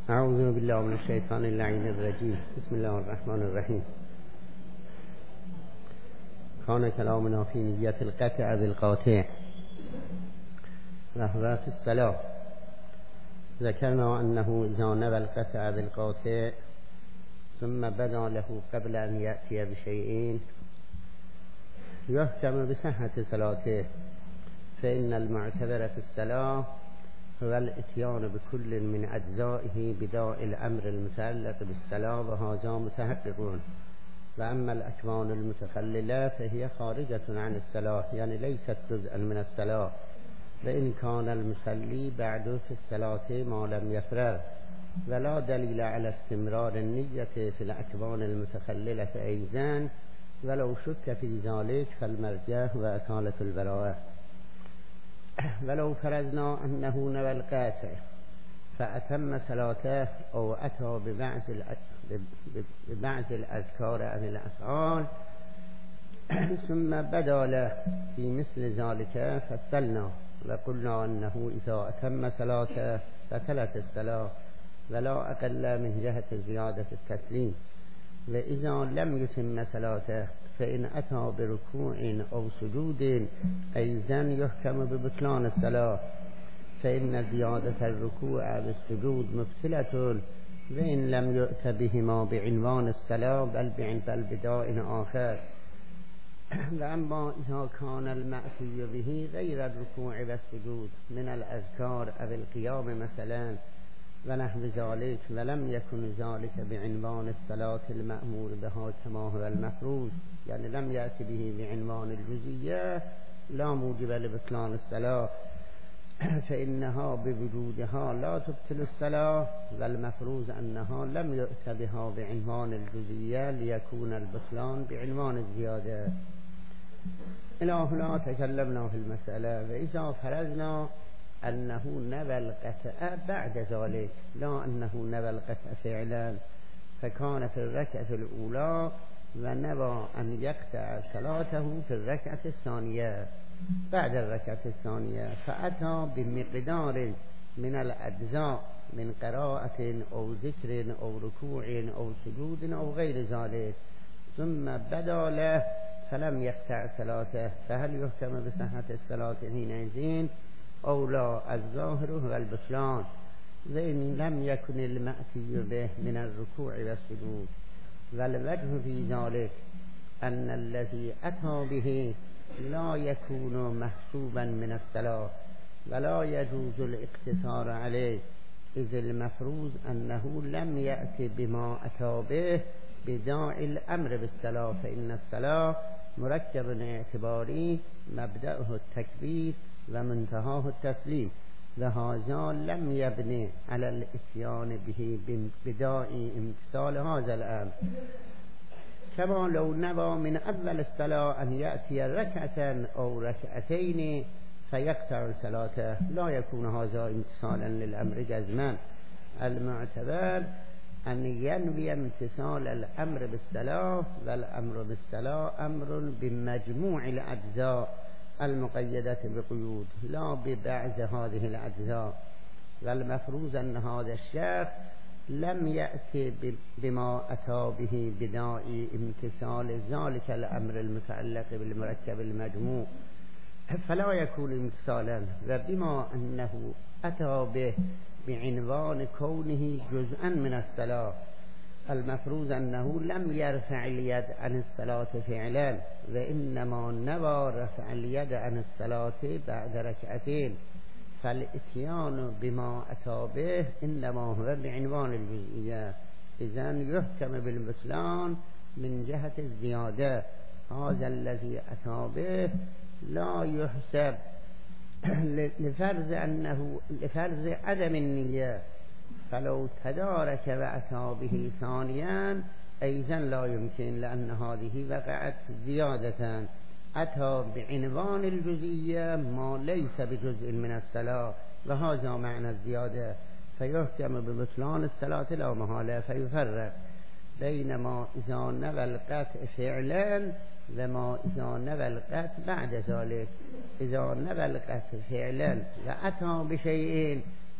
اعوذ بالله من الشیطان اللعین الرجیم. بسم الله الرحمن الرحیم. کان کلامنا فی نیت القطع بالقاطع و فی الصلاة. ذکرنا انه اذا نوى القطع بالقاطع ثم بدا له قبل ان یأتی بشیء یحکم بصحة صلاته، فإن المعتبر في الصلاة هو الاتيان بكل من اجزائه بداء الامر المتعلق بالصلاة، وهذا متحقق. واما الاكوان المتخلله فهي خارجة عن الصلاة، يعني ليست جزءا من الصلاة، وإن كان المصلي بعد في الصلاة ما لم يفرغ، ولا دليل على استمرار النية في الأكوان المتخللة أيضا، ولو شك في ذلك فالمرجع وأصالة البراءة. ولو فرضنا أنه نوى القاطع فأتم صلاته أو أتى ببعض الأذكار عن الأفعال ثم بدا له في مثل ذلك فصلنا وقلنا أنه إذا أتم صلاته بطلت الصلاة ولا أقل من جهة زيادة التسليم. وإذا لم يتم صلاته فإن أتى بركوع أو سجود أيضا يحكم ببطلان الصلاة، فإن زيادة الركوع والسجود مبطلة، وإن لم يؤت بهما بعنوان الصلاة بل بداء آخر. وأما إذا كان المأتي به غير الركوع والسجود من الأذكار أو القيام مثلا ونحو ذلك، ولم يكن ذلك بعنوان الصلاة المأمور بها كما هو المفروض، يعني لم يأتي به بعنوان الجزئية لا موجب لبطلان الصلاة، فإنها بوجودها لا تبطل الصلاة، والمفروض أنها لم يؤت بها بعنوان الجزئية ليكون البطلان بعنوان الزيادة. إلى هنا تكلمنا في المسألة. وإذا فرضنا أنه نوى القطع بعد ذلك، لا أنه نوى القطع فعلا، فكان في الركعة الأولى ونوى أن يقطع صلاته في الركعة الثانية بعد الركعة الثانية، فأتى بمقدار من الأجزاء من قراءة أو ذكر أو ركوع أو سجود أو غير ذلك، ثم بدا له فلم يقطع صلاته، فهل يحكم بصحة الصلاة حينئذ أو لا؟ الظاهر هو البطلان، وإن لم يكن المأتي به من الركوع والسجود. والوجه في ذلك أن الذي أتى به لا يكون محسوبا من الصلاة ولا يجوز الاقتصار عليه، إذ المفروض أنه لم يأتي بما أتى به بداعي الأمر بالصلاة، فإن الصلاة مركب اعتباري مبدأه التكبير ومنتهاه التسليم، وهذا لم يبني على الاتيان به بداعي امتثال هذا الأمر. كما لو نوى من أول الصلاة أن يأتي ركعة أو ركعتين فيقطع صلاته، لا يكون هذا امتثالا للأمر جزما. المعتبر أن ينوي امتثال الأمر بالصلاة، والأمر بالصلاة أمر بمجموع الأجزاء المقيدة بقيود لا ببعض هذه الأجزاء. والمفروض أن هذا الشخص لم يأتي بما أتى به بداعي امتثال ذلك الأمر المتعلق بالمركب المجموع، فلا يكون امتثالا. وبما أنه أتى به بعنوان كونه جزءا من الصلاة، المفروض أنه لم يرفع اليد عن الصلاة فعلا، وإنما نوى رفع اليد عن الصلاة بعد ركعتين، فالاتيان بما أتى به إنما هو بعنوان الجزئية، إذن يحكم بالبطلان من جهة الزيادة. هذا الذي أتى به لا يحسب لفرض عدم النية، فلو تدارك وأتى به ثانيا أيضا لا يمكن، لأن هذه وقعت زيادة، أتى بعنوان الجزئية ما ليس بجزء من الصلاة، وهذا معنى الزيادة، فيحكم ببطلان الصلاة لا محالة. فيفرق بينما إذا نوى القطع فعلا وما إذا نوى القطع بعد ذلك. إذا نوى القطع فعلا وأتى بشيء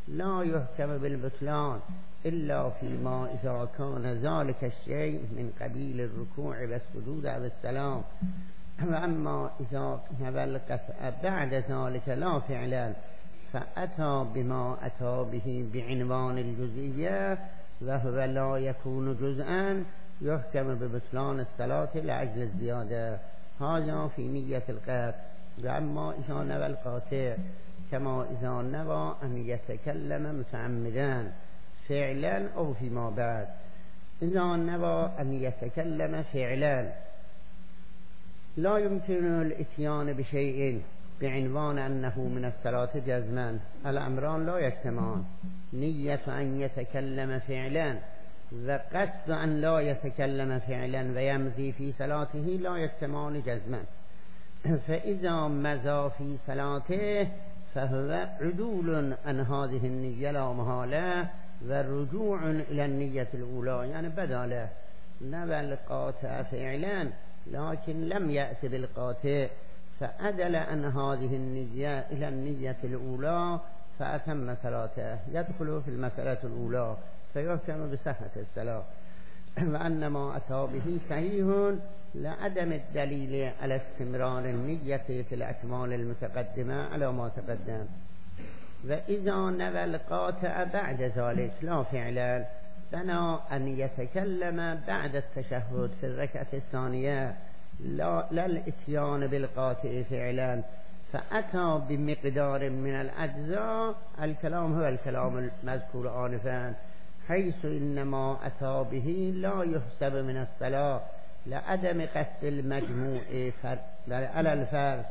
لا يحكم بالبطلان إلا فيما إذا كان ذلك الشيء من قبيل الركوع والسجود أو السلام. وأما إذا نوى بعد ذلك لا فعلا فأتى بما أتى به بعنوان الجزئية وهو لا يكون جزءا يحكم ببطلان الصلاة لأجل الزيادة. هذا في نية القصد. وأما إذا نوى القاطع كما إذا نوى أن يتكلم متعمدا فعلا أو فيما بعد. إذا نوى أن يتكلم فعلا لا يمكن الاتيان بشيء بعنوان أنه من الصلاة جزما، الأمران لا يجتمعان. نية أن يتكلم فعلا وقصد أن لا يتكلم فعلا ويمضي في صلاته لا يجتمعان جزما. فإذا مضى في صلاته فهو عدول عن هذه النية لا محالة ورجوع إلى النية الأولى، يعني بداله نوى القاطع فعلا لكن لم يأت بالقاطع فأدل عن هذه النية إلى النية الأولى فأتم صلاته، يدخل في المسألة الأولى فيحكم بصحة الصلاة. وأن ما أتى به صحيح لعدم الدليل على استمرار النية في الأكمال المتقدمة على ما تقدم. وإذا نوى القاطع بعد ذلك لا فعلا بنا أن يتكلم بعد التشهد في الركعة الثانية لا الاتيان بالقاطع فعلا فأتى بمقدار من الأجزاء. الكلام هو الكلام المذكور آنفا، حيث إنما أتى به لا يحسب من الصلاة لعدم قصد المجموع على الفرض.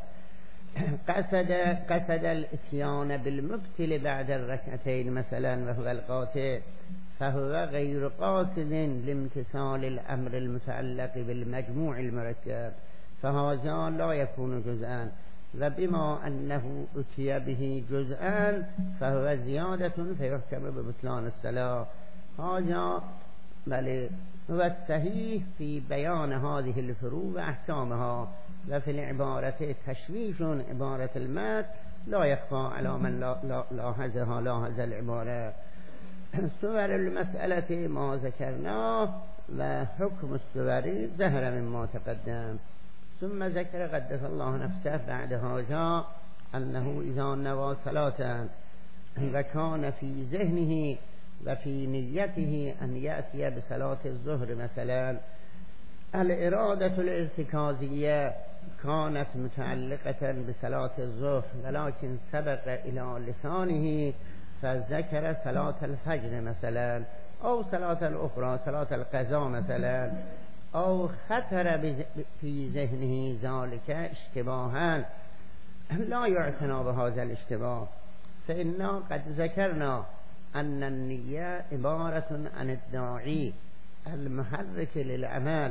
قصد الاتيان بالمبتل بعد الركعتين مثلا وهو القاطع فهو غير قاصد لامتثال الأمر المتعلق بالمجموع المركب، فهذا لا يكون جزءا. وبما أنه أتي به جزءا فهو زيادة فيحكم ببطلان الصلاة. هذا بل هو الصحيح في بيان هذه الفروع وأحكامها. وفي العبارة تشويش عبارة المات لا يخفى على من لاحظها لاحظ العبارة. صور المسألة ما ذكرناه وحكم الصور ظهر مما تقدم. ثم ذكر قدس الله نفسه بعد هذا أنه إذا نوى صلاة وكان في ذهنه وفي نيته أن يأتي بصلاة الظهر مثلا، الإرادة الارتكازية كانت متعلقة بصلاة الظهر ولكن سبق إلى لسانه فذكر صلاة الفجر مثلا أو صلاة الأخرى صلاة القضاء مثلا، أو خطر في ذهنه ذلك اشتباها لا يعتنى بهذا الاشتباه. فإنا قد ذكرنا أن النية عبارة عن الداعي المحرك للعمل.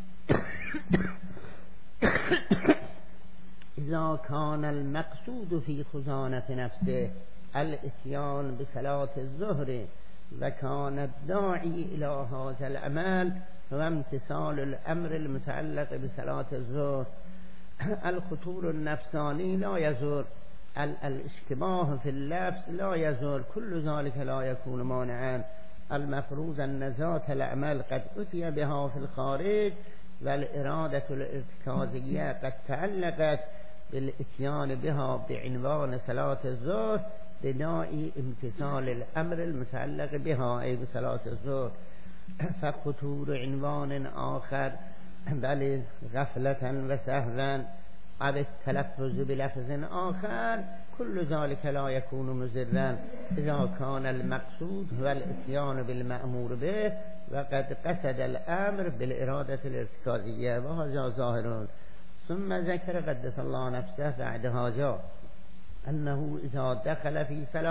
إذا كان المقصود في خزانة نفسه الاتيان بصلاة الظهر وكان الداعي إلى هذا العمل هو امتثال الأمر المتعلق بصلاة الظهر، الخطور النفساني لا يزور، الاشتباه في اللبس لا يزور، كل ذلك لا يكون مانعا. المفروض أن ذات العمل قد أتي بها في الخارج والإرادة الارتكازية قد تعلقت بالاتيان بها بعنوان صلاة الظهر بناء امتثال الأمر المتعلق بها أي بصلاة الظهر. فخطور عنوان آخر بل غفلة وسهوا أو التلفظ بلفظ آخر كل ذلك لا يكون مضرا إذا كان المقصود هو الاتيان بالمأمور به وقد قصد الأمر بالإرادة الارتكازية وهذا ظاهر. ثم ذكر قدس الله نفسه بعد هذا أنه إذا دخل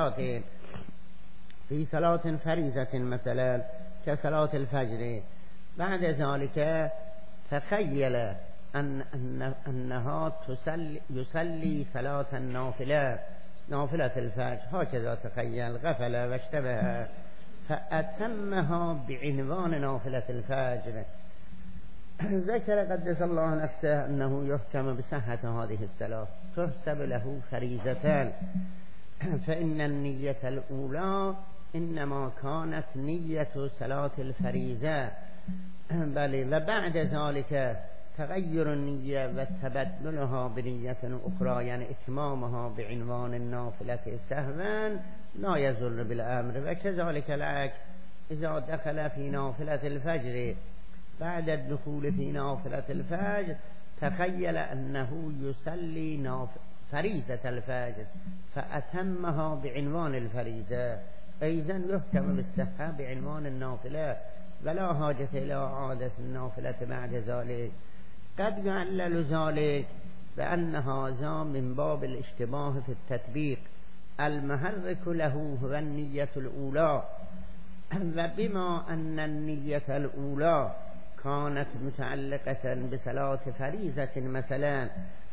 في صلاة فريضة مثلا كصلاة الفجر بعد ذلك تخيل أنها يصلي صلاة النافلة نافلة الفجر، هكذا تخيل غفل واشتبه فأتمها بعنوان نافلة الفجر. ذكر قدس الله نفسه أنه يحكم بصحة هذه الصلاة، تحسب له فريضة فإن النية الأولى إنما كانت نية صلاة الفريضة بله، و بعد ذلك تغير النية و تبدلها بنية أخرى، يعني اتمامها بعنوان النافلة سهوا لا يضر بالأمر. و كذلك العكس، إذا دخل في نافلة الفجر بعد الدخول في نافلة الفجر تخيل أنه يصلي فريضة الفجر فأتمها بعنوان الفريضة، أيضا يحكم بالصحة بعنوان النافلة ولا حاجة إلى إعادة النافلة بعد ذلك. قد يعلل ذلك بأن هذا من باب الاشتباه في التطبيق، المحرك له هو النية الأولى، وبما أن النية الأولى كانت متعلقة بصلاة فريضة مثلا،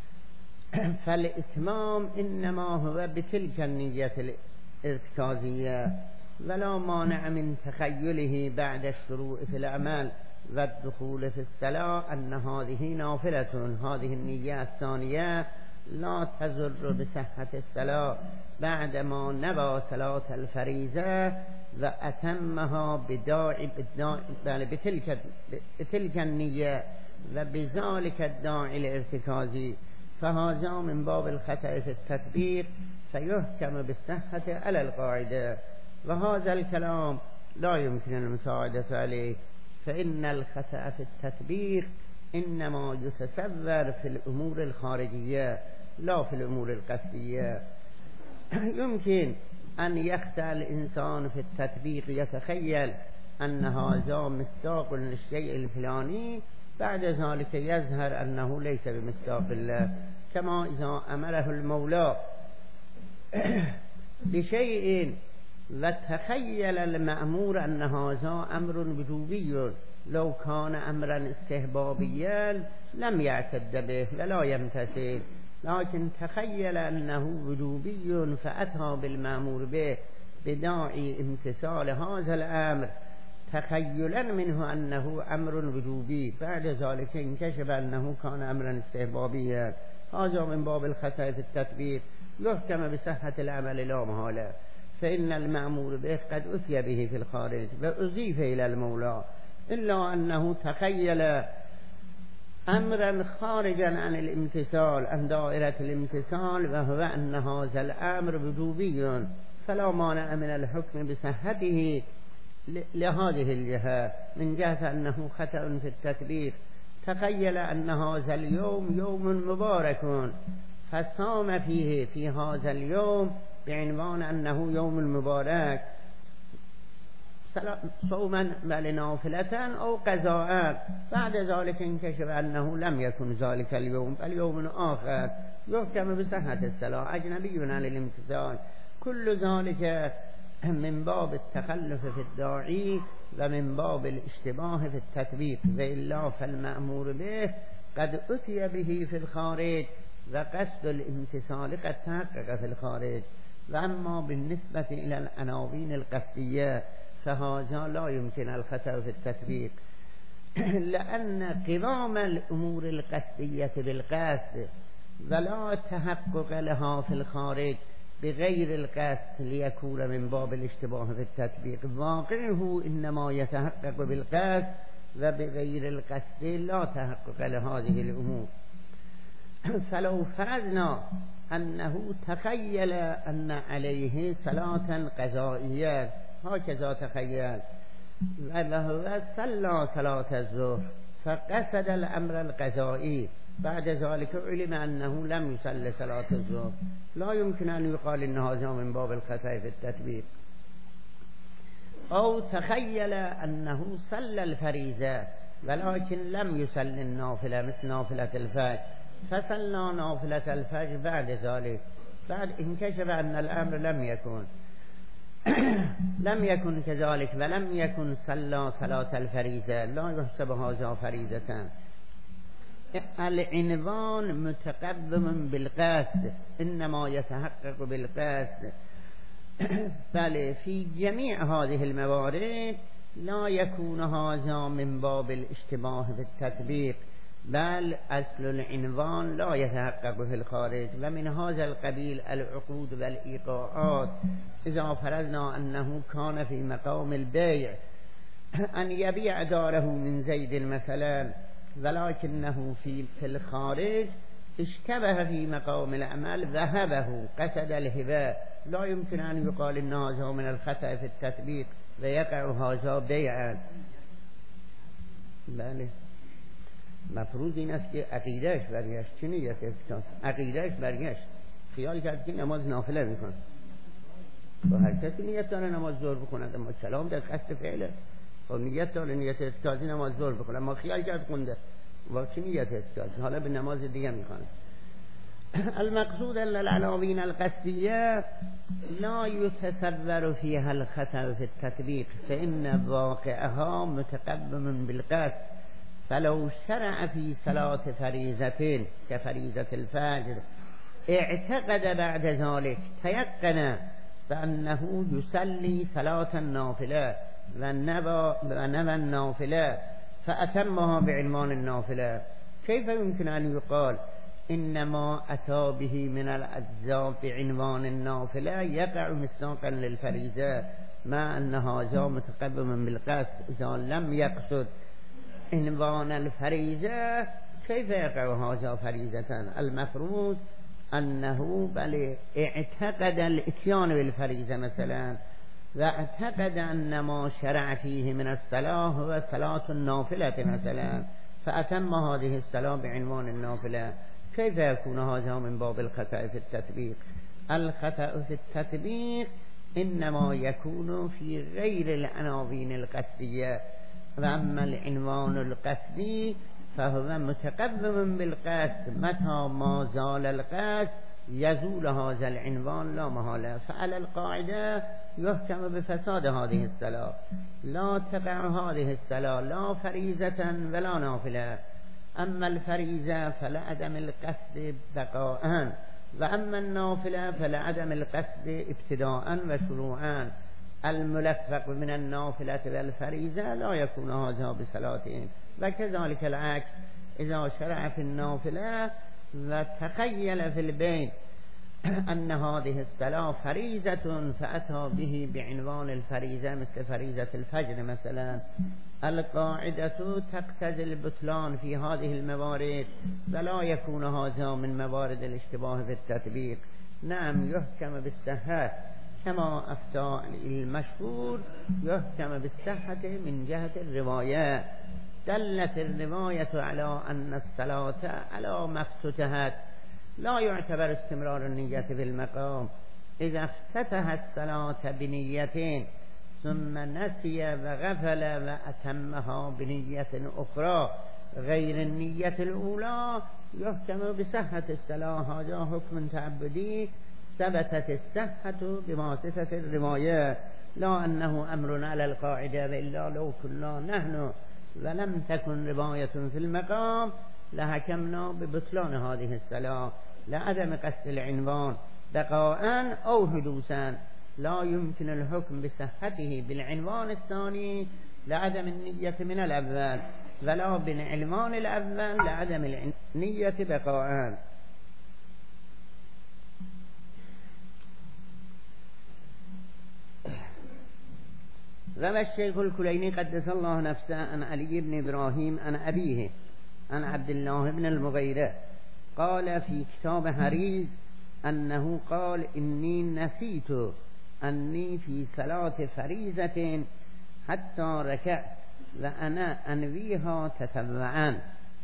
فالإتمام إنما هو بتلك النية الارتكازية، ولا مانع من تخيله بعد الشروع في العمل والدخول في الصلاة أن هذه نافلة. هذه النية الثانية لا تضر بصحة الصلاة بعدما نوى صلاة الفريضة وأتمها بتلك النية وبذلك الداعي الارتكازي، فهذا من باب الخطأ في التطبيق فيحكم بالصحة على القاعدة. وهذا الكلام لا يمكن المساعدة عليه، فإن الخطأ في التطبيق إنما يتصور في الأمور الخارجية لا في الأمور القصدية. يمكن أن يخطأ الإنسان في التطبيق يتخيل أن هذا مصداق للشيء الفلاني، بعد ذلك يظهر أنه ليس بمصداق الله، كما إذا أمره المولى بشيء وتخيل المأمور أن هذا أمر وجوبي، لو كان أمرا استحبابيا لم يعتد به ولا يمتثل، لكن تخيل أنه وجوبي فأتى بالمأمور به بداعي امتثال هذا الأمر تخيلا منه أنه أمر وجوبي، بعد ذلك انكشف أنه كان أمرا استحبابيا. هذا من باب الخطأ في التطبيق، يحكم بصحة العمل لا محالة، فإن المأمور به قد أتي به في الخارج وأضيف إلى المولى، إلا أنه تخيل أمرا خارجا عن الامتثال، عن دائرة الامتثال، وهو أن هذا الأمر وجوبي، فلا مانع من الحكم بصحته لهذه الجهة، من جهة أنه خطأ في التطبيق. تخيل أن هذا اليوم يوم مبارك فصام فيه في هذا اليوم بعنوان أنه يوم مبارك صوما ولنافلة أو قضاء، بعد ذلك انكشف أنه لم يكن ذلك اليوم بل يوم آخر، يحكم بصحة الصلاة، أجنبي عن الامتثال. كل ذلك من باب التخلف في الداعي ومن باب الاشتباه في التطبيق، وإلا فالمأمور به قد أتي به في الخارج وقصد الامتثال قد تحقق في الخارج. وأما بالنسبة إلى العناوين القصدية فهذا لا يمكن الخطأ في التطبيق، لأن قوام الأمور القصدية بالقصد ولا تحقق لها في الخارج بغير القصد ليكون من باب الاشتباه في التطبيق، واقعه إنما يتحقق بالقصد وبغير القصد لا تحقق لهذه الأمور. فلو فرضنا أنه تخيل أن عليه صلاة قضائية، هكذا تخيل، وهو صلى صلاة الظهر فقصد الأمر القضائي، بعد ذلك علم أنه لم يصلي صلاة الظهر، لا يمكن أن يقال إن هذا من باب الخطأ في التطبيق. أو تخيل أنه صلى الفريضة ولكن لم يصلي النافلة مثل نافلة الفجر، فصلى نافلة الفجر بعد ذلك، بعد انكشف أن الأمر لم يكن كذلك ولم يكن صلى صلاة الفريضة، لا يحسب هذا فريضة. العنوان متقدم بالقصد، إنما يتحقق بالقصد، بل في جميع هذه الموارد لا يكون هذا من باب الاشتباه في التطبيق، بل اصل العنوان لا يتحقق في الخارج و من هذا القبیل العقود و الایقاعات اذا فرضنا انه كان في مقام البيع ان يبيع داره من زيد مثلا ولكنه في الخارج اشتبه في مقام العمل وهبه قصد الهبه لا يمكن ان يقال ان هذا من الخطأ في التطبيق و يقع هذا بیعا. بله مفروض این است که عقیدهش برگشت. چه نیت افتاد؟ عقیدهش برگشت، خیال کرد که نماز نافله میکن. با هر کسی نیت داره نماز ظهر بکند اما کلام در قصد فعله. با نیت داره نیت ارتکازی نماز ظهر بکنه اما خیال کرد خونده. با چه نیت ارتکازی؟ حالا به نماز دیگه میکنه. المقصود العناوین القصدیه لا يتصور فيها الخطأ في التطبيق فإن واقعها متقدم بالقصد فلو شرع في صلاة فريضة كفريضة الفجر اعتقد بعد ذلك تيقن بأنه يصلي صلاة النافلة ونوى النافلة فأتمها بعنوان النافلة كيف يمكن أن يقال إنما أتى به من الأجزاء بعنوان النافلة يقع مصداقا للفريضة مع أن هذا متقدم بالقصد إذا لم يقصد عنوان الفريضة كيف يقع هذا فريضة؟ المفروض أنه بل اعتقد الاتيان بالفريضة مثلا واعتقد أن ما شرع فيه من الصلاة هو صلاة النافلة مثلا فأتم هذه الصلاة بعنوان النافلة كيف يكون هذا من باب الخطأ في التطبيق؟ الخطأ في التطبيق إنما يكون في غير العناوين القصدية وأما العنوان القصدي فهو متقدم بالقصد متى ما زال القصد يزول هذا العنوان لا محالة. فعلى القاعدة يحكم بفساد هذه الصلاة لا تقع هذه الصلاة لا فريضة ولا نافلة. أما الفريضة فلعدم القصد بقاءً وأما النافلة فلعدم القصد ابتداءً وشروعًا. الملفق من النافلة والفريضة لا يكون هذا بصلاتين وكذلك العكس إذا شرع في النافلة وتخيل في البين أن هذه الصلاة فريضة فأتى به بعنوان الفريضة مثل فريضة الفجر مثلا. القاعدة تقتضي البطلان في هذه الموارد ولا يكون هذا من موارد الاشتباه في التطبيق. نعم يحكم بالصحة كما أفتى المشهور يحكم بالصحة من جهة الرواية. دلت الرواية على أن الصلاة على ما افتتحت لا يعتبر استمرار النية في المقام. إذا افتتح الصلاة بنيتين ثم نسي وغفل وأتمها بنية أخرى غير النية الأولى يحكم بصحة الصلاة. هذا حكم تعبدي ثبتت الصحة بواسطة الرواية لا أنه أمر على القاعدة إلا لو كنا نحن ولم تكن رواية في المقام لحكمنا ببطلان هذه الصلاة لعدم قصد العنوان بقاءً أو حدوثاً. لا يمكن الحكم بصحته بالعنوان الثاني لعدم النية من الأول ولا بالعنوان الأول لعدم النية بقاءً. روى الشيخ الكليني قدس الله نفسه عن علي بن إبراهيم عن أبيه عن عبد الله بن المغيرة قال في كتاب حريز أنه قال إني نسيت أني في صلاة فريضة حتى ركعت وأنا أنويها تتبعا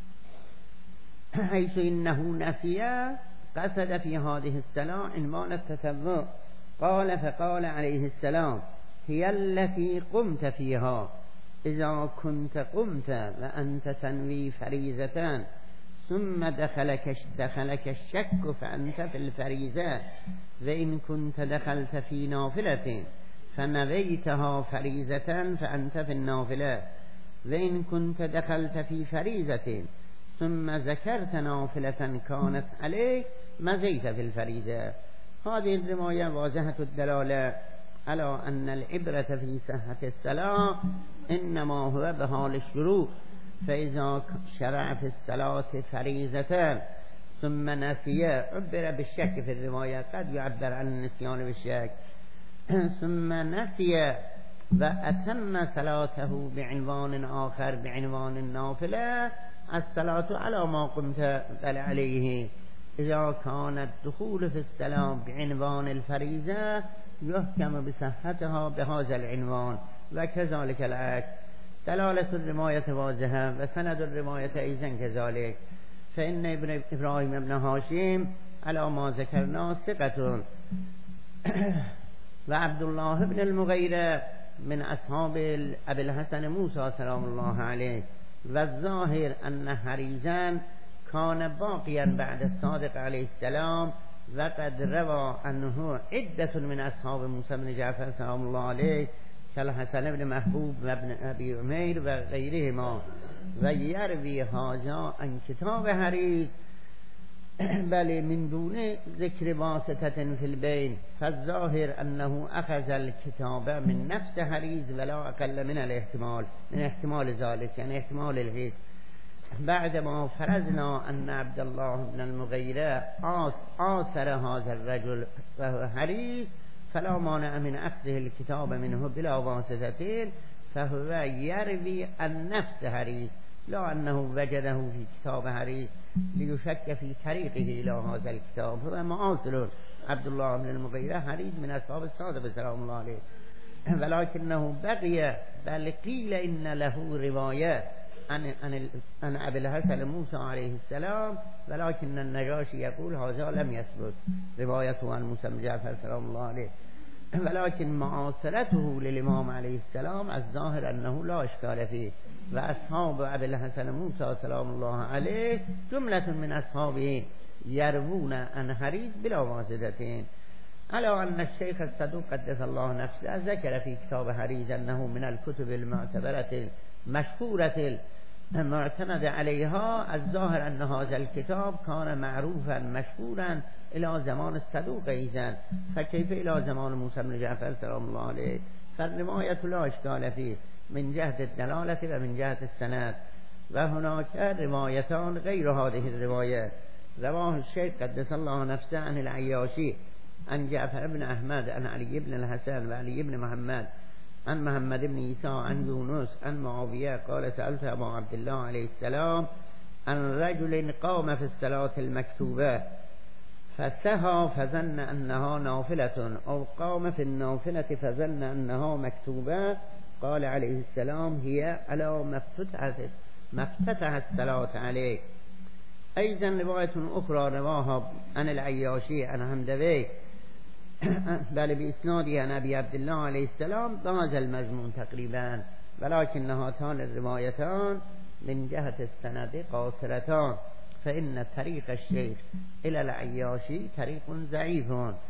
حيث إنه نسي قصد في هذه الصلاة عنوان التتبع. قال فقال عليه السلام هي التي قمت فيها إذا كنت قمت وأنت تنوي فريضة ثم دخلك الشك فأنت في الفريضة وإن كنت دخلت في نافلة فنويتها فريضة فأنت في النافلة وإن كنت دخلت في فريضة ثم ذكرت نافلة كانت عليك مزيت في الفريضة. هذه الرواية واضحة الدلالة على أن العبرة في صحة الصلاة إنما هو بحال الشروع فإذا شرع في الصلاة فريضة ثم نسي عبر بالشك في الرواية، قد يعبر عن النسيان بالشك. ثم نسي وأتم صلاته بعنوان آخر بعنوان النافلة، الصلاة على ما قمت عليه. إذا كان الدخول في الصلاة بعنوان الفريضة يحكم بصحتها بهذا العنوان، وكذلك العكس. دلالة الرواية واضحة وسند الرواية أيضا كذلك. فإن ابن إبراهيم ابن هاشم على ما ذكرنا ثقة، وعبد الله بن المغيرة من أصحاب أبي الحسن موسى سلام الله عليه. والظاهر أن حريزا كان باقيا بعد الصادق عليه السلام، وقد روى عنه عدة من أصحاب موسى بن جعفر سلام الله عليه كالحسن بن محبوب وابن أبي عمير وغيرهما. ويروي هذا عن كتاب حريز بل من دون ذكر واسطة في البين، فالظاهر أنه أخذ الكتاب من نفس حريز ولا أقل من الاحتمال، من احتمال ذلك يعني احتمال الحس. بعدما فرضنا أن عبد الله بن المغيرة آثر هذا الرجل وهو حريز، فلا مانع من أخذه الكتاب منه بلا واسطة، فهو يروي عن نفس حريز لا أنه وجده في كتاب حريز ليشك في طريقه إلى هذا الكتاب. هو معاصر عبد الله بن المغيرة، حريز من أصحاب الصادق سلام الله عليه، ولكنه بقي بل قيل إن له رواية عن أبي الحسن موسى عليه السلام، ولكن النجاشي يقول هذا لم يثبت روايته عن موسى بن جعفر سلام الله عليه. ولكن معاصرته للإمام عليه السلام الظاهر أنه لا إشكال فيه. وأصحاب أبي الحسن موسى سلام الله عليه جملة من أصحابه يروون عن حريز بلا واسطتين. على أن الشيخ الصدوق قدس الله نفسه ذكر في كتاب حريز أنه من الكتب المعتبرة المشهورة المعتمد عليها. الظاهر أن هذا الكتاب كان معروفا مشهورا إلى زمان الصدوق أيضا، فكيف إلى زمان موسى بن جعفر سلام الله عليه؟ فالرواية لا إشكال فيه من جهة الدلالة ومن جهة السند. وهناك روايتان غير هذه الرواية. رواه الشيخ قدس الله نفسه عن العياشي عن جعفر بن أحمد عن علي بن الحسن وعلي بن محمد عن محمد بن عيسى عن يونس عن معاوية قال سألت أبا عبد الله عليه السلام عن رجل قام في الصلاة المكتوبة فسهى فظن أنها نافلة، أو قام في النافلة فظن أنها مكتوبة. قال عليه السلام هي على ما افتتح الصلاة عليه. أيضا رواية أخرى رواها عن العياشي عن حمدوي بل بإسناده عن أبي عبد الله عليه السلام بهذا المضمون تقريبا، ولكن هاتان الروايتان من جهة السند قاصرتان، فإن طريق الشيخ إلى العياشي طريق ضعيف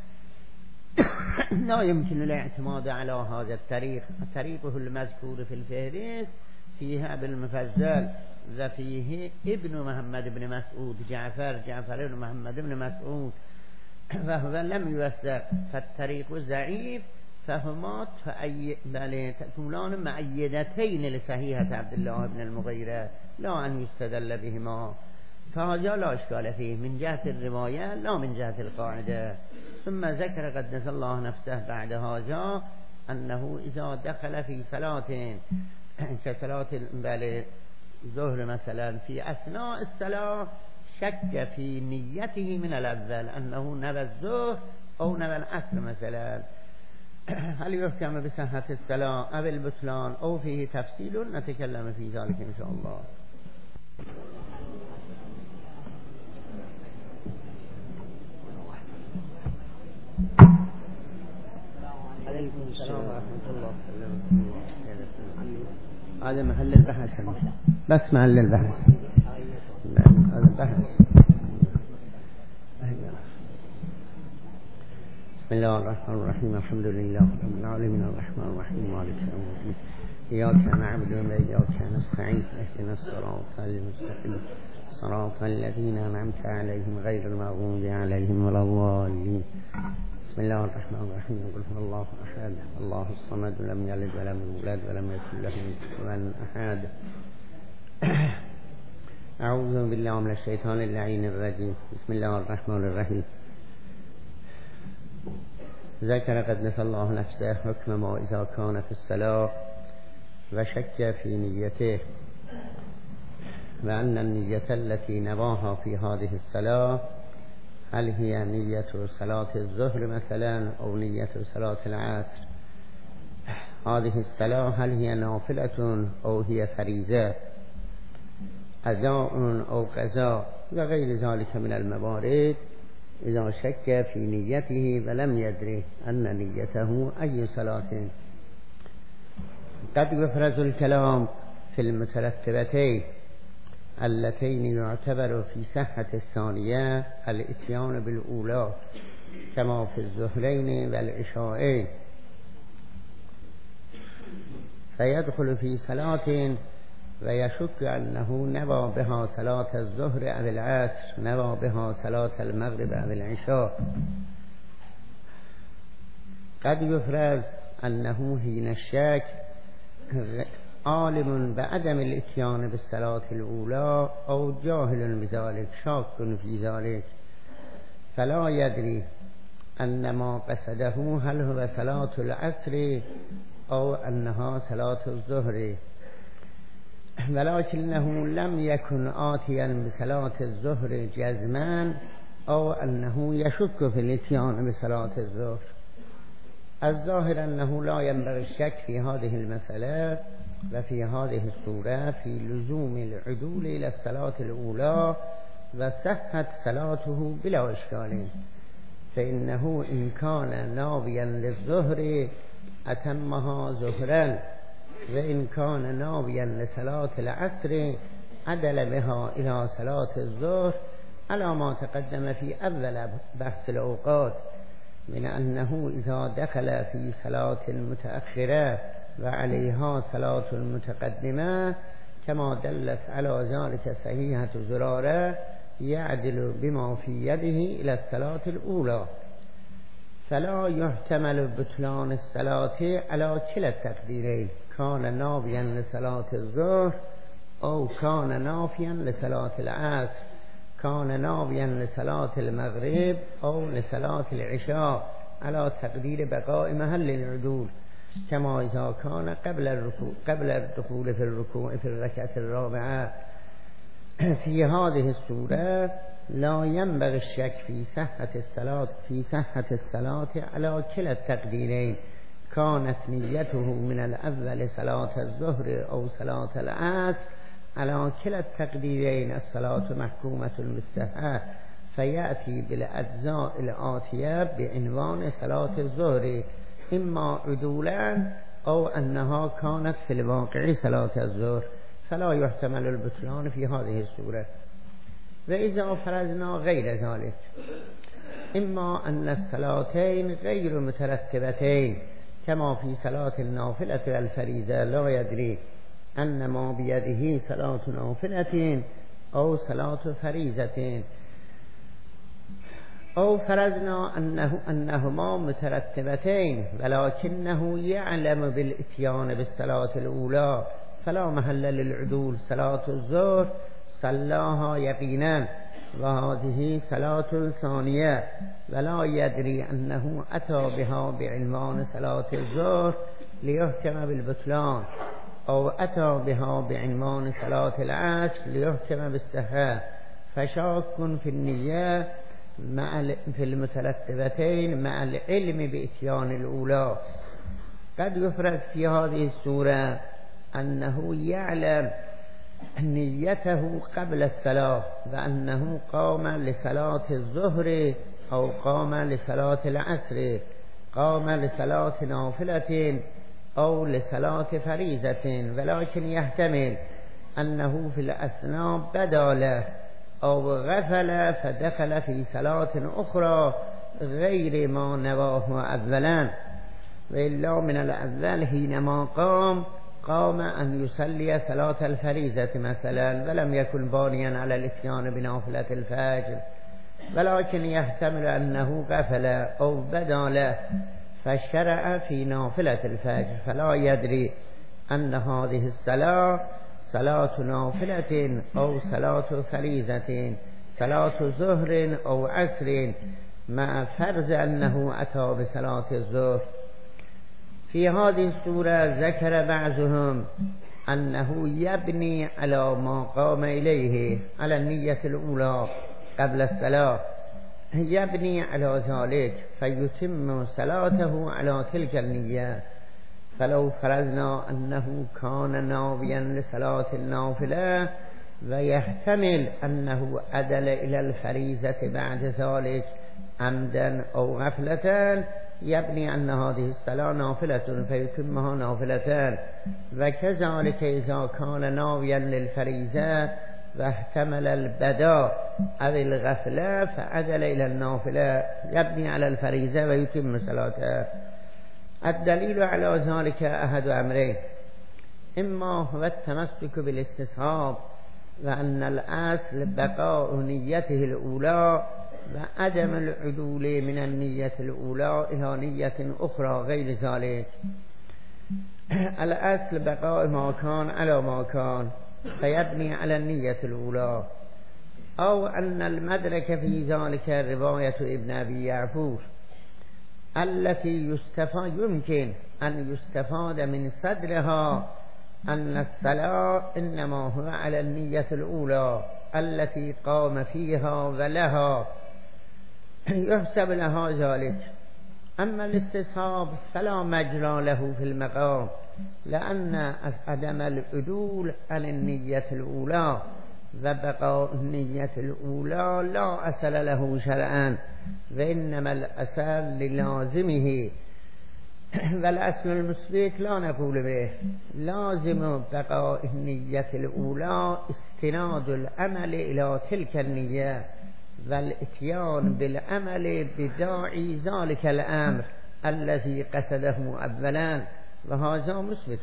لا يمكن الاعتماد على هذا الطريق. طريقه المذكور في الفهرست فيها بالمفضل وفيه ابن محمد بن مسعود جعفر بن محمد بن مسعود، فهو لم يوثق، فالطريق ضعيف، فهما تكونان معيدتين لصحيحة عبد الله بن المغيرة لا أن يستدل بهما، فهذا لا إشكال فيه من جهة الرواية لا من جهة القاعدة. ثم ذكر قدس الله نفسه بعد هذا أنه إذا دخل في صلاة كصلاة الظهر مثلا في أثناء الصلاة شك في نيته من الأول أنه نوى الظهر أو نوى العصر مثلا، هل يحكم بصحة الصلاة أو البطلان أو فيه تفصيل؟ نتكلم في ذلك إن شاء الله. عليكم السلام ورحمة الله. هذا محل البحث، بس محل البحث، هذا البحث. بسم الله الرحمن الرحيم، الحمد لله رب العالمين الرحمن الرحيم مالك يوم الدين، إياك نعبد وإياك نستعين، اهدنا الصراط المستقيم صراط الذين أنعمت عليهم غير المغضوب عليهم ولا الضالين. بسم الله الرحمن الرحيم، قل هو الله أحد الله الصمد لم يلد ولم يولد ولم يكن له كفوا أحد. اعوذ بالله من الشیطان اللعین الرجیم. بسم الله الرحمن الرحیم. ذکر قدس الله نفسه حکم ما اذا کان فی الصلاة و شک فی نیته و ان النیة التي نواها في هذه الصلاة هل هي نية صلاة الظهر مثلا او نية صلاة العصر. هذه الصلاة هل هي نافلة او هي فريضة، قضاء او قضاء و غیر ذلك من الموارد. اذا شك في نيته ولم يدري ان نيته اي صلاة. قد يفرز الكلام في المترتبتين اللتين يعتبر في صحة الثانية الاتيان بالأولى كما في الظهرين والعشاءين، فيدخل في صلاة ويشك أنه نوى بها صلاة الظهر أو العصر، نوى بها صلاة المغرب أو العشاء. قد يفرز أنه حين الشك عالم بعدم الاتيان بالصلاة الأولى أو جاهل بذلك شاك في ذلك، فلا يدري أن ما قصده هل هو صلاة العصر أو أنها صلاة الظهر، ولكنه لم يكن آتيا بصلاة الظهر جزما أو أنه يشك في الاتيان بصلاة الظهر. الظاهر أنه لا ينبغي الشك في هذه المسألة وفي هذه الصورة في لزوم العدول إلى الصلاة الأولى وصحة صلاته بلا إشكال، فإنه إن كان ناويا للظهر أتمها ظهرا، وإن كان ناويا لصلاة العصر عدل بها إلى صلاة الظهر على ما تقدم في أول بحث الأوقات من أنه إذا دخل في صلاة متأخرة وعليها صلاة متقدمة كما دلت على ذلك صحيحة زرارة يعدل بما في يده إلى الصلاة الأولى، فلا يحتمل بطلان الصلاة على كلا التقديرين، كان ناويا لصلاة الظهر أو كان نافيا لصلاة العصر، كان ناويا لصلاة المغرب أو لصلاة العشاء على تقدير بقاء محل العدول، كما إذا كان قبل الدخول في الركوع في الركعة الرابعة. في هذه الصورة لا ينبغي الشك في صحة الصلاة على كلا التقديرين، كانت نيته من الأول صلاة الظهر أو صلاة العصر، على كلا التقديرين الصلاة محكومة بالصحة، فيأتي بالأجزاء الآتية بعنوان صلاة الظهر إما عدولا أو أنها كانت في الواقع صلاة الظهر، فلا يحتمل البطلان في هذه الصورة. وإذا فرضنا غير ذلك، إما أن الصلاتين غير مترتبتين كما في صلاة النافلة والفريضة لا يدري أن ما بيده صلاة نافلة أو صلاة فريضة، أو فرضنا أنهما مترتبتين ولكنه يعلم بالاتيان بالصلاة الأولى فلا محل للعدول، صلاة الظهر صلاها يقينا وهذه صلاة ثانية، ولا يدري أنه أتى بها بعنوان صلاة الظهر ليحكم بالبطلان، أو أتى بها بعنوان صلاة العصر ليحكم بالصحة، فشاك في النية في المترتبتين مع العلم بإتيان الأولى. قد يفرز في هذه السورة أنه يعلم نيته قبل الصلاة وأنه قام لصلاة الظهر أو قام لصلاة العصر، قام لصلاة نافلة أو لصلاة فريضة، ولكن يحتمل أنه في الأثناء بدا له أو غفل فدخل في صلاة أخرى غير ما نواه أولا، وإلا من الأول حينما قام أن يصلي صلاة الفريضة مثلا ولم يكن بانيا على الاتيان بنافلة الفجر، ولكن يحتمل أنه غفل أو بدا له فشرع في نافلة الفجر، فلا يدري أن هذه الصلاة صلاة نافلة أو صلاة فريضة صلاة ظهر أو عصر مع فرض أنه أتى بصلاة الظهر. في هذه الصورة ذكر بعضهم أنه يبني على ما قام إليه على النية الأولى قبل الصلاة، يبني على ذلك فيتم صلاته على تلك النية. فلو فرضنا أنه كان ناويا لصلاة النافلة ويحتمل أنه عدل إلى الفريضة بعد ذلك عمدا أو غفلة، يبني أن هذه الصلاة نافلة فيتمها نافلة. وكذلك إذا كان ناويا للفريضة واحتمل البداء أو الغفلة فعدل إلى النافلة، يبني على الفريضة ويتم صلاته. الدليل على ذلك أحد أمرين: إما هو التمسك بالاستصحاب، وأن الأصل بقاء نيته الأولى وعدم العدول من النية الأولى إلى نية أخرى غير ذلك. الأصل بقاء ما كان على ما كان فيبني على النية الأولى. أو أن المدرك في ذلك رواية ابن أبي يعفور التي يمكن أن يستفاد من صدرها أن الصلاة إنما هو على النية الأولى التي قام فيها ولها، يحسب لها ذلك. أما الاستصحاب فلا مجرى له في المقام، لأن عدم العدول عن النية الأولى وبقاء النية الأولى لا أصل له شرعا، وإنما الأصل للازمه، والأصل المثبت لا نقول به. لازم بقاء النية الأولى استناد العمل إلى تلك النية والإتيان بالعمل بداعي ذلك الأمر الذي قصده أولا، وهذا مثبت.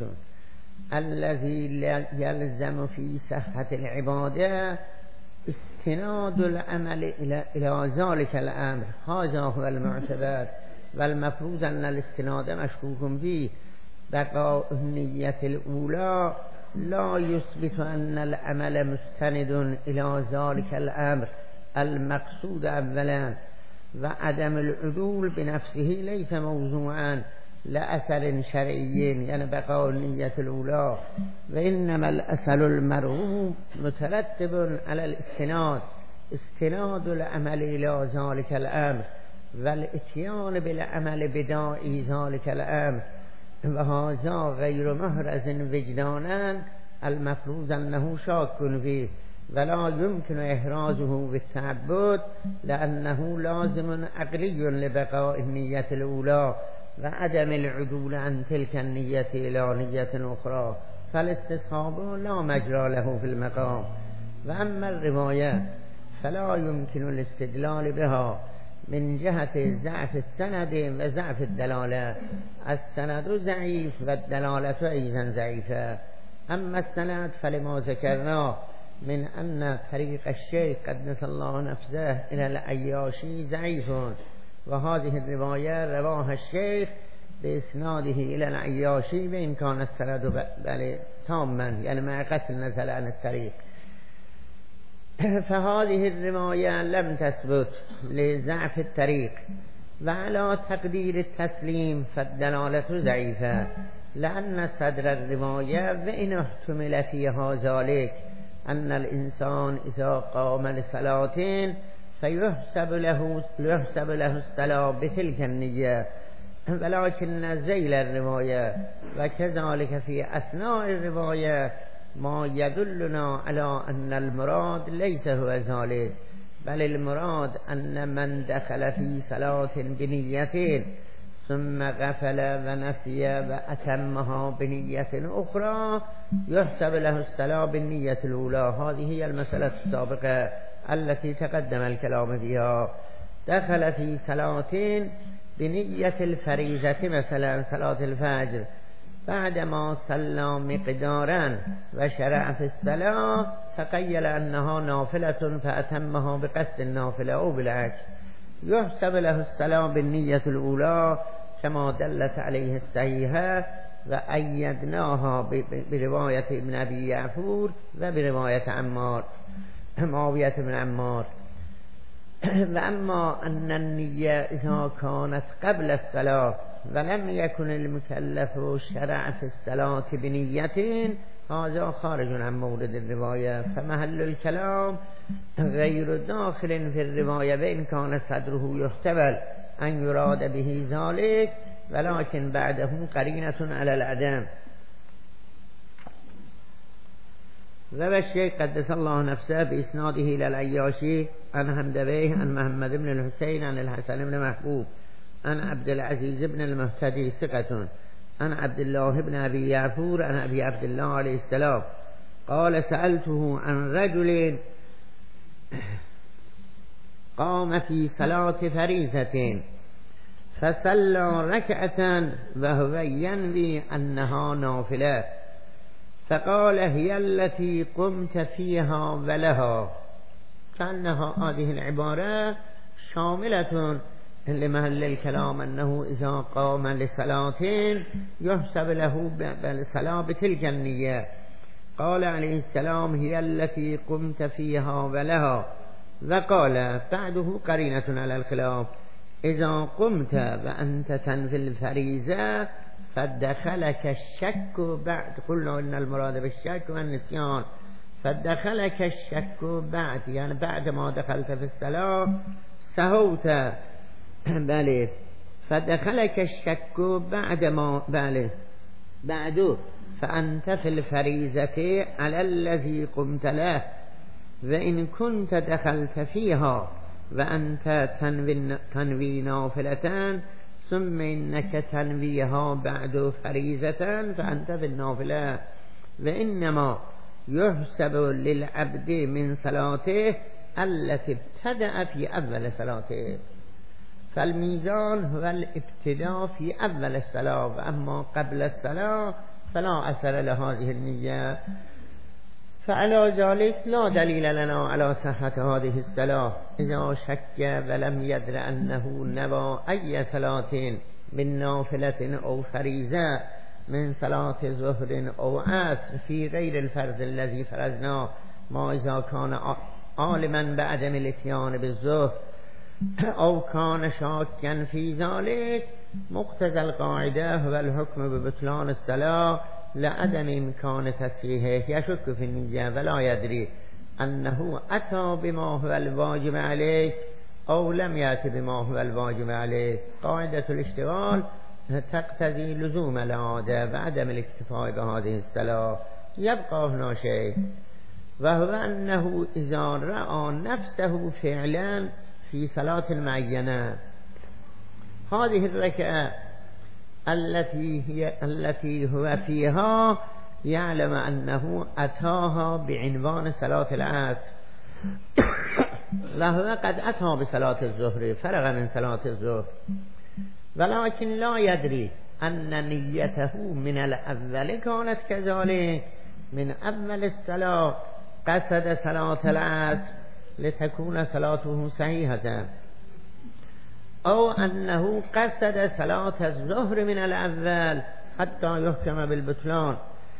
الذي يلزم في صحة العبادة استناد العمل إلى ذلك الأمر، هذا هو المعتبر. والمفروض أن الاستناد مشكوك فيه. بقاء النية الأولى لا يثبت أن العمل مستند إلى ذلك الأمر المقصود أولا، وعدم العدول بنفسه ليس موضوعا لأثر شرعي، يعني بقاء النية الأولى، وإنما الأصل المرغوب مترتب على الاستناد، استناد العمل إلى ذلك الأمر والإتيان بالعمل بداعي ذلك الأمر، وهذا غير محرز وجدانا المفروض أنه شاك فيه، ولا يمكن إحرازه بالتعبد، لأنه لازم عقلي لبقاء النية الأولى وعدم العدول عن تلك النية إلى نية أخرى، فالاستصحاب لا مجرى له في المقام. وأما الرواية فلا يمكن الاستدلال بها من جهة ضعف السند وضعف الدلالة. السند ضعيف والدلالة أيضا ضعيفة. أما السند فلما ذكرنا من أن طريق الشيخ قدس الله نفسه إلى العياشي ضعيف، وهذه الرواية رواها الشيخ بإسناده إلى العياشي، وإن كان السند تاما يعني مع قتل نزل عن الطريق، فهذه الرواية لم تثبت لضعف الطريق. وعلى تقدير التسليم فالدلالة ضعيفة، لأن صدر الرواية وإن احتمل فيها ذلك أن الإنسان إذا قام لصلاة فيحسب له الصلاة بتلك النية، ولكن زيل الرواية وكذلك في أثناء الرواية ما يدلنا على أن المراد ليس هو ذلك، بل المراد أن من دخل في صلاة بنية ثم غفل ونسي وأتمها بنية أخرى يحسب له الصلاة بالنية الأولى. هذه هي المسألة السابقة التي تقدم الكلام فيها. دخل في صلاة بنية الفريضة مثلا صلاة الفجر، بعدما صلى مقدارا وشرع في الصلاة تقيل أنها نافلة فأتمها بقصد النافلة أو بالعكس، يحسب له الصلاة بالنية الأولى كما دلت عليه الصحيحة و ایدناها برواية ابن ابي یعفور و برواية عمار معاویة بن عمار. و اما ان النیه اذا كانت قبل الصلاة ولم يكن المكلف شرع في الصلاة بنية هذا خارج عن مورد الرواية، فمحل الكلام غير داخل في الرواية، وإن كان صدره يحتمل أن يراد به ذلك ولكن بعده قرينة على العدم. روى الشيخ قدس الله نفسه بإسناده إلى العياشي عن حمدويه عن محمد بن الحسين عن الحسن بن محبوب عن عبد العزيز بن المهتدي ثقة عن عبد الله بن أبي يعفور عن أبي عبد الله عليه السلام قال سألته عن رجل قام في صلاة فريضة فصلى ركعة وهو ينوي أنها نافلة فقال هي التي قمت فيها ولها، كأنها هذه العبارة شاملة لمحل الكلام أنه إذا قام لصلاة يحسب له بالصلاة بتلك النية. قال عليه السلام هي التي قمت فيها ولها، وقال بعده قرينة على الخلاف إذا قمت وأنت تنفي الفريضة فدخلك الشك بعد، قلنا إن المراد بالشك والنسيان، فدخلك الشك بعد يعني بعد ما دخلت في الصلاة سهوت بله، فدخلك الشك بعد ما بله بعده فأنت في الفريضة على الذي قمت له، وإن كنت دخلت فيها وأنت تنوي نافلة ثم إنك تنويها بعد فريضة فأنت في النافلة، وإنما يحسب للعبد من صلاته التي ابتدأ في أول صلاته، فالميزان هو الابتداء في أول الصلاة، وأما قبل الصلاة فلا أثر لهذه النية. فعلى ذلك لا دليل لنا على صحة هذه الصلاة إذا شك ولم يدر أنه نوى أي صلاة من نافلة أو فريضة من صلاة ظهر أو عصر في غير الفرض الذي فرضناه، ما إذا كان عالما بعدم الاتيان بالظهر أو كان شاكا في ذلك. مقتضى القاعدة هو الحكم ببطلان الصلاة لعدم إمكان تصحيحه، يشك في النية ولا يدري أنه أتى بما هو الواجب عليه أو لم يأتي بما هو الواجب عليه. قاعدة الاشتغال تقتضي لزوم العادة وعدم الاكتفاء بهذه الصلاة. يبقى هنا شيء، وهو أنه إذا رأى نفسه فعلا في صلاة معينة هذه الركعة التي هو فيها يعلم أنه أتاها بعنوان صلاة العصر وهو قد أتى بصلاة الظهر فرغ من صلاة الظهر، ولكن لا يدري أن نيته من الأول كانت كذلك، من أول الصلاة قصد صلاة العصر لتكون صلاته صحيحة، أو أنه قصد صلاة الظهر من الأول حتى يحكم بالبطلان،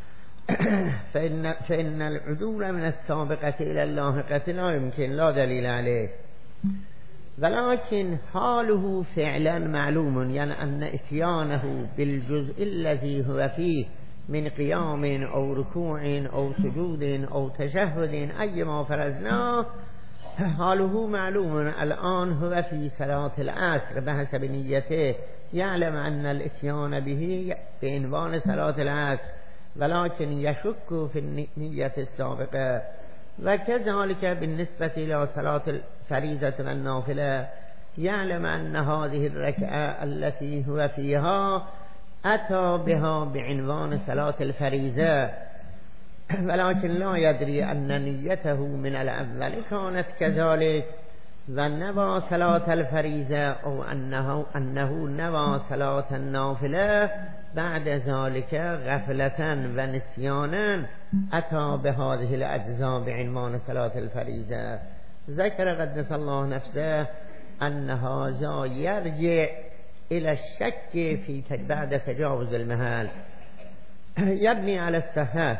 فإن العدول من السابقة إلى اللاحقة لا يمكن، لا دليل عليه. ولكن حاله فعلا معلوم، يعني أن إتيانه بالجزء الذي هو فيه من قيام أو ركوع أو سجود أو تشهد أي ما فرضناه حاله معلوم. الآن هو في صلاة العصر بحسب نيته يعلم أن الاتيان به بعنوان صلاة العصر، ولكن يشك في النية السابقة. وكذلك بالنسبة إلى صلاة الفريضة والنافلة يعلم أن هذه الركعة التي هو فيها أتى بها بعنوان صلاة الفريضة، ولكن لا يدري أن نيته من الأول كانت كذلك ونوى صلاة الفريضة أو أنه نوى صلاة النافلة بعد ذلك غفلة ونسيانا أتى بهذه الأجزاء بعنوان صلاة الفريضة. ذكر قدس الله نفسه أن هذا يرجع إلى الشك في بعد تجاوز المحل، يبني على الصحة.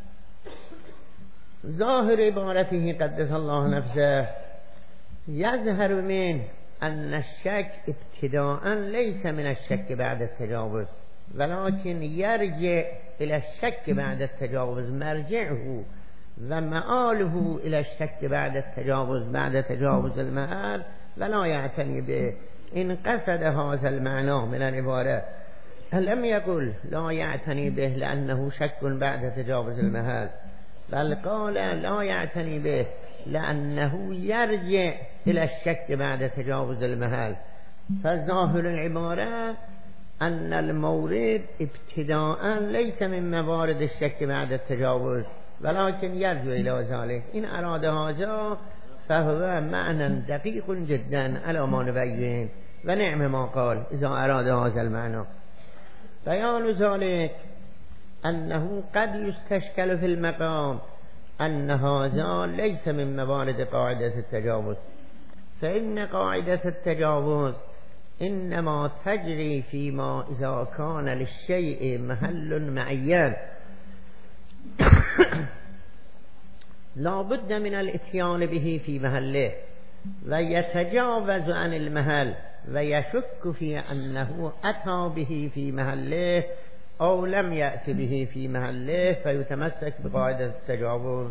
ظاهر عبارته قدس الله نفسه يظهر من أن الشك ابتداء ليس من الشك بعد التجاوز، ولكن يرجع إلى الشك بعد التجاوز، مرجعه ومآله إلى الشك بعد التجاوز بعد تجاوز المحل، ولا يعتني به. إن قصد هذا المعنى من العبارة لم يقل لا يعتني به لأنه شك بعد تجاوز المحل، بل قال لا يعتني به لأنه يرجع إلى الشك بعد تجاوز المحل. فظاهر العبارة أن المورد ابتداء ليس من موارد الشك بعد التجاوز، ولكن يرجع إلى ذلك. إن أراد هذا فهو معنى دقيق جدا على ما نبين، ونعم ما قال إذا أراد هذا المعنى. بيان ذلك أنه قد يستشكل في المقام أن هذا ليس من موارد قاعدة التجاوز، فإن قاعدة التجاوز إنما تجري فيما إذا كان للشيء محل معين لا بد من الاتيان به في محله، ويتجاوز عن المحل ويشك في أنه أتى به في محله أو لم يأتي به في محله، فيتمسك بقاعدة التجاوز.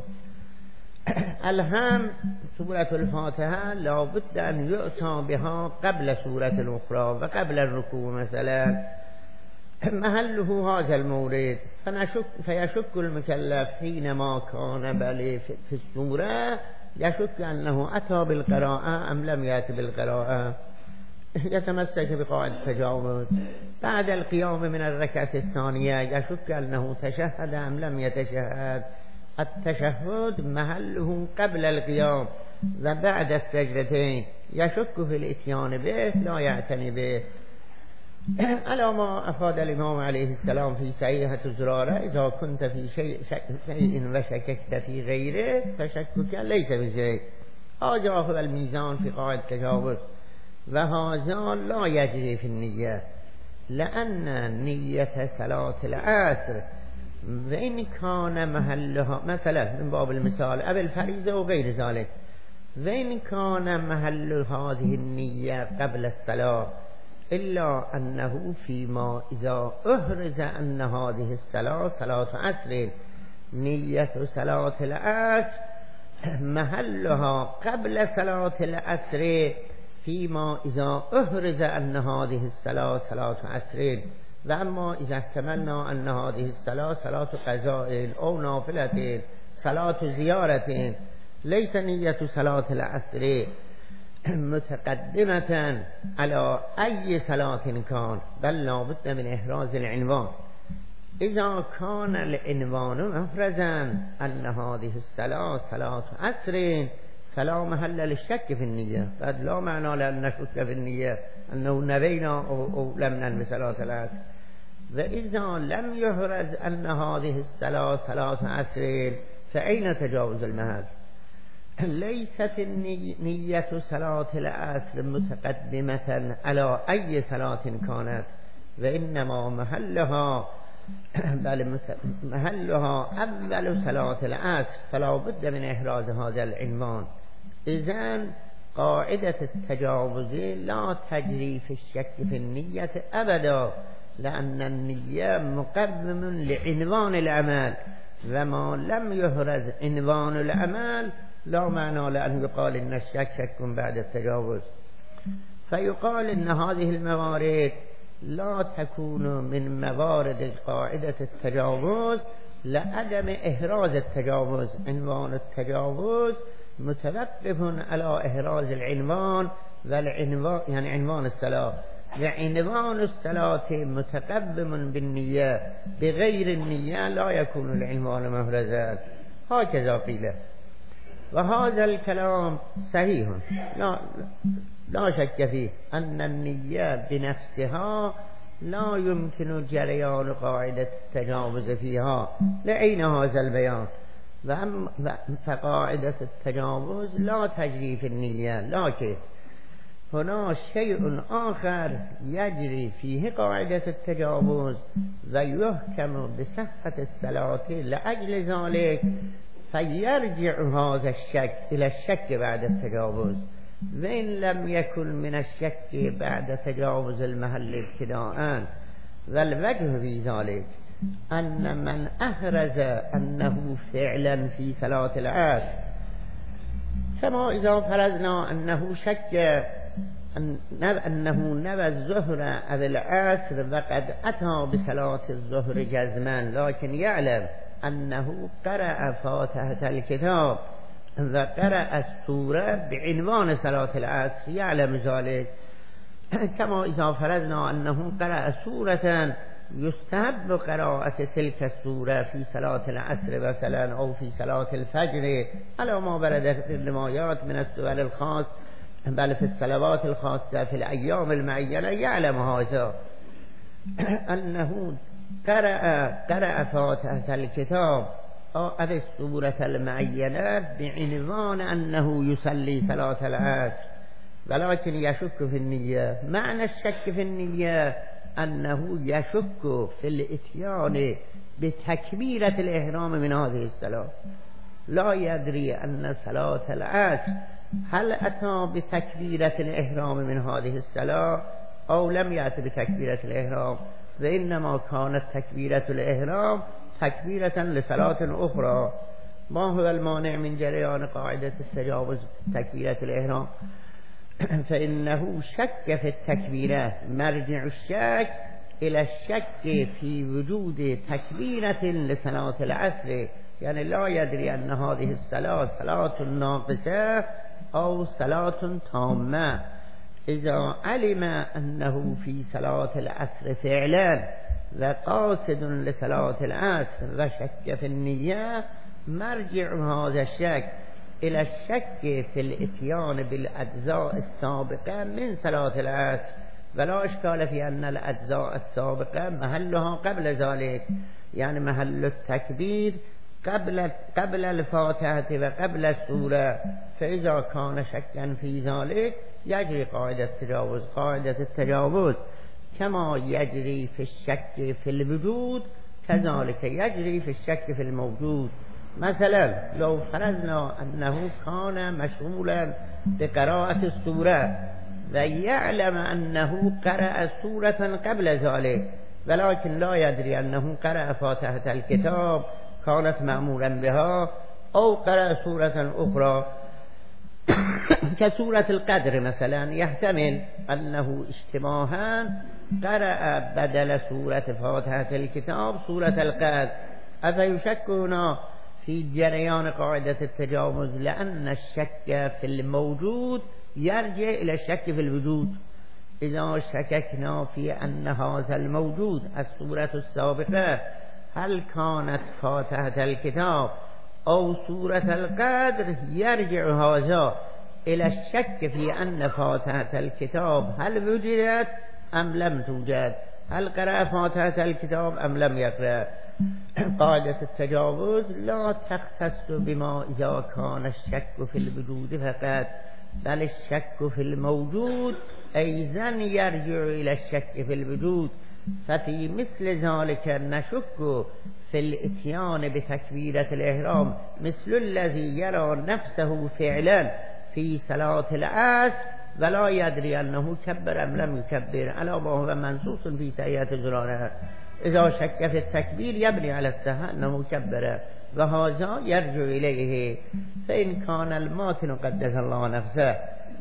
الهم سورة الفاتحة لا بد أن يؤتى بها قبل سورة الأخرى وقبل الركوع مثلا، محله هذا المورد، فيشك المكلف حينما كان بل في السورة يشك أنه أتى بالقراءة أم لم يأتي بالقراءة، يتمسك بقاعدة التجاوز. بعد القيام من الركعة الثانية يشك أنه تشهد أم لم يتشهد، التشهد محله قبل القيام، وبعد السجدتين يشك في الاتيان به لا يعتني به. على ما أفاد الإمام عليه السلام في صحيحة زرارة: إذا كنت في شيء وشككت في غيره فشكك ليس بشيء. هذا هو الميزان في قاعدة التجاوز، وهذا لا يجري في النية، لأن نية صلاة العصر وإن كان محلها مثلا من باب المثال أو الفريضة وغير ذلك، وإن كان محل هذه النية قبل الصلاة، إلا أنه فيما إذا أهرز أن هذه الصلاة صلاة عصر، نية صلاة العصر محلها قبل صلاة العصر فيما إذا أهرز أن هذه الصلاة صلاة عصر. وأما إذا احتملنا أن هذه الصلاة صلاة قضاء أو نافلة صلاة زيارة، ليس نية صلاة العصر متقدمة على أي صلاة كان، بل لا بد من إحراز العنوان. إذا كان العنوان مفرزا أن هذه الصلاة صلاة عصر فلا محل للشك في النية، قد لا معنى لأن نشك في النية أنه نبينا أو لم ننوي صلاة العصر. وإذا لم يحرز أن هذه الصلاة صلاة عصر فأين تجاوز المحل؟ ليست نية صلاة العصر متقدمة على أي صلاة كانت، وإنما محلها أول صلاة العصر، فلا بد من إحراز هذا العنوان. إذن قاعدة التجاوز لا تجري في الشك في النية أبدا، لأن النية مقدم لعنوان العمل، وما لم يحرز عنوان العمل لا معنى لأن يقال إن الشك شك بعد التجاوز. فيقال إن هذه الموارد لا تكون من موارد قاعدة التجاوز لعدم إحراز التجاوز. عنوان التجاوز متوقف على إحراز العنوان، والعنوان يعني عنوان الصلاة، وعنوان الصلاة متقدم بالنية، بغير النية لا يكون العنوان محرزا. هكذا قيل، وهذا الكلام صحيح لا شك فيه أن النية بنفسها لا يمكن جريان قاعدة التجاوز فيها لعين هذا البيان، فقاعدة التجاوز لا تجري في النية، لكن هنا شيء آخر يجري فيه قاعدة التجاوز ويحكم بصحة الصلاة لأجل ذلك فيرجع هذا الشك إلى الشك بعد التجاوز، وإن لم يكن من الشك بعد تجاوز المحل ابتداءً. والوجه في ذلك أن من أحرز أنه فعلا في صلاة العصر، كما إذا فرضنا أنه شك أنه نوى الظهر أو العصر وقد أتى بصلاة الظهر جزما، لكن يعلم أنه قرأ فاتحة الكتاب وقرأ السورة بعنوان صلاة العصر، يعلم ذلك. كما إذا فرضنا أنه قرأ سورة يستحب قراءة تلك السورة في صلاة العصر مثلا أو في صلاة الفجر على ما ورد في الروايات من السور الخاص، بل في الصلوات الخاصة في الأيام المعينة، يعلم هذا أنه قرأ فاتحة الكتاب أو السورة المعينة بعنوان أنه يصلي صلاة العصر، ولكن يشك في النية. معنى الشك في النية أنه يشك في الإتيان بتكبيرة الإحرام من هذه الصلاة، لا يدري أن صلاة العصر هل أتى بتكبيرة الإحرام من هذه الصلاة أو لم يأتي بتكبيرة الإحرام، وإنما كانت تكبيرة الإحرام تكبيرة لصلاة أخرى. ما هو المانع من جريان قاعدة التجاوز تكبيرة الإحرام؟ فإنه شك في التكبيرات، مرجع الشك إلى الشك في وجود تكبيرة لصلاة العصر، يعني لا يدري أن هذه الصلاة صلاة ناقصة أو صلاة تامة. إذا علم أنه في صلاة العصر فعلا وقاصد لصلاة العصر وشك في النية، مرجع هذا الشك إلى الشك في الإتيان بالأجزاء السابقة من صلاة العصر، ولا إشكال في أن الأجزاء السابقة محلها قبل ذلك، يعني محل التكبير قبل الفاتحة وقبل السورة. فإذا كان شكا في ذلك يجري قاعدة التجاوز. قاعدة التجاوز كما يجري في الشك في الوجود كذلك يجري في الشك في الموجود. مثلا لو فرضنا أنه كان مشغولا بقراءة السورة ويعلم أنه قرأ سورة قبل ذلك، ولكن لا يدري أنه قرأ فاتحة الكتاب كانت مأمورا بها أو قرأ سورة أخرى كسورة القدر مثلا، يحتمل أنه اشتباها قرأ بدل سورة فاتحة الكتاب سورة القدر، أفيشك هنا في جريان قاعدة التجاوز، لأن الشك في الموجود يرجع إلى الشك في الوجود. إذا شككنا في أن هذا الموجود السورة السابقة هل كانت فاتحة الكتاب أو سورة القدر، يرجع هذا إلى الشك في أن فاتحة الكتاب هل وجدت أم لم توجد، هل قرأ فاتحة الكتاب أم لم يقرأ. قاعدة التجاوز لا تختص بما إذا كان الشك في الوجود فقط، بل الشك في الموجود أيضا يرجع إلى الشك في الوجود. ففي مثل ذلك نشك في الاتيان بتكبيرة الإحرام مثل الذي يرى نفسه فعلا في صلاة العصر ولا يدري أنه كبر أم لم يكبر، على ما هو منصوص في سيئة زرارة. إذا شك في التكبير يبني على الصحة أنه كبر، وهذا يرجع إليه. فإن كان الماتن قدس الله نفسه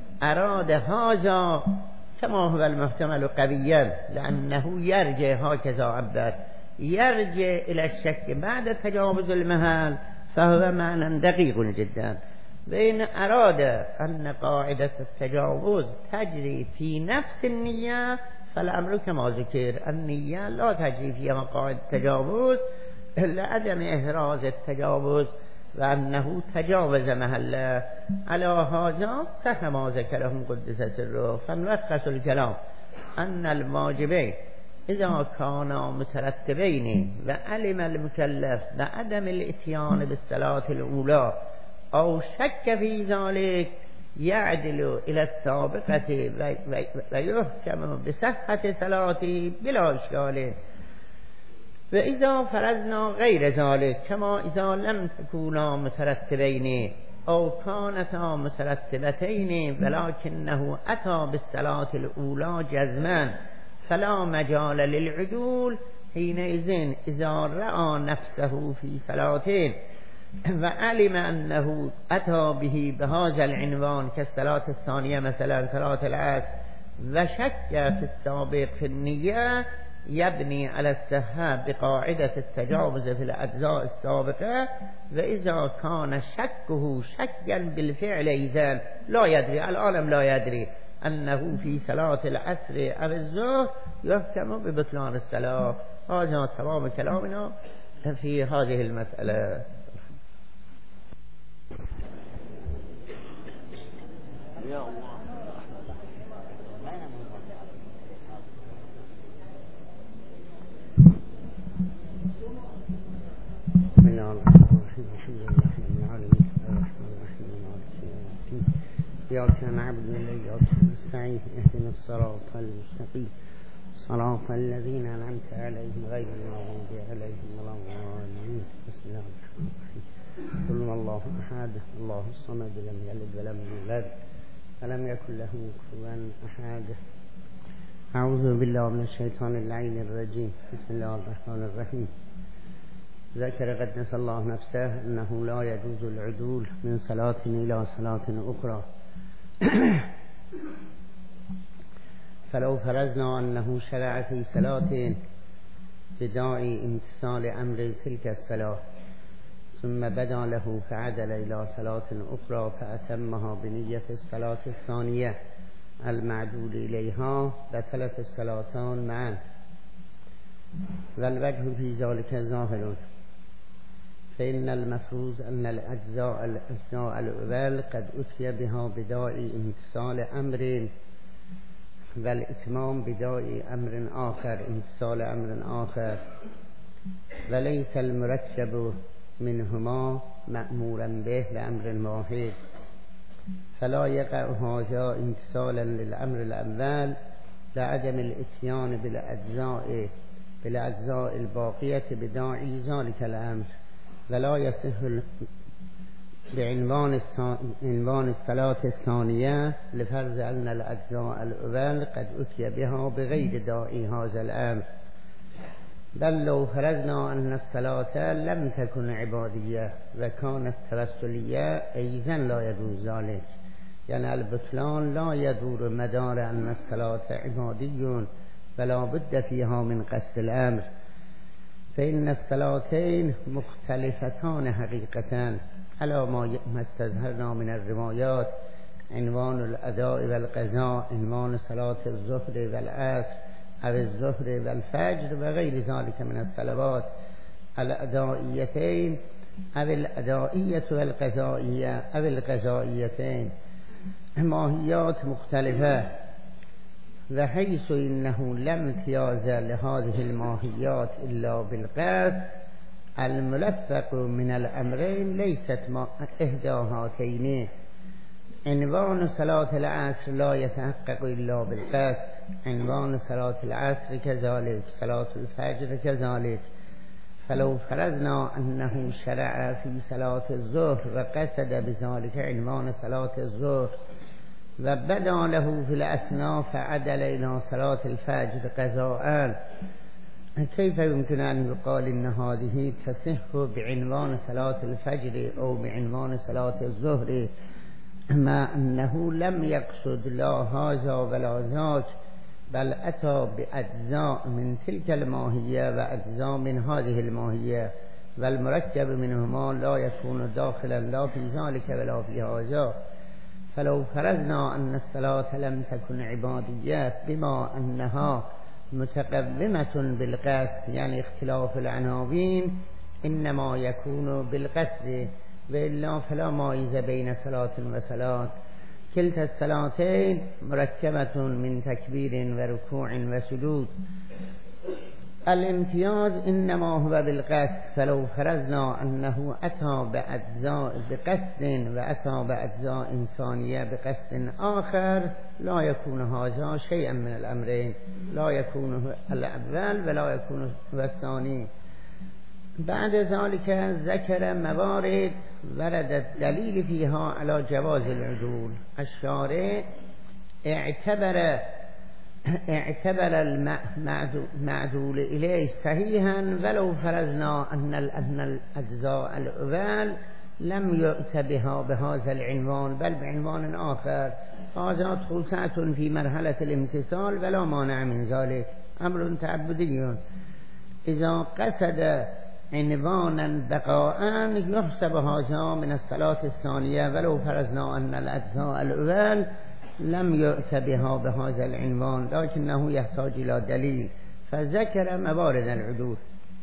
أراد هذا كما هو المحتمل قويا، لأنه يرجع هكذا عبد يرجع إلى الشك بعد تجاوز المحل، فهو معنى دقيق جدا. وإن أراد أن قاعدة التجاوز تجري في نفس النية فالأمر كما ذكر، النية لا تجري فيها قاعدة التجاوز لعدم إحراز التجاوز وأنه تجاوز محله. على هذا صح ما ذكره قدس سره. فملخص الكلام أن الواجبين إذا كانا مترتبين وعلم المكلف بعدم الاتيان بالصلاة الأولى أو شك في ذلك يعدل إلى السابقة ويحكم بصحة صلاته بلا إشكال. وإذا فرضنا غير ذلك كما إذا لم تكونا مترتبين أو كانتا مترتبتين ولكنه أتى بالصلاة الأولى جزما فلا مجال للعدول حينئذ إذا رأى نفسه في صلاة وعلم أنه أتى به بهذا العنوان كالصلاة الثانية مثلا صلاة العصر وشك في السابق في النية يبني على الصحة بقاعدة التجاوز في الأجزاء السابقة. وإذا كان شكه شكا بالفعل إذن لا يدري العالم لا يدري أنه في صلاة العصر أو الظهر يحكم ببطلان الصلاة. هذا تمام كلامنا في هذه المسألة. يا الله. بسم الله الرحمن الرحيم الحمد لله رب العالمين الرحمن الرحيم مالك يوم الدين إياك نعبد وإياك نستعين اهدنا الصراط المستقيم صراط الذين أنعمت عليهم غير المغضوب عليهم ولا الضالين. بسم الله الرحمن الرحيم قل هو الله أحد الله الصمد لم يلد ولم يولد ولم يكن له كفوا أحد. أعوذ بالله من الشيطان اللعين الرجيم. بسم الله الرحمن الرحيم. ذكر قدس الله نفسه أنه لا يجوز العدول من صلاة إلى صلاة أخرى فلو فرضنا أنه شرع في صلاة بداعي امتثال أمر تلك الصلاة ثم بدا له فعدل إلى صلاة أخرى فأتمها بنية الصلاة الثانية المعدول إليها بطلت الصلاتان معا. والوجه في ذلك ظاهر فإن المفروض أن الأجزاء الأول قد أتي بها بداعي امتثال أمر والإتمام بداعي أمر آخر امتثال أمر آخر وليس المركب منهما مأمورا به لأمر واحد فلا يقع هذا امتثالا للأمر الأول لعدم الاتيان بالأجزاء الباقية بداعي ذلك الأمر ولا يصح بعنوان الصلاة الثانية لفرض أن الأجزاء الأول قد أتي بها بغير داعي هذا الأمر. بل لو فرضنا أن الصلاة لم تكن عبادية وكانت توسلية أيضا لا يجوز ذلك. يعني البطلان لا يدور مدار أن الصلاة عبادي ولا بد فيها من قصد الأمر. فإن الصلاتين مختلفتان حقيقتان على ما استظهرنا من الروايات عنوان الأداء والقضاء عنوان صلاة الظهر والعصر أو الظهر والفجر وغير ذلك من الصلوات الأدائيتين أو الأدائية والقضائية أو القضائيتين ماهيات مختلفة. وحيث إنه لم امتياز لهذه الماهيات إلا بالقصد الملفق من الأمرين ليست إحدى هاتين. عنوان صلاة العصر لا يتحقق إلا بالقصد عنوان صلاة العصر كذلك صلاة الفجر كذلك. فلو فرضنا أنه شرع في صلاة الظهر وقصد بذلك عنوان صلاة الظهر وبدا له في الأثناء فعدل إلى صلاة الفجر قضاء كيف يمكن أن يقال إن هذه تصح بعنوان صلاة الفجر أو بعنوان صلاة الظهر مع أنه لم يقصد لا هذا ولا ذاك بل أتى بأجزاء من تلك الماهية وأجزاء من هذه الماهية والمركب منهما لا يكون داخلا لا في ذلك ولا في هذا. فلو فرضنا أن الصلاة لم تكن عبادية بما أنها متقومة بالقصد يعني اختلاف العناوين إنما يكون بالقصد وإلا فلا مايز بين صلاة وصلاة. كلتا الصلاتين مركبة من تكبير وركوع وسجود الامتياز إنما هو بالقصد، فلو فرضنا أنه أتى بأجزاء بقصد وأتى بأجزاء ثانية بقصد آخر لا يكون هذا شيئا من الأمرين، لا يكون الأول ولا يكون الثاني. بعد ذلك ذكر موارد ورد الدليل فيها على جواز العدول. الشارع اعتبر المعدول إليه صحيحا ولو فرضنا أن الأجزاء الأول لم يؤت بها بهذا العنوان بل بعنوان آخر. هذا خصوصات في مرحلة الامتثال ولا مانع من ذلك، أمر تعبدي. إذا قصد عنوانا بقاء يحسب هذا من الصلاة الثانية ولو فرضنا أن الأجزاء الأول لم يؤت بها بهذا العنوان، لكنه يحتاج إلى دليل. فذكر موارد العدول.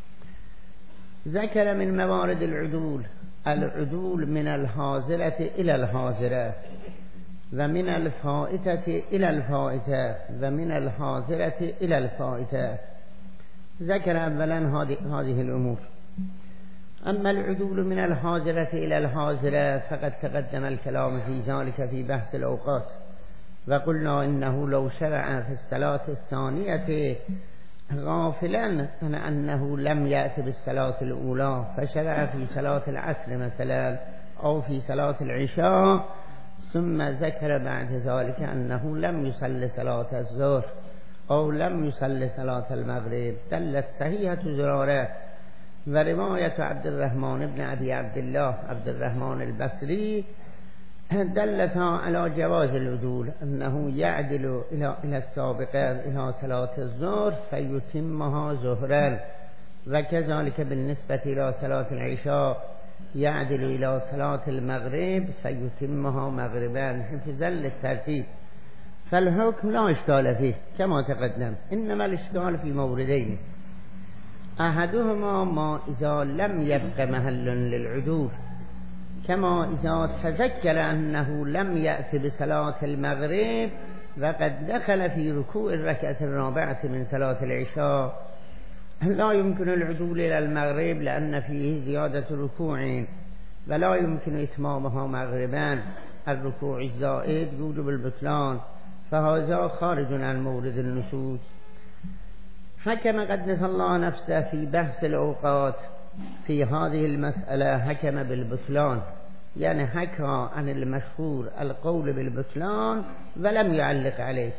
ذكر من موارد العدول من الحاضرة إلى الحاضرة، ومن الفائتة إلى الفائتة، ومن الحاضرة إلى الفائتة. ذكر أولا هذه الأمور. أما العدول من الحاضرة إلى الحاضرة فقد تقدم الكلام في ذلك في بحث الأوقات، وقلنا إنه لو شرع في الصلاة الثانية غافلا عن أنه لم يأت بالصلاة الأولى فشرع في صلاة العصر مثلا أو في صلاة العشاء، ثم ذكر بعد ذلك أنه لم يصلي صلاة الظهر أو لم يصلي صلاة المغرب، دلت صحيحة زرارة. ورواية عبد الرحمن بن أبي عبد الله عبد الرحمن البصري دلت على جواز العدول، أنه يعدل إلى السابقة إلى صلاة الظهر فيتمها ظهرا، وكذلك بالنسبة إلى صلاة العشاء يعدل إلى صلاة المغرب فيتمها مغربا حفظا للترتيب. فالحكم لا إشكال فيه كما تقدم، إنما الإشكال في موردين. أحدهما ما إذا لم يبق محل للعدول، كما إذا تذكر أنه لم يأت بصلاة المغرب وقد دخل في ركوع الركعة الرابعة من صلاة العشاء، لا يمكن العدول إلى المغرب لأن فيه زيادة ركوع، ولا يمكن إتمامها مغربا، الركوع الزائد يوجب البطلان، فهذا خارج عن مورد النصوص. حكم قدس الله نفسه في بحث الأوقات في هذه المسألة، حكم بالبطلان، يعني حكى عن المشهور القول بالبطلان ولم يعلق عليه،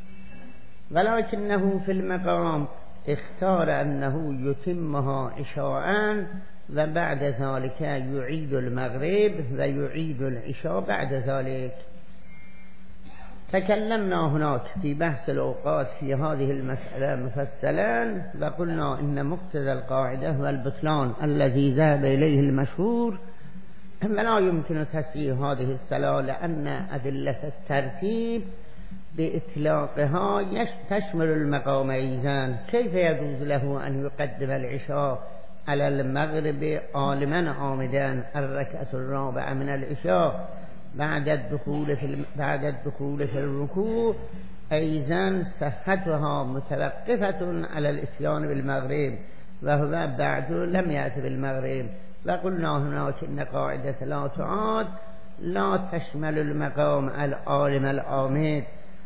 ولكنه في المقام اختار أنه يتمها عشاء وبعد ذلك يعيد المغرب ويعيد العشاء بعد ذلك. تكلمنا هناك في بحث الأوقات في هذه المسألة مفصلا، وقلنا إن مقتضى القاعدة هو البطلان الذي ذهب إليه المشهور، ولا يمكن تسوية هذه الصلاة لأن أدلة الترتيب بإطلاقها تشمل المقام أيضا. كيف يجوز له أن يقدم العشاء على المغرب عالما عامدا الركعة الرابعة من العشاء بعد الدخول في الركوع، أيضا صحتها متوقفة على الإتيان بالمغرب وهو بعد لم يأتي بالمغرب. وقلنا هناك إن قاعدة لا تعاد لا تشمل المقام العالم العامد،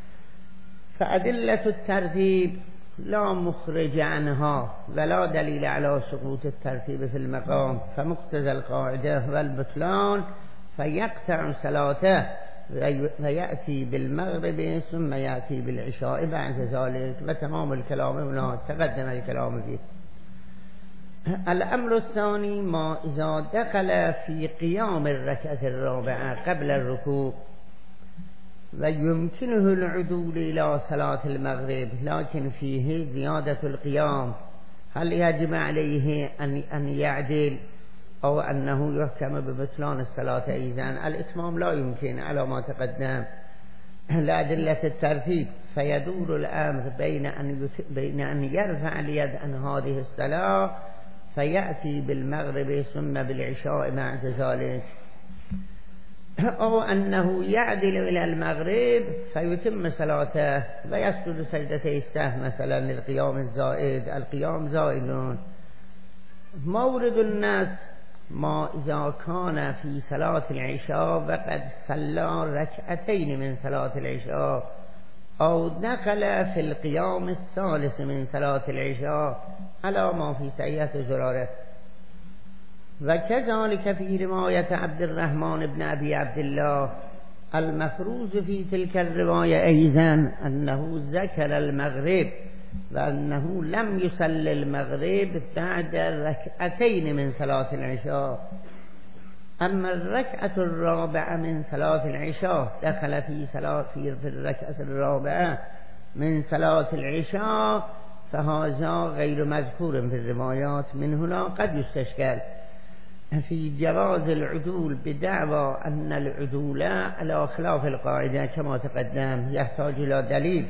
فأدلة الترتيب لا مخرج عنها ولا دليل على سقوط الترتيب في المقام، فمقتضى القاعدة هو البطلان، فيقطع صلاته ويأتي بالمغرب ثم يأتي بالعشاء بعد ذلك، وتمام الكلام هنا تقدم الكلام فيه. الأمر الثاني ما إذا دخل في قيام الركعة الرابعة قبل الركوع ويمكنه العدول إلى صلاة المغرب لكن فيه زيادة القيام، هل يجب عليه أن يعدل أو أنه يحكم ببطلان الصلاة أيضا؟ الإتمام لا يمكن على ما تقدم لأدلة الترتيب، فيدور الأمر بين أن يرفع اليد عن هذه الصلاة فيأتي بالمغرب ثم بالعشاء بعد ذلك. او انه يعدل الى المغرب فيتم صلاته و يسجد سجدته السهو مثلا للقيام الزائد. القيام زائد. مورد الناس ما اذا كان في صلاة العشاء وقد صلى ركعتين من صلاة العشاء او دخل في القيام الثالث من صلاة العشاء على ما في صحيح زراره. وكذلك في رواية عبد الرحمن بن أبي عبد الله المفروض في تلك الرواية أيضا أنه ذكر المغرب وأنه لم يصلي المغرب بعد ركعتين من صلاة العشاء. أما الركعة الرابعة من صلاة العشاء دخل في الركعة الرابعة من صلاة العشاء فهذا غير مذكور في الروايات. من هنا قد يستشكل في جواز العدول بدعوى أن العدول على خلاف القاعدة كما تقدم يحتاج إلى دليل.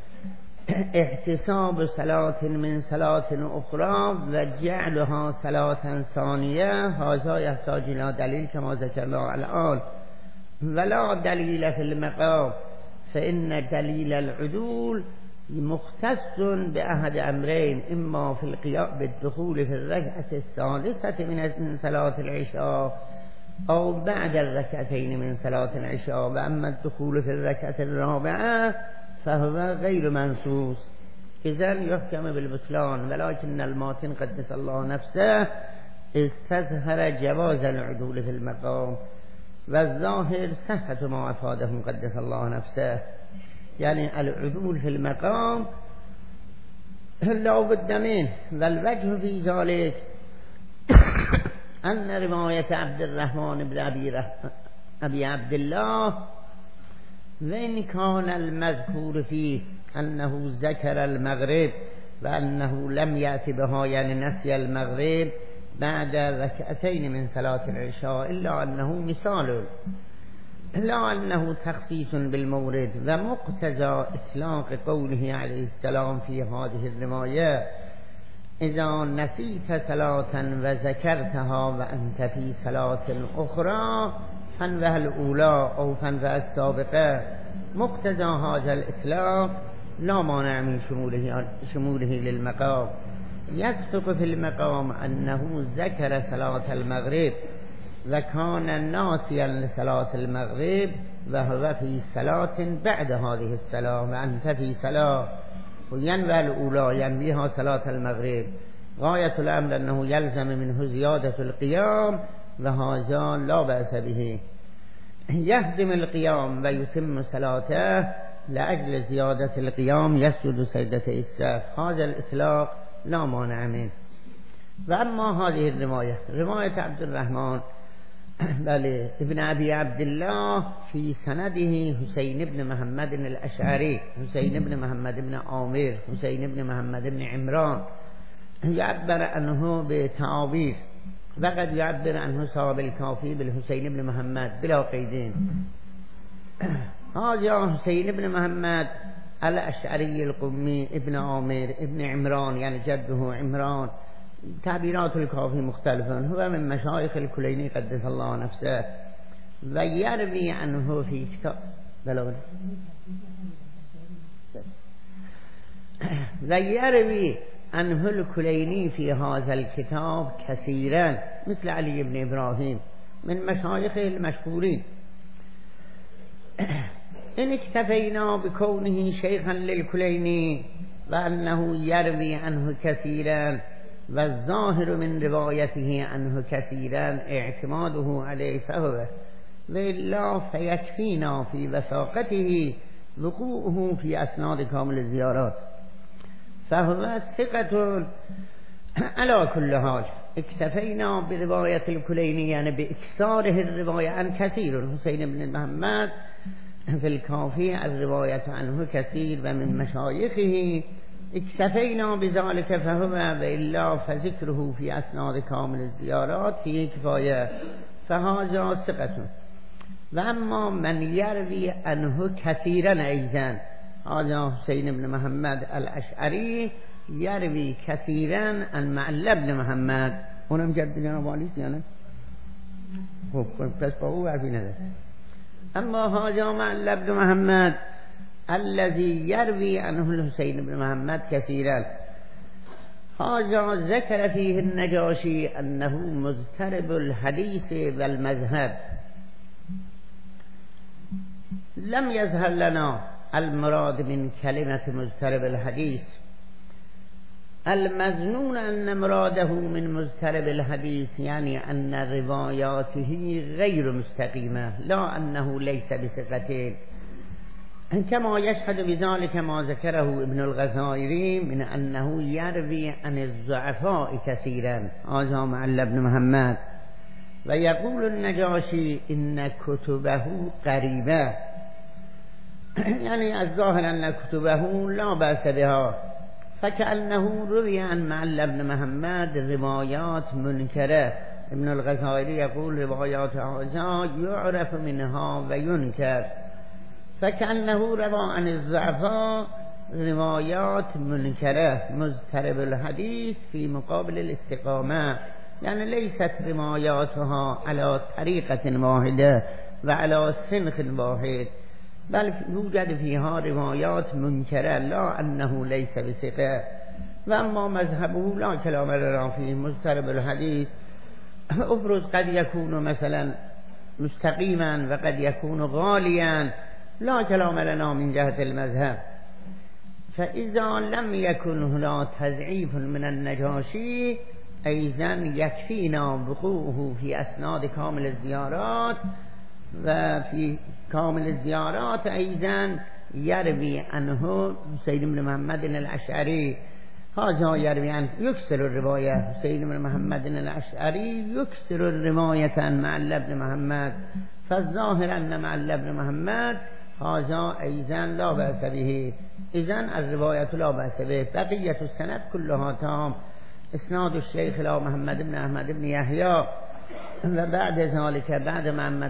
احتساب صلاة من صلاة أخرى وجعلها صلاة ثانية هذا يحتاج إلى دليل كما ذكرنا الآن. ولا دليل في المقام فإن دليل العدول مختص بأحد أمرين: إما في القيام بالدخول في الركعة الثالثة من صلاة العشاء أو بعد الركعتين من صلاة العشاء. وأما الدخول في الركعة الرابعة فهو غير منصوص، إذن يحكم بالبطلان. ولكن الماتن قدس الله نفسه استظهر جواز العدول في المقام والظاهر صحة ما أفاده قدس الله نفسه، يعني العدول في المقام لا بد منه. والوجه في ذلك أن رواية عبد الرحمن بن أبي عبد الله وإن كان المذكور فيه أنه ذكر المغرب وأنه لم يأتي بها يعني نسي المغرب بعد ركعتين من صلاة العشاء، إلا أنه مثال لا أنه تخصيص بالمورد. ومقتضى إطلاق قوله عليه السلام في هذه الرواية: إذا نسيت صلاة وذكرتها وأنت في صلاة أخرى فانوه الأولى أو فانوه السابقة. مقتضى هذا الإطلاق لا مانع من شموله للمقام. يسبق في المقام أنه ذكر صلاة المغرب وكان ناسيا لصلاة المغرب وهو في صلاة بعد هذه الصلاة وأنت في صلاة، وينوي الأولى ينويها صلاة المغرب. غاية الأمر أنه يلزم منه زيادة القيام وهذا لا بأس به. يهدم القيام ويتم صلاته لأجل زيادة القيام يسجد سجدة السهو. هذا الإطلاق لا مانع منه. وأما هذه الرواية رواية عبد الرحمن ابن أبي عبد الله في سنده حسين بن محمد الأشعري، حسين بن محمد بن عامر، حسين بن محمد بن عمران، يعبر عنه بتعابير وقد يعبر عنه صاحب الكافي بالحسين بن محمد بلا قيدين. هذا حسين بن محمد الأشعري القمي ابن عامر ابن عمران يعني جده عمران. تعبيرات الكافي مختلفة. هو من مشايخ الكليني قدس الله نفسه ويروي عنه في كتاب ويروي عنه الكليني في هذا الكتاب كثيرا مثل علي بن إبراهيم من مشايخه المشهورين. إن اكتفينا بكونه شيخا للكليني وأنه يروي عنه كثيرا والظاهر من روايته عنه كثيرا اعتماده عليه فهو، وإلا فيكفينا في وثاقته وقوعه في أسناد كامل الزيارات، فهو ثقة على كل حال. اكتفينا برواية الكليني يعني بإكثاره الرواية عن كثير. حسين بن محمد في الكافي الرواية عنه كثير ومن مشايخه اكتفينا بذلك فهو، وإلا فذكره في أسناد كامل الزيارات فيه كفاية، فهذا ثقة. وأما من يروي عنه كثيرا أيضا هذا حسين بن محمد الأشعري يروي كثيرا عن معل بن محمد. اونم جد جناب علی یعنی خب پس با او عرفی نده اما هذا معل بن محمد الذي يروي عنه الحسين بن محمد كثيرا، هذا ذكر فيه النجاشي أنه مضطرب الحديث والمذهب. لم يظهر لنا المراد من كلمة مضطرب الحديث. المظنون أن مراده من مضطرب الحديث يعني أن رواياته غير مستقيمة، لا أنه ليس بثقة، كما يشهد بذلك ما ذكره ابن الغزائري من أنه يروي عن الضعفاء كثيرا، هذا معل بن محمد. ويقول النجاشي إن كتبه قريبة، يعني الظاهر أن كتبه لا بأس بها، فكأنه روي عن معل بن محمد روايات منكرة. ابن الغزائري يقول روايات هذا يعرف منها وينكر، فكأنه روى عن الضعفاء روايات منكرة مضطرب الحديث في مقابل الاستقامة، يعني ليست رواياتها على طريقة واحدة وعلى سنخ واحد، بل يوجد فيها روايات منكرة، لا أنه ليس بثقة. وأما مذهبه لا كلام لنا فيه، مضطرب الحديث أفرز قد يكون مثلا مستقيما وقد يكون غاليا، لا كلام لنا من جهة المذهب. فإذا لم يكن هنا تضعيف من النجاشي أيضا يكفينا وقوعه في أسناد كامل الزيارات، وفي كامل الزيارات أيضا يروي عنه حسين بن محمد الأشعري، هذا يروي عنه يكثر الرواية. حسين بن محمد الأشعري يكثر الرواية عن معل بن محمد، فالظاهر أن معل بن محمد هذا أيضا لا بأس به، إذن الرواية لا بأس به. بقية السند كلها تام، اسناد الشيخ لا محمد بن أحمد بن يحيى، وبعد ذلك بعد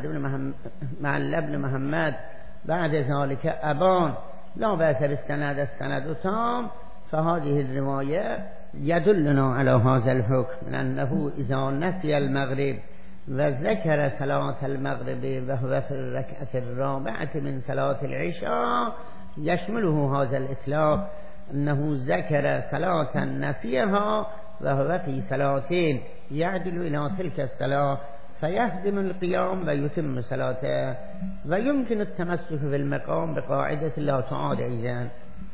معل بن محمد بعد ذلك أبان، لا بأس بالسند، السند تام. فهذه الرواية يدلنا على هذا الحكم من أنه إذا نسي المغرب وذكر صلاة المغرب وهو في الركعة الرابعة من صلاة العشاء يشمله هذا الإطلاق، أنه ذكر صلاة نسيها وهو في صلاتين يعدل إلى تلك الصلاة فيهدم القيام ويتم صلاته، ويمكن التمسك في المقام بقاعدة لا تعاد إذن.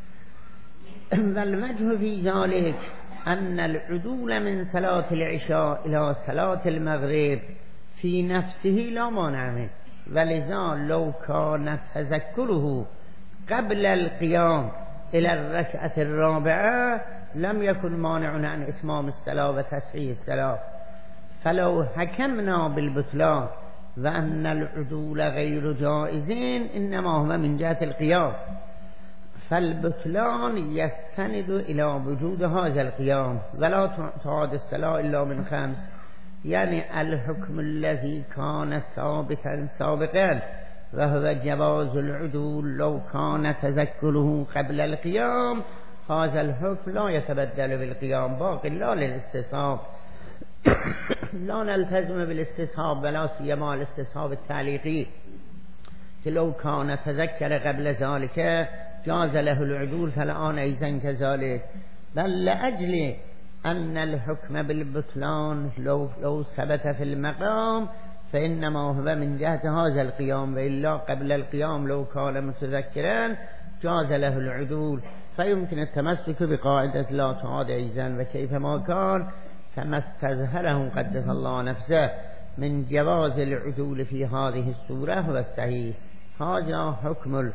والوجه في ذلك أن العدول من صلاة العشاء إلى صلاة المغرب في نفسه لا مانع منه، ولذا لو كان تذكره قبل القيام إلى الركعة الرابعة لم يكن مانع عن إتمام الصلاة وتصحيح الصلاة. فلو حكمنا بالبطلان وأن العدول غير جائزين إنما هو من جهة القيام، فالبطلان يستند إلى وجود هذا القيام، ولا تعاد الصلاة إلا من 5، يعني الحكم الذي كان ثابتا سابقا وهو جواز العدول لو كان تذكره قبل القيام، هذا الحكم لا يتبدل بالقيام، باقي لا للاستصحاب. لا نلتزم بالاستصحاب ولا سيما الاستصحاب التعليقي، لو كان تذكر قبل ذلك جاز له العدول فالآن أيضا كذلك، بل لأجل أن الحكم بالبطلان لو ثبت في المقام فإنما هو من جهة هذا القيام، وإلا قبل القيام لو كان متذكرا جاز له العدول، فيمكن التمسك بقاعدة لا تعاد أيضا. وكيفما كان كما استظهره قدس الله نفسه من جواز العدول في هذه الصورة هو الصحيح. هذا حكم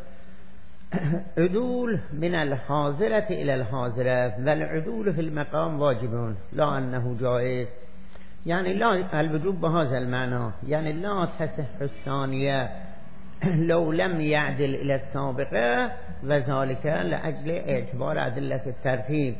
العدول من الحاضرة إلى الحاضرة، والعدول في المقام واجب لا أنه جائز، يعني لا الوجوب بهذا المعنى، يعني لا تصح الثانية لو لم يعدل إلى السابقة، وذلك لأجل اعتبار أدلة الترتيب.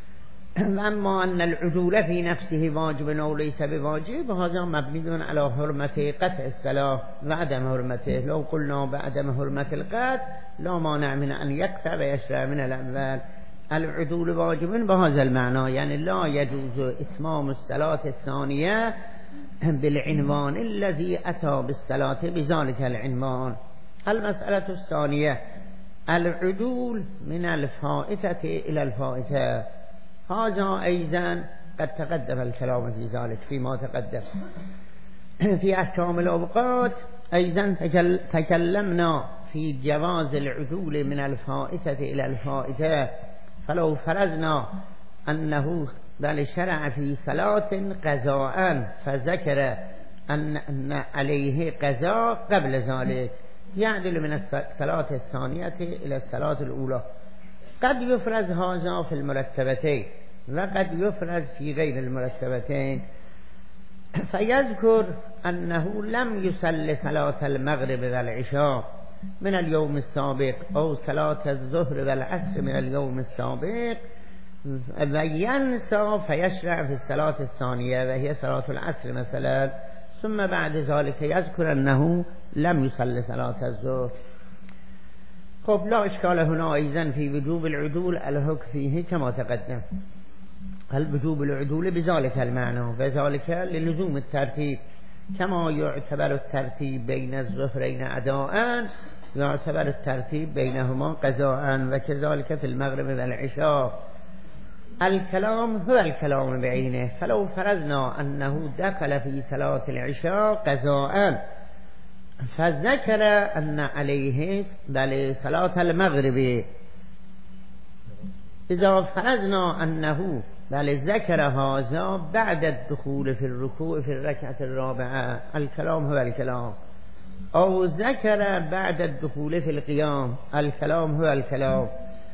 أما أن العدول في نفسه واجب أو ليس بواجب هذا مبني على حرمة قطع الصلاة وعدم حرمته. لو قلنا بعدم حرمة القطع لا مانع من أن يقطع ويشرع من الأول. العدول واجب بهذا المعنى، يعني لا يجوز إتمام الصلاة الثانية بالعنوان الذي أتى بالصلاة بذلك العنوان. المسألة الثانية العدول من الفائتة إلى الفائتة، هذا أيضا قد تقدم الكلام في ذلك فيما تقدم. في أحكام الأوقات أيضا تكلمنا في جواز العدول من الفائتة إلى الفائتة، فلو فرضنا أنه بل شرع في صلاة قضاء فذكر أن عليه قضاء قبل ذلك يعدل من الصلاة الثانية إلى الصلاة الأولى. قد يفرز هذا في المرتبتين وقد يفرز في غير المرتبتين، فيذكر أنه لم يصلي صلاة المغرب والعشاء من اليوم السابق أو صلاة الظهر والعصر من اليوم السابق وينسى فيشرع في الصلاة الثانية وهي صلاة العصر مثلا، ثم بعد ذلك يذكر أنه لم يصلي صلاة الظهر. خب لا إشكال هنا أيضا في وجوب العدول، الحكم فيه كما تقدم. الوجوب العدول بذلك المعنى وذلك للزوم الترتيب، كما يعتبر الترتيب بين الظهرين أداء يعتبر الترتيب بينهما قضاء، وكذلك في المغرب والعشاء. الكلام هو الكلام بعينه، فلو فرضنا أنه دخل في صلاة العشاء قضاء فذكر أن عليه بل صلاة المغرب، إذا فرضنا أنه بل ذكر هذا بعد الدخول في الركوع في الركعة الرابعة، الكلام هو الكلام، أو ذكر بعد الدخول في القيام، الكلام هو الكلام.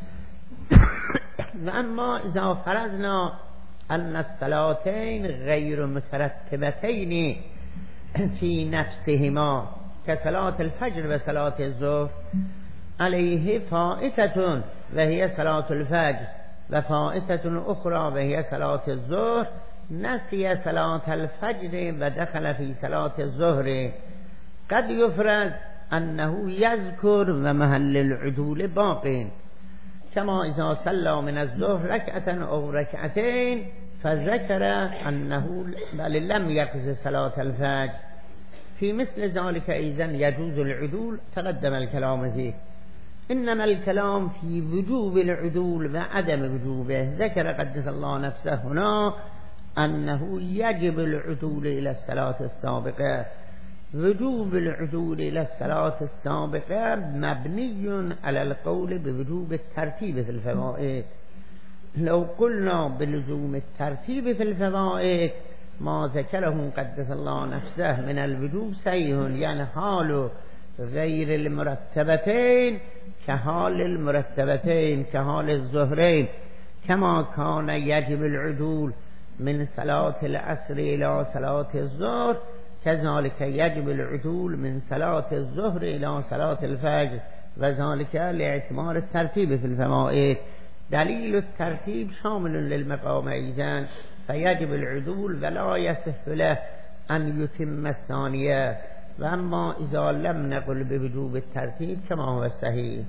وأما إذا فرضنا أن الصلاتين غير مترتبتين في نفسهما كصلاة الفجر وصلاة الظهر، عليه فائتة وهي صلاة الفجر وفائتة أخرى وهي صلاة الظهر، نسي صلاة الفجر ودخل في صلاة الظهر، قد يفرض أنه يذكر ومحل العدول باق، كما إذا صلى من الظهر ركعة أو ركعتين فذكر أنه بل لم يقضي صلاة الفجر، في مثل ذلك أيضا يجوز العدول، تقدم الكلام فيه. إنما الكلام في وجوب العدول وعدم وجوبه. ذكر قدس الله نفسه هنا أنه يجب العدول إلى الصلاة السابقة. وجوب العدول إلى الصلاة السابقة مبني على القول بوجوب الترتيب في الفوائد. لو قلنا بلزوم الترتيب في الفوائد ما ذكره قدس الله نفسه من الوجوب صحيح، يعني حال غير المرتبتين كحال المرتبتين كحال الظهرين، كما كان يجب العدول من صلاة العصر إلى صلاة الظهر كذلك يجب العدول من صلاة الظهر إلى صلاة الفجر، وذلك لاعتبار الترتيب في الفوائد. دليل الترتيب شامل للمقام أيضا، فيجب العدول ولا يصح له أن يتم الثانية. وأما إذا لم نقل بوجوب الترتيب كما هو الصحيح،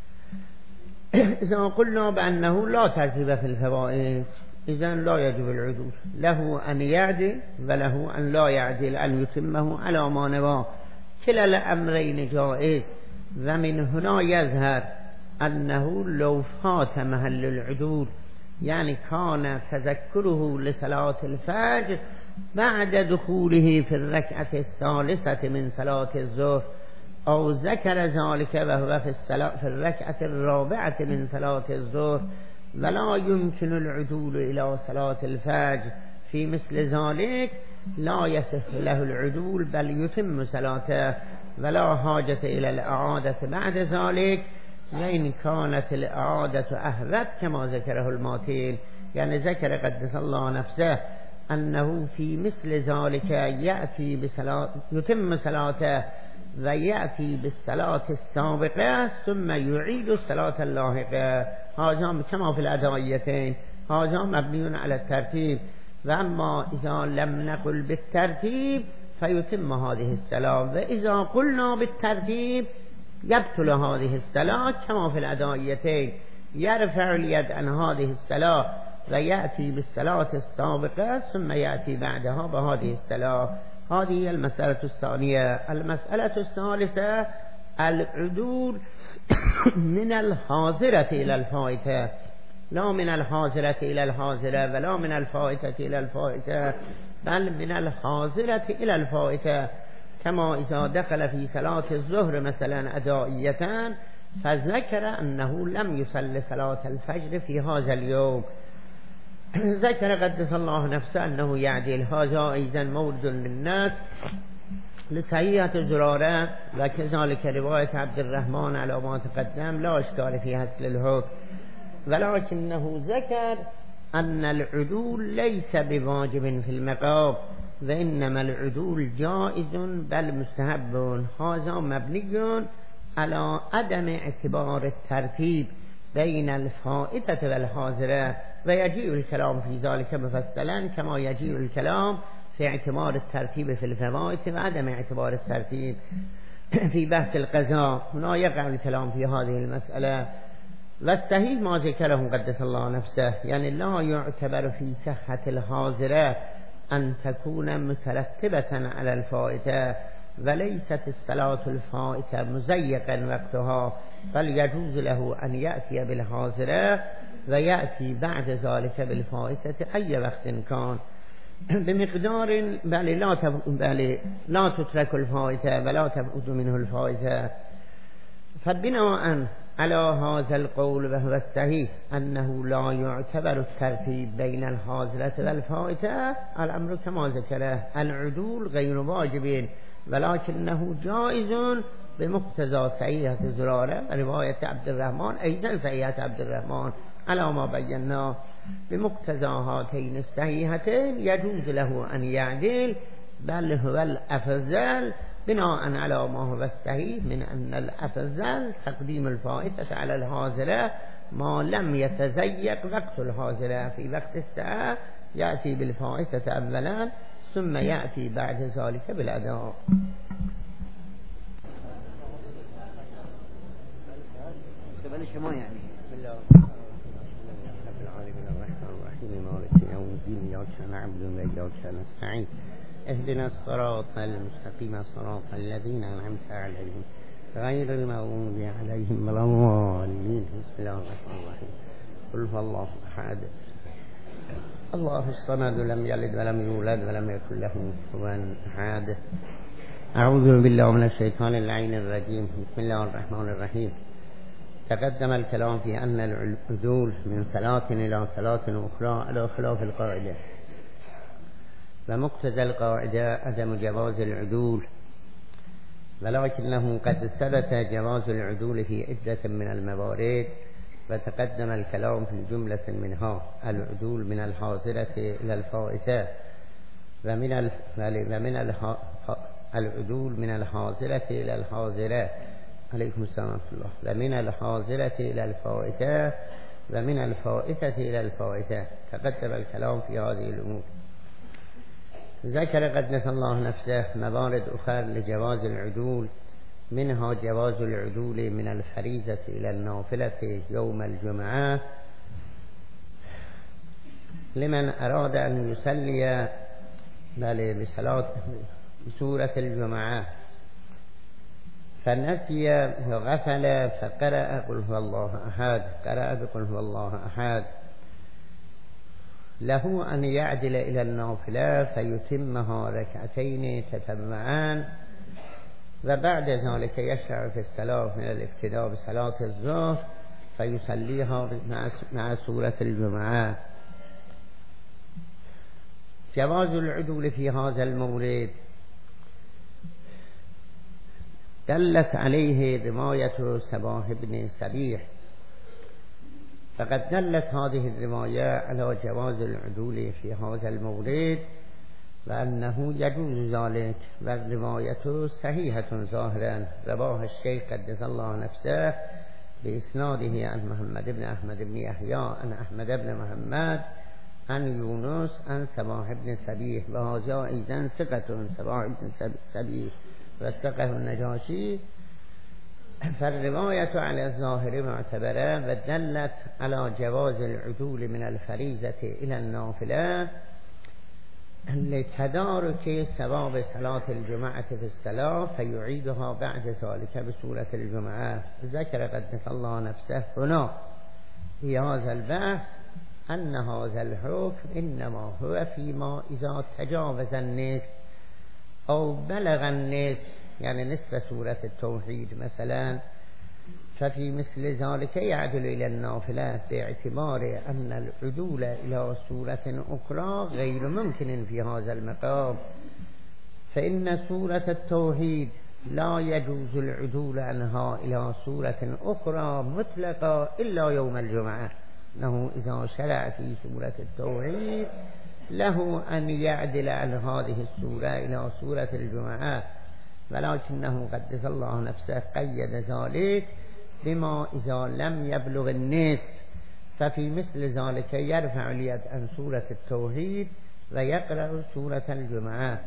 إذا قلنا بأنه لا ترتيب في الفوائد إذن لا يجب العدول، له أن يعدل وله أن لا يعدل، أن يتمه على ما نوى، كلا الأمرين جائز. ومن هنا يظهر أنه لو فات محل العدول، يعني كان تذكره لصلاة الفجر بعد دخوله في الركعة الثالثة من صلاة الظهر، أو ذكر ذلك وهو في الركعة الرابعة من صلاة الظهر، ولا يمكن العدول إلى صلاة الفجر، في مثل ذلك لا يصح له العدول بل يتم صلاته، ولا حاجة إلى الإعادة بعد ذلك، وإن كانت الإعادة أهبت كما ذكره الماتيل. يعني ذكر قدس الله نفسه أنه في مثل ذلك يأتي بصلاة يتم صلاته ويأتي بالصلاة السابقة ثم يعيد الصلاة اللاحقة، هذا كما في الأدعيتين، هذا مبني على الترتيب. وأما إذا لم نقل بالترتيب فيتم هذه الصلاة، وإذا قلنا بالترتيب يبطل هذه الصلاة كما في الأدعيتين، يرفع اليد عن هذه الصلاة و یأتی بالصلاة السابقه ثم یأتی بعدها بهذه الصلاة. هذه المسألة الثانية. المسألة الثالثة العدول من الحاضرة إلى الفائتة، لا من الحاضرة إلى الحاضرة ولا من الفائتة إلى الفائتة، بل من الحاضرة إلى الفائتة. كما إذا دخل في صلاة الظهر مثلا أدائية فذكر أنه لم يصلي صلاة الفجر في هذا اليوم، ذكر قدس الله نفسه أنه يعدل. هذا أيضا مورد للناس لصحيحة زرارة، وكذلك رواية عبد الرحمن على ما تقدم لا إشكال في حصل الحكم، ولكنه ذكر أن العدول ليس بواجب في المقام، وإنما العدول جائز بل مستحب. هذا مبني على عدم اعتبار الترتيب بين الفائتة والحاضرة، ويجيء الكلام في ذلك مفصلا كما يجيء الكلام في اعتبار الترتيب في الفوائت وعدم اعتبار الترتيب في بحث القضاء. هنا يقع الكلام في هذه المسألة. والصحيح ما ذكره قدس الله نفسه، يعني لا يعتبر في صحة الحاضرة أن تكون مترتبة على الفائتة، وليست الصلاة الفائتة مزيقا وقتها، بل يجوز له أن يأتي بالحاضرة ويأتي بعد ذلك بالفائتة أي وقت كان بمقدار بل لا تترك الفائتة ولا تبعد منه الفائتة. فبناء على هذا القول وهو الصحيح أنه لا يعتبر الترتيب بين الحاضرة والفائتة، الأمر كما ذكره العدول غير واجب ولكنه جائز بمقتضى صحيحة زرارة رواية عبد الرحمن، أيضا صحيحة عبد الرحمن على ما بينا. بمقتضى هاتين الصحيحتين يجوز له أن يعدل، بل هو الأفضل بناء على ما هو الصحيح من أن الأفضل تقديم الفائتة على الحاضرة ما لم يتزيق وقت الحاضرة. في وقت الساعة يأتي بالفائتة أولا ثم يأتي بعد ذلك بالأداء. شما يعني بسم الله رب العالمين الرحمن الرحيم مالك يوم الدين إياك نعبد وإياك نستعين اهدنا الصراط المستقيم صراط الذين أنعمت عليهم غير المغضوب عليهم ولا الضالين. بسم الله الرحمن الرحيم. قل هو الله أحد الله الصمد لم يلد ولم يولد ولم يكن له كفوا أحد. أعوذ بالله من الشيطان اللعين الرجيم. بسم الله الرحمن الرحيم. تقدم الكلام في أن العدول من صلاة إلى صلاة أخرى على خلاف القاعدة، ومقتضى القاعدة عدم جواز العدول، ولكنه قد ثبت جواز العدول في عدة من الموارد، وتقدم الكلام في جملة منها العدول من الحاضرة إلى الفائتة، العدول من الحاضرة إلى الحاضرة عليكم السلام ورحمة الله، ومن الحاضرة إلى الفائتة، ومن الفائتة إلى الفائتة. تقدم الكلام في هذه الأمور. ذكر قدس الله نفسه موارد أخرى لجواز العدول، منها جواز العدول من الفريضة إلى النافلة يوم الجمعة لمن أراد أن يصلي بصلاة بسورة الجمعة فنسي وغفل فقرأ قل هو الله أحد، قرأ بقل هو الله أحد، له أن يعدل إلى النافلة فيتمها ركعتين تتبعان، وبعد ذلك يشرع في الصلاة من الابتداء بصلاة الظهر فيصليها مع سورة الجمعة. جواز العدول في هذا المورد دلت عليه رواية سباح بن سبيح، فقد دلت هذه الرواية على جواز العدول في هذا المورد وأنه يجوز ذلك، والرواية صحيحة ظاهرا. رواه الشيخ قدس الله نفسه بإسناده عن محمد بن أحمد بن يحيى عن أحمد بن محمد عن يونس عن سباح بن سبيح، وهذا أيضا ثقة سباح بن سبيح وثقه النجاشي فالرواية على الظاهر معتبرة ودلت على جواز العدول من الفريضة إلى النافلة لتدارك ثواب صلاة الجمعة في الصلاة فيعيدها بعد ذلك بصورة الجمعة. ذكر قدس الله نفسه هنا في هذا البحث أن هذا الحكم إنما هو فيما إذا تجاوز النصف أو بلغ النصف، يعني نصف سورة التوحيد مثلا، ففي مثل ذلك يعدل إلى النافلة باعتبار أن العدول إلى سورة أخرى غير ممكن في هذا المقام، فإن سورة التوحيد لا يجوز العدول عنها إلى سورة أخرى مطلقة إلا يوم الجمعة، أنه إذا شرع في سورة التوحيد له أن يعدل عن هذه السورة إلى سورة الجمعة، ولكنه قدس الله نفسه قيد ذلك بما إذا لم يبلغ النصف، ففي مثل ذلك يرفع اليد عن سورة التوحيد ويقرأ سورة الجمعة.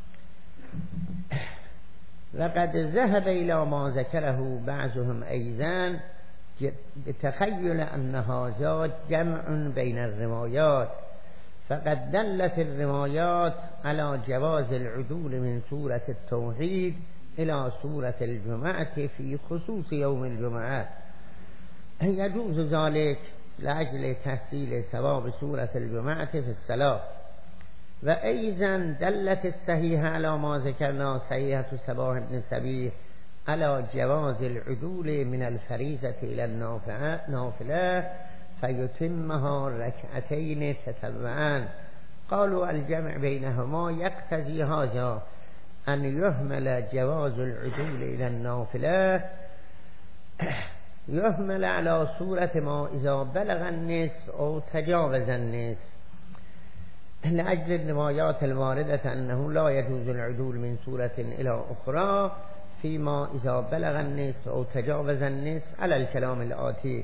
لقد ذهب إلى ما ذكره بعضهم أيضا بتخيل أن هذا جمع بين الروايات، فقد دلت الروايات على جواز العدول من سورة التوحيد إلى سورة الجمعة في خصوص يوم الجمعة، يجوز ذلك لأجل تحصيل ثواب سورة الجمعة في الصلاة. وأيضا دلت الصحيحة على ما ذكرنا صحيحة صباح بن سبيح على جواز العدول من الفريضة إلى النافلة فيتمها ركعتين تتبعا. قالوا الجمع بينهما يقتضي هذا أن يهمل جواز العدول إلى النافلة يهمل على صورة ما إذا بلغ النصف أو تجاوز النصف، لأجل الروايات الواردة أنه لا يجوز العدول من سورة إلى أخرى فيما إذا بلغ النصف أو تجاوز النصف على الكلام الآتي.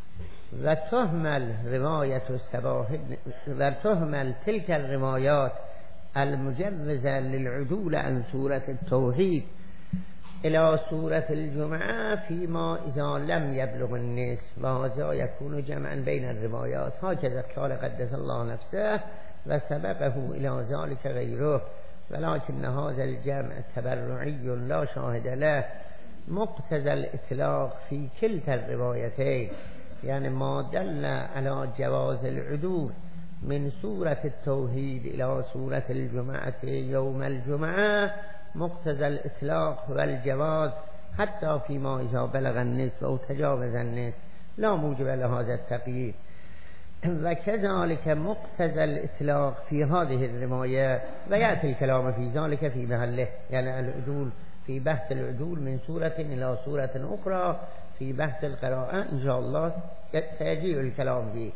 وتهمل تلك الروايات المجوزة للعدول عن سورة التوحيد إلى سورة الجمعة فيما إذا لم يبلغ النصف، وهذا يكون جمعا بين الروايات. هكذا قال قدس الله نفسه وسبقه إلى ذلك غيره، ولكن هذا الجمع تبرعي لا شاهد له مقتضى الإطلاق في كلتا الروايتين، يعني ما دل على جواز العدول من سورة التوحيد إلى سورة الجمعة يوم الجمعة مقتضى الإطلاق والجواز حتى فيما إذا بلغ النصف أو تجاوز النصف، لا موجب لهذا التقييد. وكذلك مقتضى الإطلاق في هذه الرواية، ويأتي الكلام في ذلك في محله، يعني العدول في بحث العدول من سورة إلى سورة أخرى في بحث القراءة إن شاء الله سيجيء الكلام به.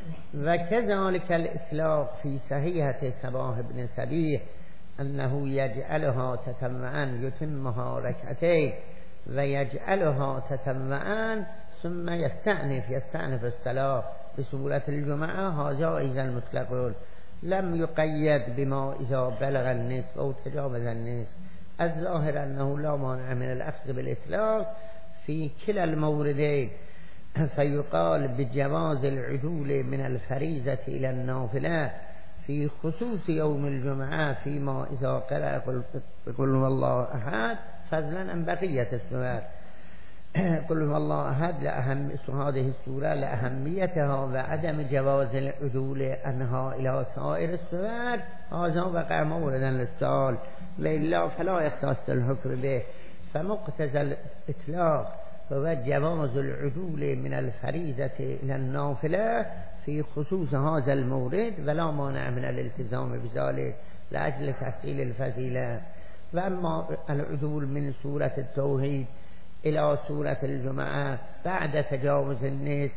وكذلك الإطلاق في صحيحة صباح بن سبيح أنه يجعلها تتمعا يتمها ركعتين ويجعلها تتمعا ثم يستأنف الصلاة بسورة الجمعة، هذا أيضا مطلق لم يقيد بما إذا بلغ النصف أو تجاوز النصف. الظاهر أنه لا مانع من الأخذ بالإطلاق في كلا الموردين، فيقال بجواز العدول من الفريضة إلى النافلة في خصوص يوم الجمعة فيما إذا قرأ قل هو الله أحد فضلا عن بقية السور. قل هو الله أحد هذه السورة لأهميتها وعدم جواز العدول عنها إلى سائر السور، هذا وقع موردا للسؤال، وإلا فلا يختص الحكم به. فمقتضى الإطلاق هو جواز العدول من الفريضة إلى النافلة في خصوص هذا المورد، ولا مانع من الالتزام بذلك لأجل تحصيل الفضيلة. وأما العدول من سورة التوحيد إلى سورة الجمعة بعد تجاوز النصف،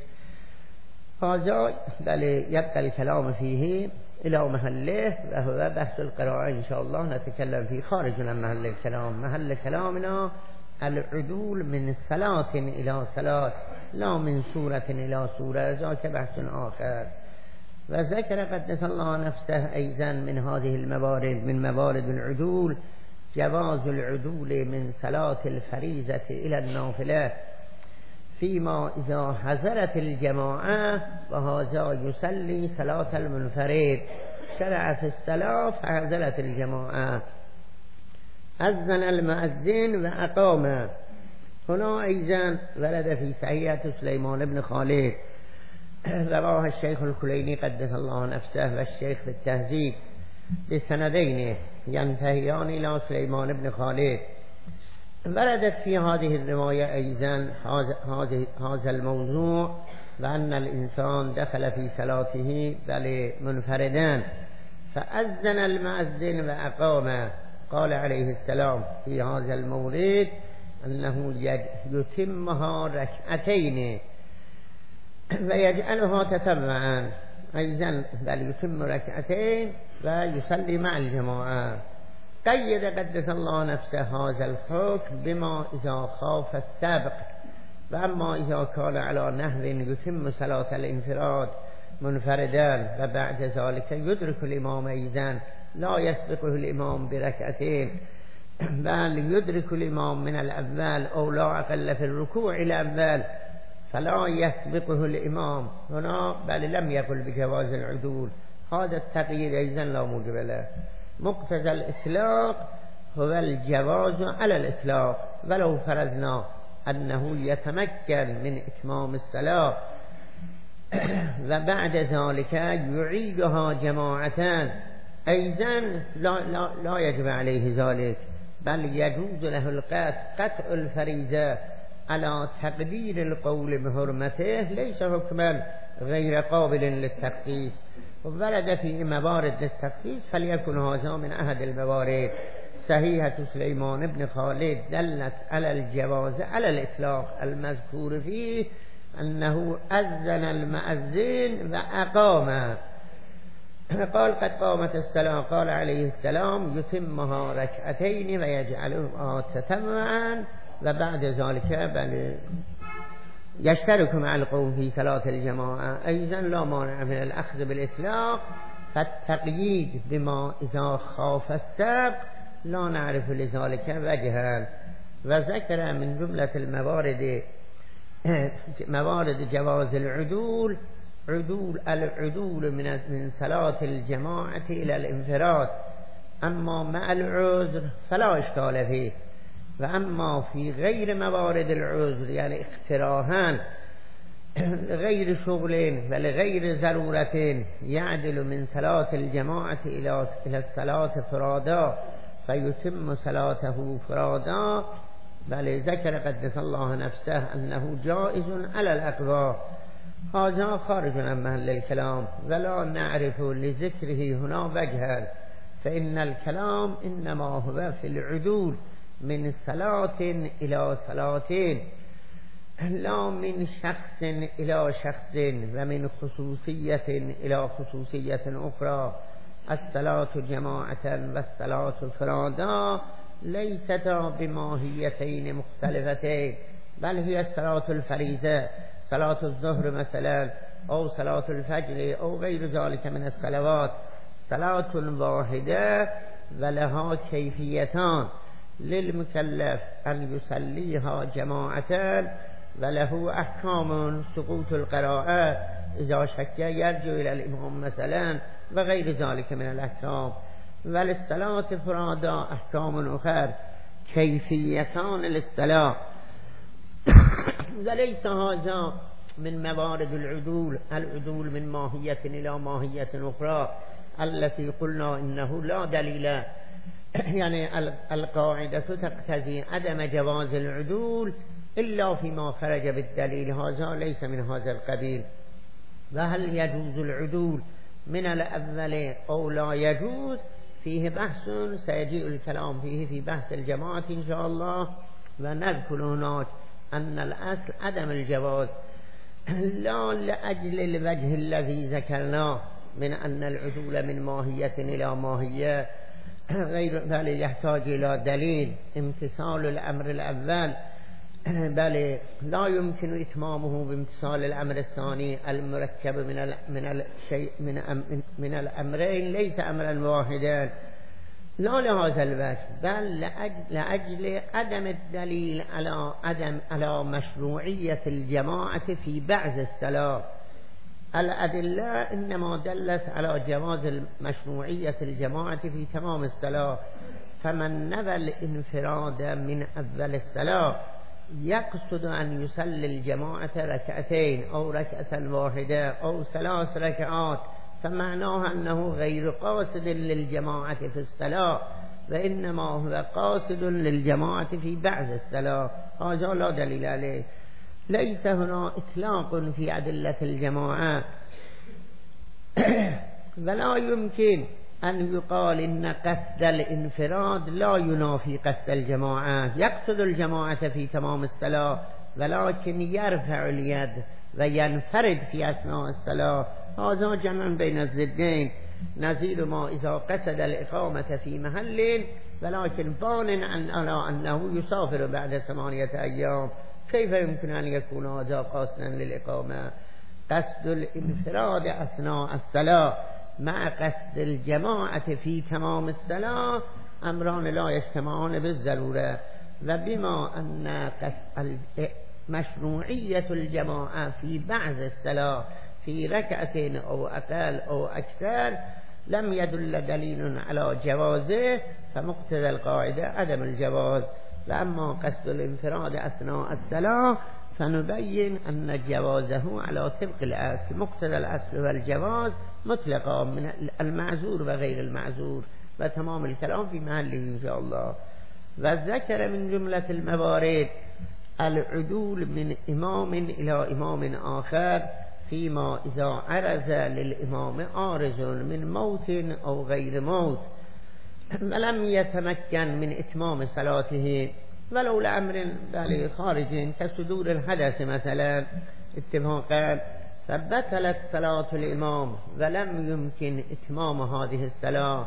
هذا بل يبقى الكلام فيه إلى محله، وهو بحث القراءة إن شاء الله نتكلم فيه خارج عن محل الكلام. محل كلامنا العدول من صلاة إلى صلاة لا من سورة إلى سورة، ذاك بحث آخر. وذكر قدس الله نفسه أيضا من هذه الموارد من موارد العدول جواز العدول من صلاة الفريضة إلى النافلة فيما إذا حضرت الجماعة وهذا يصلي صلاة المنفرد شرع في الصلاة فحضرت الجماعة أذن المؤذن وأقام. هنا أيضا ورد في صحيحة سليمان بن خالد رواه الشيخ الكليني قدس الله نفسه والشيخ في التهذيب بسندين ينتهيان إلى سليمان بن خالد. وردت في هذه الرواية أيضا هذا الموضوع وأن الإنسان دخل في صلاته بل منفردا فأذن المؤذن وأقام. قال عليه السلام في هذا المورد أنه يتمها ركعتين ويجعلها تتبعا أيضا بل يتم ركعتين ويصلي مع الجماعة. قيد قدس الله نفسه هذا الحكم بما إذا خاف السبق، وأما إذا كان على نحو يتم صلاة الانفراد منفردا وبعد ذلك يدرك الإمام أيضا لا يسبقه الإمام بركعتين بل يدرك الإمام من الأول أو لا أقل في الركوع الأول فلا يسبقه الإمام هنا بل لم يقل بجواز العدول. هذا التقييد أيضا لا موجب له. مقتضى الإطلاق هو الجواز على الإطلاق ولو فرضنا أنه يتمكن من إتمام الصلاة وبعد ذلك يعيدها جماعة أيضا لا يجب عليه ذلك بل يجوز له قطع الفريضة على تقدير القول بحرمته ليس حكما غير قابل للتخصيص. ورد في موارد للتخصيص فليكن هذا من أحد الموارد. صحيحة سليمان بن خالد دلت على الجواز على الإطلاق المذكور فيه أنه أذن المؤذن وأقام. قال قد قامت الصلاة قال عليه السلام يتمها ركعتين ويجعلها تتبعا وبعد ذلك بل يشترك مع القوم في صلاة الجماعة. أيضا لا مانع من الأخذ بالإطلاق فالتقييد بما إذا خاف السبق لا نعرف لذلك وجها. وذكر من جملة موارد جواز العدول العدول من صلاة الجماعة إلى الانفراد، أما مع العذر فلا إشكال فيه. وأما في غير موارد العذر يعني اقتراحا غير شغل ولغير ضرورة يعدل من صلاة الجماعة إلى الصلاة فرادا فيتم صلاته فرادا بل ذكر قدس الله نفسه أنه جائز على الأقوى. هذا خارج عن محل الكلام ولا نعرف لذكره هنا وجها، فإن الكلام إنما هو في العدول من صلاة إلى صلاتين لا من شخص إلى شخص ومن خصوصية إلى خصوصية أخرى. الصلاة جماعة والصلاة فرادا ليستا بماهيتين مختلفتين بل هي الصلاة الفريضة صلاة الظهر مثلا أو صلاة الفجر أو غير ذلك من الصلوات صلاة واحدة ولها كيفيتان للمكلف أن يصليها جماعة وله أحكام سقوط القراءة إذا شك يرجع إلى الإمام مثلا وغير ذلك من الأحكام. وللصلاة فرادا أحكام أخرى كيفيتان للصلاة وليس هذا من موارد العدول من ماهية إلى ماهية أخرى التي قلنا إنه لا دليل يعني القاعدة تقتضي عدم جواز العدول إلا فيما خرج بالدليل. هذا ليس من هذا القبيل. وهل يجوز العدول من الأول أو لا يجوز فيه بحث سيجيء الكلام فيه في بحث الجماعة إن شاء الله. ونذكر هناك أن الأصل عدم الجواز لا لأجل الوجه الذي ذكرناه من أن العدول من ماهية إلى ماهية غير بل يحتاج إلى دليل امتثال الأمر الأول بل لا يمكن إتمامه بامتثال الأمر الثاني المركب من الأمرين ليس أمرا واحدا لا لهذا الوجه بل لأجل عدم الدليل على مشروعية الجماعة في بعض الصلاة. الأدلة إنما دلت على جواز مشروعية الجماعة في تمام الصلاة، فمن نوى الانفراد من أول الصلاة يقصد أن يصلي الجماعة ركعتين أو ركعة واحدة أو 3 ركعات، فمعناه أنه غير قاصد للجماعة في الصلاة، وإنما هو قاصد للجماعة في بعض الصلاة. هذا لا دليل عليه. ليس هنا إطلاق في أدلة الجماعة، ولا يمكن أن يقال إن قصد الانفراد لا ينافي قصد الجماعة. يقصد الجماعة في تمام الصلاة ولكن يرفع اليد وينفرد في أثناء الصلاة. هذا جمع بين الضدين، نظير ما إذا قصد الإقامة في محل ولكن بان على أنه يسافر بعد 8 أيام، كيف يمكن أن يكون هذا قاصدا للإقامة؟ قصد الانفراد أثناء الصلاة مع قصد الجماعة في تمام الصلاة أمران لا يجتمعان بالضرورة، وبما أن مشروعية الجماعة في بعض الصلاة في ركعتين أو أقل أو أكثر لم يدل دليل على جوازه، فمقتضى القاعدة عدم الجواز. وأما قصد الانفراد أثناء الصلاة فنبين أن جوازه على طبق الأصل، مقتضى الأصل والجواز مطلقا من المعذور وغير المعذور، وتمام الكلام في محله إن شاء الله. وذكر من جملة الموارد العدول من إمام إلى إمام آخر فيما إذا عرض للإمام عارض من موت أو غير موت ولم يتمكن من إتمام صلاته ولو لأمر خارج كصدور الحدث مثلا اتفاقا، فبطلت صلاة الإمام ولم يمكن إتمام هذه الصلاة.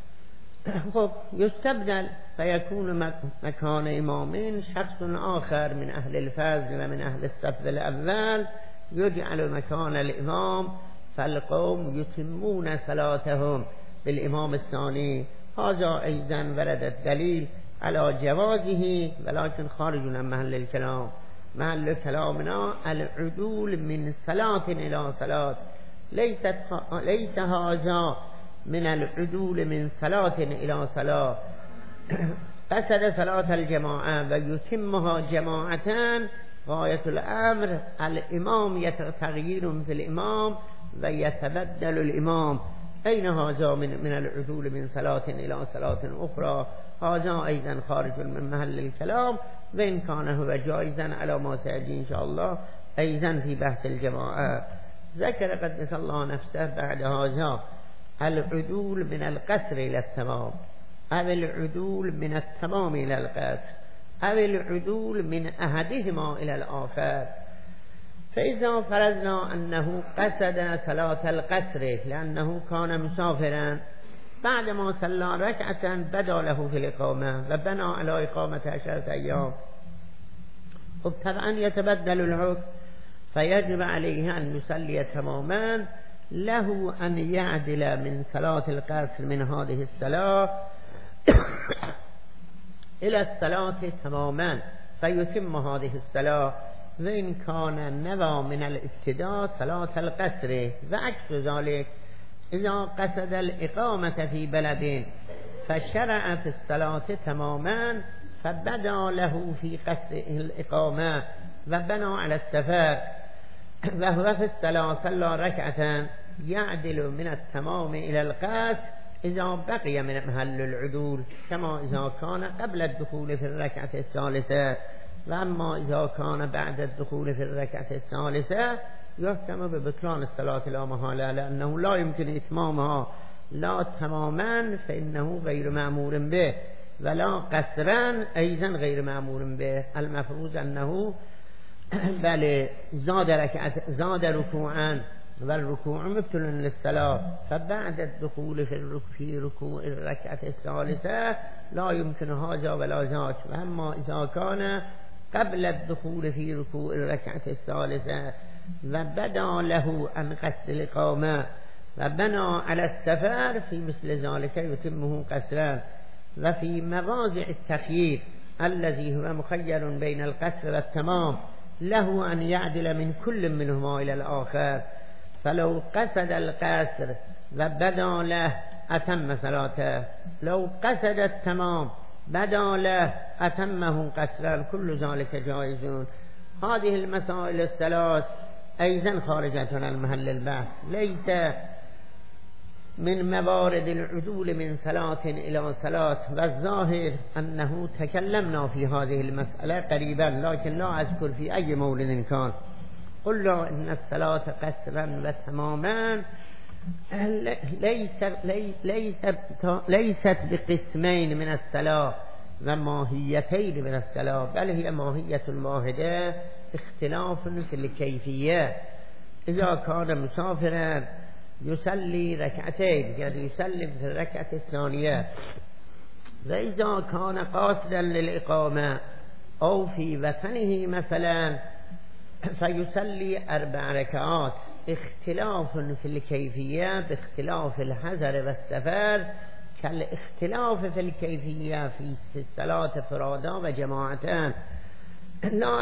يستبدل فيكون مكان إمامين شخص آخر من أهل الفضل ومن أهل الصف الأول يجعل مكان الإمام، فالقوم يتمون صلاتهم بالإمام الثاني. هذا أيضا ورد الدليل على جوازه ولكن خارج عن محل الكلام. محل كلامنا العدول من صلاة إلى صلاة، ليس هذا من العدول من صلاة إلى صلاة. قصد صلاة الجماعة ويتمها جماعتان، غاية الأمر الإمام يتغير في الإمام ويتبدل الإمام. أين هذا من العدول من صلاة إلى صلاة أخرى؟ هذا أيضا خارج من محل الكلام، وإن كان هو جائزا على ما سيأتي إن شاء الله أيضا في بحث الجماعة. ذكر قدس الله نفسه بعد هذا العدول من القصر إلى التمام، أو العدول من التمام إلى القصر، أو العدول من أحدهما إلى الآخر. فإذا فرضنا أنه قصد صلاة القصر لأنه كان مسافرا، بعدما صلى ركعة بدا له في الإقامة وبنى على إقامة 10 أيام، طبعا يتبدل الحكم، فيجب عليه أن يصلي تماما، له أن يعدل من صلاة القصر من هذه الصلاة إلى الصلاة تماما فيتم هذه الصلاة، وإن كان نوى من الابتداء صلاة القصر. وعكس ذلك إذا قصد الإقامة في بلد فشرع في الصلاة تماما، فبدا له في قصد الإقامة وبنى على السفر، وهو في الصلاة صلى ركعة يعدل من التمام إلى القصد إذا بقي من محل العدول، كما إذا كان قبل الدخول في الركعة الثالثة. وأما إذا كان بعد الدخول في الركعة الثالثة يحكم ببطلان الصلاة لا محالة، لأنه لا يمكن إتمامها لا تماما فإنه غير مأمور به، ولا قصرا أيضا غير مأمور به. المفروض أنه بل زاد ركوعا والركوع مبطل للصلاة، فبعد الدخول في ركوع الركعة الثالثة لا يمكن هذا ولا ذاك. وأما إذا كان قبل الدخول في ركوع الركعة الثالثة وبدا له أن قصد الإقامة وبنى على السفر في مثل ذلك يتمه قصرا. وفي مواضع التخيير الذي هو مخير بين القصر والتمام له أن يعدل من كل منهما إلى الآخر، فلو قصد القصر وبدا له أتم صلاته، لو قصد التمام بدا له أتمه قصرا، كل ذلك جائز. هذه المسائل الثلاث أيضا خارجة عن محل البحث، ليس من موارد العدول من صلاة إلى صلاة، والظاهر أنه تكلمنا في هذه المسألة قريبا لكن لا أذكر في أي مورد كان. قلنا إن الصلاة قصرا وتماما ليست بقسمين من الصلاة وماهيتين من الصلاة، بل هي ماهية واحدة اختلاف في الكيفية. إذا كان مسافرا يصلي ركعتين، يعني يسلم في الركعة الثانية، وإذا كان قاصدا للإقامة أو في وطنه مثلا فيصلي 4 ركعات. اختلاف في الكيفية باختلاف الحذر والسفر كالاختلاف في الكيفية في الصلاة فرادا وجماعتان. لا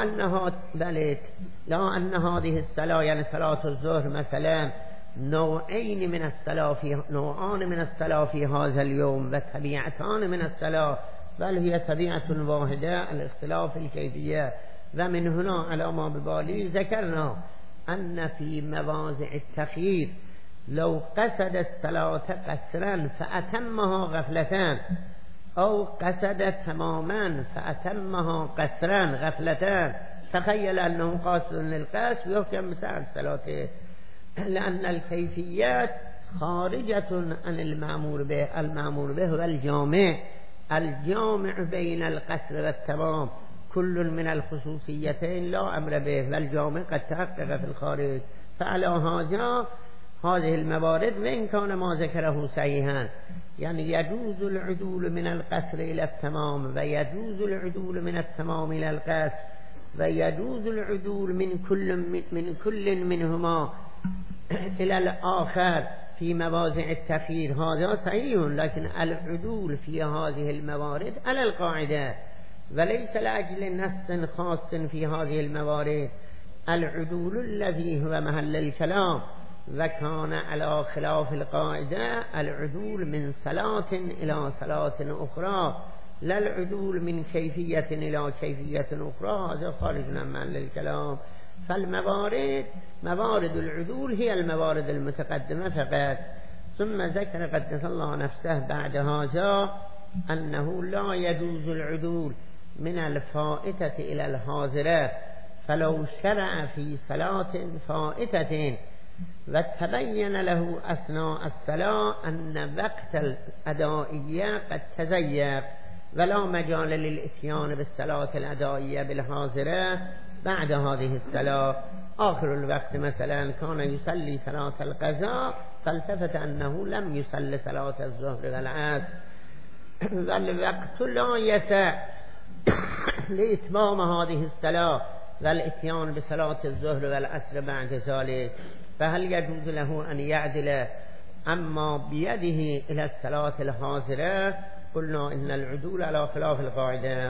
أن هذه الصلاة يعني صلاة الظهر مثلا نوعان من الصلاة في هذا اليوم وطبيعتان من الصلاة، بل هي طبيعة واحدة الاختلاف الكيفية. ومن هنا على ما ببالي ذكرنا أن في مواضع التخيير لو قصد الصلاة قصرا فأتمها غفلتان، أو قصد تماما فأتمها قصرا غفلتان، تخيل أنه قاصد للقصر يحكم بسعر صلاته، لأن الكيفيات خارجة عن المأمور به. المأمور به هو الجامع بين القصر والتمام، كل من الخصوصيتين لا أمر به، والجامع قد تحقق في الخارج. فعلى هذه الموارد وإن كان ما ذكره صحيحا، يعني يجوز العدول من القصر إلى التمام، ويجوز العدول من التمام إلى القصر، ويجوز العدول من كل منهما إلى الآخر في مواضع التخيير. هذا صحيح، لكن العدول في هذه الموارد على القاعدة وليس لأجل نص خاص في هذه الموارد. العدول الذي هو محل الكلام وكان على خلاف القاعدة العدول من صلاة إلى صلاة أخرى، لا العدول من كيفية إلى كيفية أخرى، هذا خارج عن محل الكلام. موارد العدول هي الموارد المتقدمة فقط. ثم ذكر قدس الله نفسه بعد هذا أنه لا يجوز العدول من الفائتة إلى الحاضرة، فلو شرع في صلاة فائتة وتبين له أثناء الصلاة أن وقت الأدائية قد تزيق ولا مجال للإتيان بالصلاة الأدائية بالحاضرة بعد هذه الصلاة، آخر الوقت مثلا كان يصلي صلاة القضاء فالتفت أنه لم يصلي صلاة الظهر والعصر، والوقت لا يسع لإتمام هذه الصلاة والإتيان بصلاة الظهر والعصر بعد ذلك، فهل يجوز له أن يعدل أما بيده إلى الصلاة الحاضرة؟ قلنا إن العدول على خلاف القاعدة.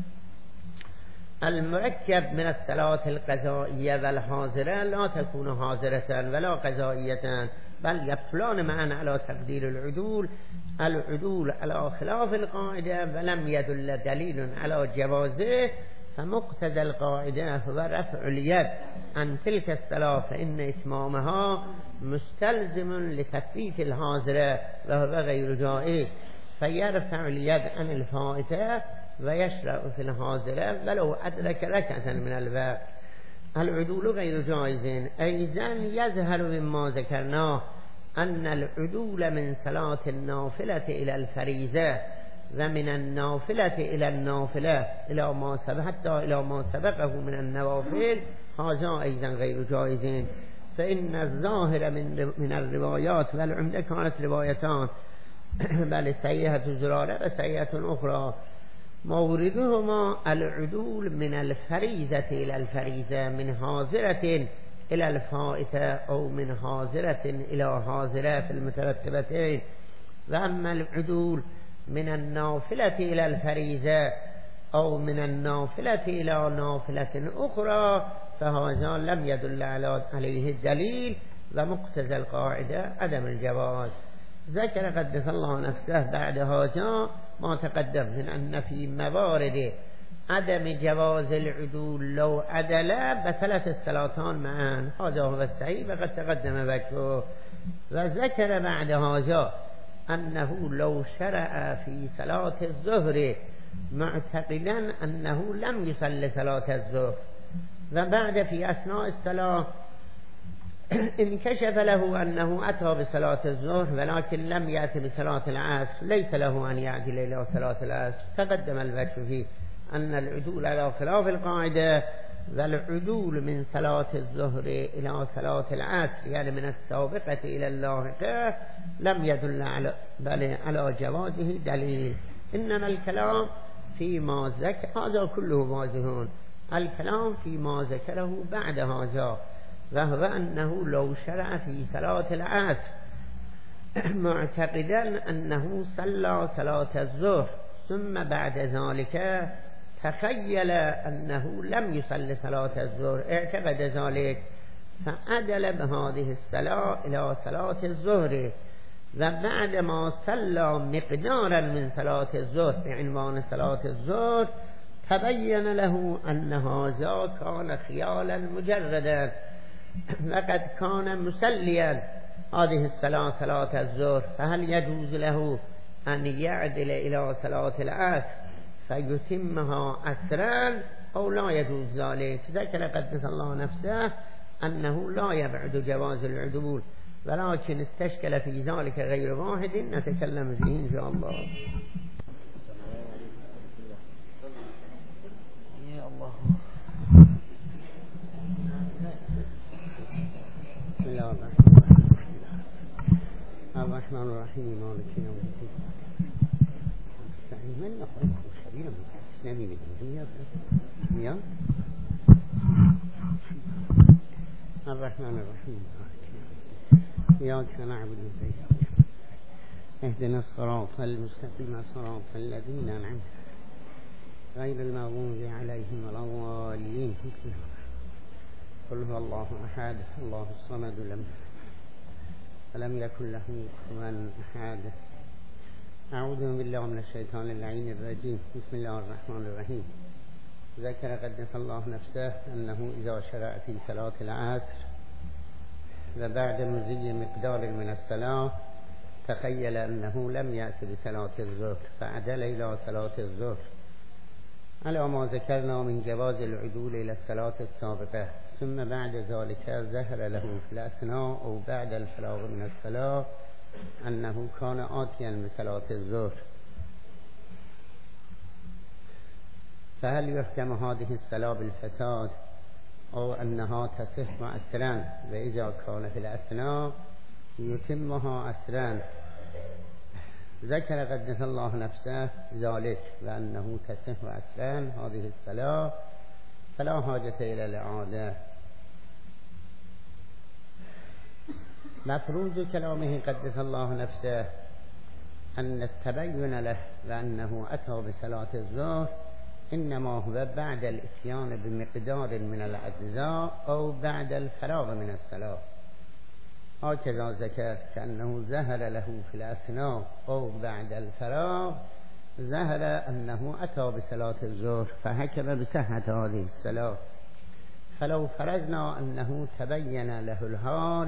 المركب من الصلاة القضائية والحاضرة لا تكون حاضرة ولا قضائية، بل يبطلان معا على تقدير العدول على خلاف القاعدة، ولم يدل دليل على جوازه، فمقتضى القاعدة هو رفع اليد عن تلك الصلاة، فإن إتمامها مستلزم لتثبيت الحاضرة وهو غير جائز، فيرفع اليد عن الفائتة ويشرع في الحاضرة ولو أدرك ركعة من الوقت. العدول غير جائز. أيضا يظهر مما ذكرناه أن العدول من صلاة النافلة إلى الفريضة ومن النافلة إلى النافلة إلى ما سبق حتى إلى ما سبقه من النوافل، هذا أيضا غير جائز. فإن الظاهر من الروايات، والعمدة كانت روايتان بل سيئة زرارة وسيئة أخرى، موردهما العدول من الفريضة إلى الفريضة، من حاضرة إلى الفائتة أو من حاضرة إلى حاضرة في المترتبتين. وأما العدول من النافلة إلى الفريضة أو من النافلة إلى نافلة أخرى فهذا لم يدل عليه الدليل ومقتضى القاعدة عدم الجواز. ذكر قدس الله نفسه بعد هذا ما تقدم من أن في موارد عدم جواز العدول لو عدل بطلت الصلاتان معا، هذا هو الصحيح وقد تقدم وجهه. وذكر بعد هذا أنه لو شرع في صلاة الظهر معتقدا أنه لم يصلي صلاة الظهر وبعد في أثناء الصلاة انكشف له أنه أتى بصلاة الظهر ولكن لم يأتي بصلاة العصر، ليس له أن يعدل إلى صلاة العصر. تقدم الوجه فيه أن العدول على خلاف القاعدة، والعدول من صلاة الظهر إلى صلاة العصر يعني من السابقة إلى اللاحقة لم يدل على جوازه دليل. إنما الكلام فيما ذكر، هذا كله واضح، الكلام فيما ذكره بعد هذا، وهو أنه لو شرع في صلاة العصر معتقدا أنه صلى صلاة الظهر ثم بعد ذلك تخيل أنه لم يصلي صلاة الظهر، اعتقد ذلك فعدل بهذه الصلاة إلى صلاة الظهر، وبعد ما صلى مقدارا من صلاة الظهر بعنوان صلاة الظهر تبين له أن هذا كان خيالا مجردا وقد كان مسليا هذه الصلاة صلاة الظهر، فهل يجوز له أن يعدل إلى صلاة العصر فيتمها عصرا أو لا يجوز ذلك؟ ذكر قدس الله نفسه أنه لا يبعد جواز العدول، ولكن استشكل في ذلك غير واحد نتكلم فيه إن شاء الله. يا الله. بسم الله الرحمن الرحيم مالك يوم الدين. استعين من نقول شبيرا اسلامي بالدنيا يا الرحمن الرحيم إياك نعبد وإياك اهدنا الصراط المستقيم صراط الذين أنعمت غير المغضوب عليهم ولا الضالين. بسم الله. قل هو الله أحد الله الصمد لم يكن له كفوا أحد. أعوذ بالله من الشيطان اللعين الرجيم. بسم الله الرحمن الرحيم. ذكر قدس الله نفسه أنه إذا شرع في صلاة العصر وبعد مزي مقدار من الصلاة تخيل أنه لم يأتي بصلاة الظهر فعدل إلى صلاة الظهر على ما ذكرنا من جواز العدول إلى الصلاة السابقة، ثم بعد ذلك ظهر له في الأثناء أو بعد الفراغ من الصلاة أنه كان آتيا بصلاة الظهر، فهل يحكم هذه الصلاة بالفساد أو أنها تصح عسرا؟ وإذا كان في الأثناء يتمها عسرا. ذكر قدس الله نفسه ذلك وأنه تصح عسرا هذه الصلاة فلا حاجة إلى الإعادة. مفروض كلامه قدس الله نفسه أن التبين له وأنه أتى بصلاة الظهر إنما هو بعد الإتيان بمقدار من الأجزاء أو بعد الفراغ من الصلاة، هكذا ذكر كأنه ظهر له في الأثناء أو بعد الفراغ ظهر أنه أتى بصلاة الظهر فحكم بصحة هذه الصلاة. فلو فرضنا أنه تبين له الحال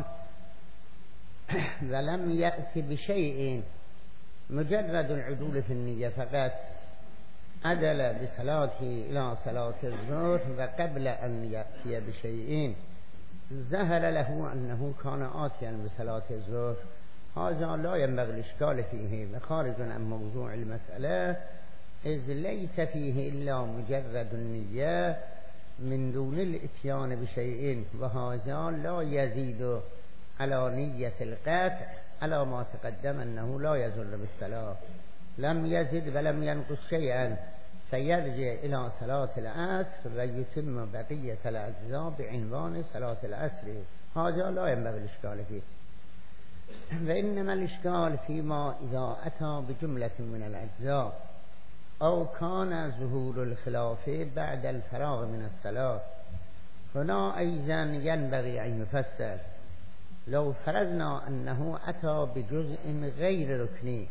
ولم يأتي بشيء مجرد العدول في النية فقط عدل بصلاته إلى صلاة الظهر وقبل أن يأتي بشيء ظهر له أنه كان آتيا بصلاة الظهر، هذا لا ينبغي الإشكال فيه وخارج عن موضوع المسألة، إذ ليس فيه إلا مجرد النية من دون الإتيان بشيء، وهذا لا يزيد على نية القطع على ما تقدم أنه لا يزل بالصلاة، لم يزد ولم ينقص شيئا فيرجع إلى صلاة العصر ويتم بقية الأجزاء بعنوان صلاة العصر، هذا لا ينبغي الإشكال فيه. وإنما الإشكال فيما إذا أتى بجملة من الأجزاء أو كان ظهور الخلاف بعد الفراغ من الصلاة. هنا أيضا ينبغي أن يفسر. لو فرضنا أنه أتى بجزء غير ركني،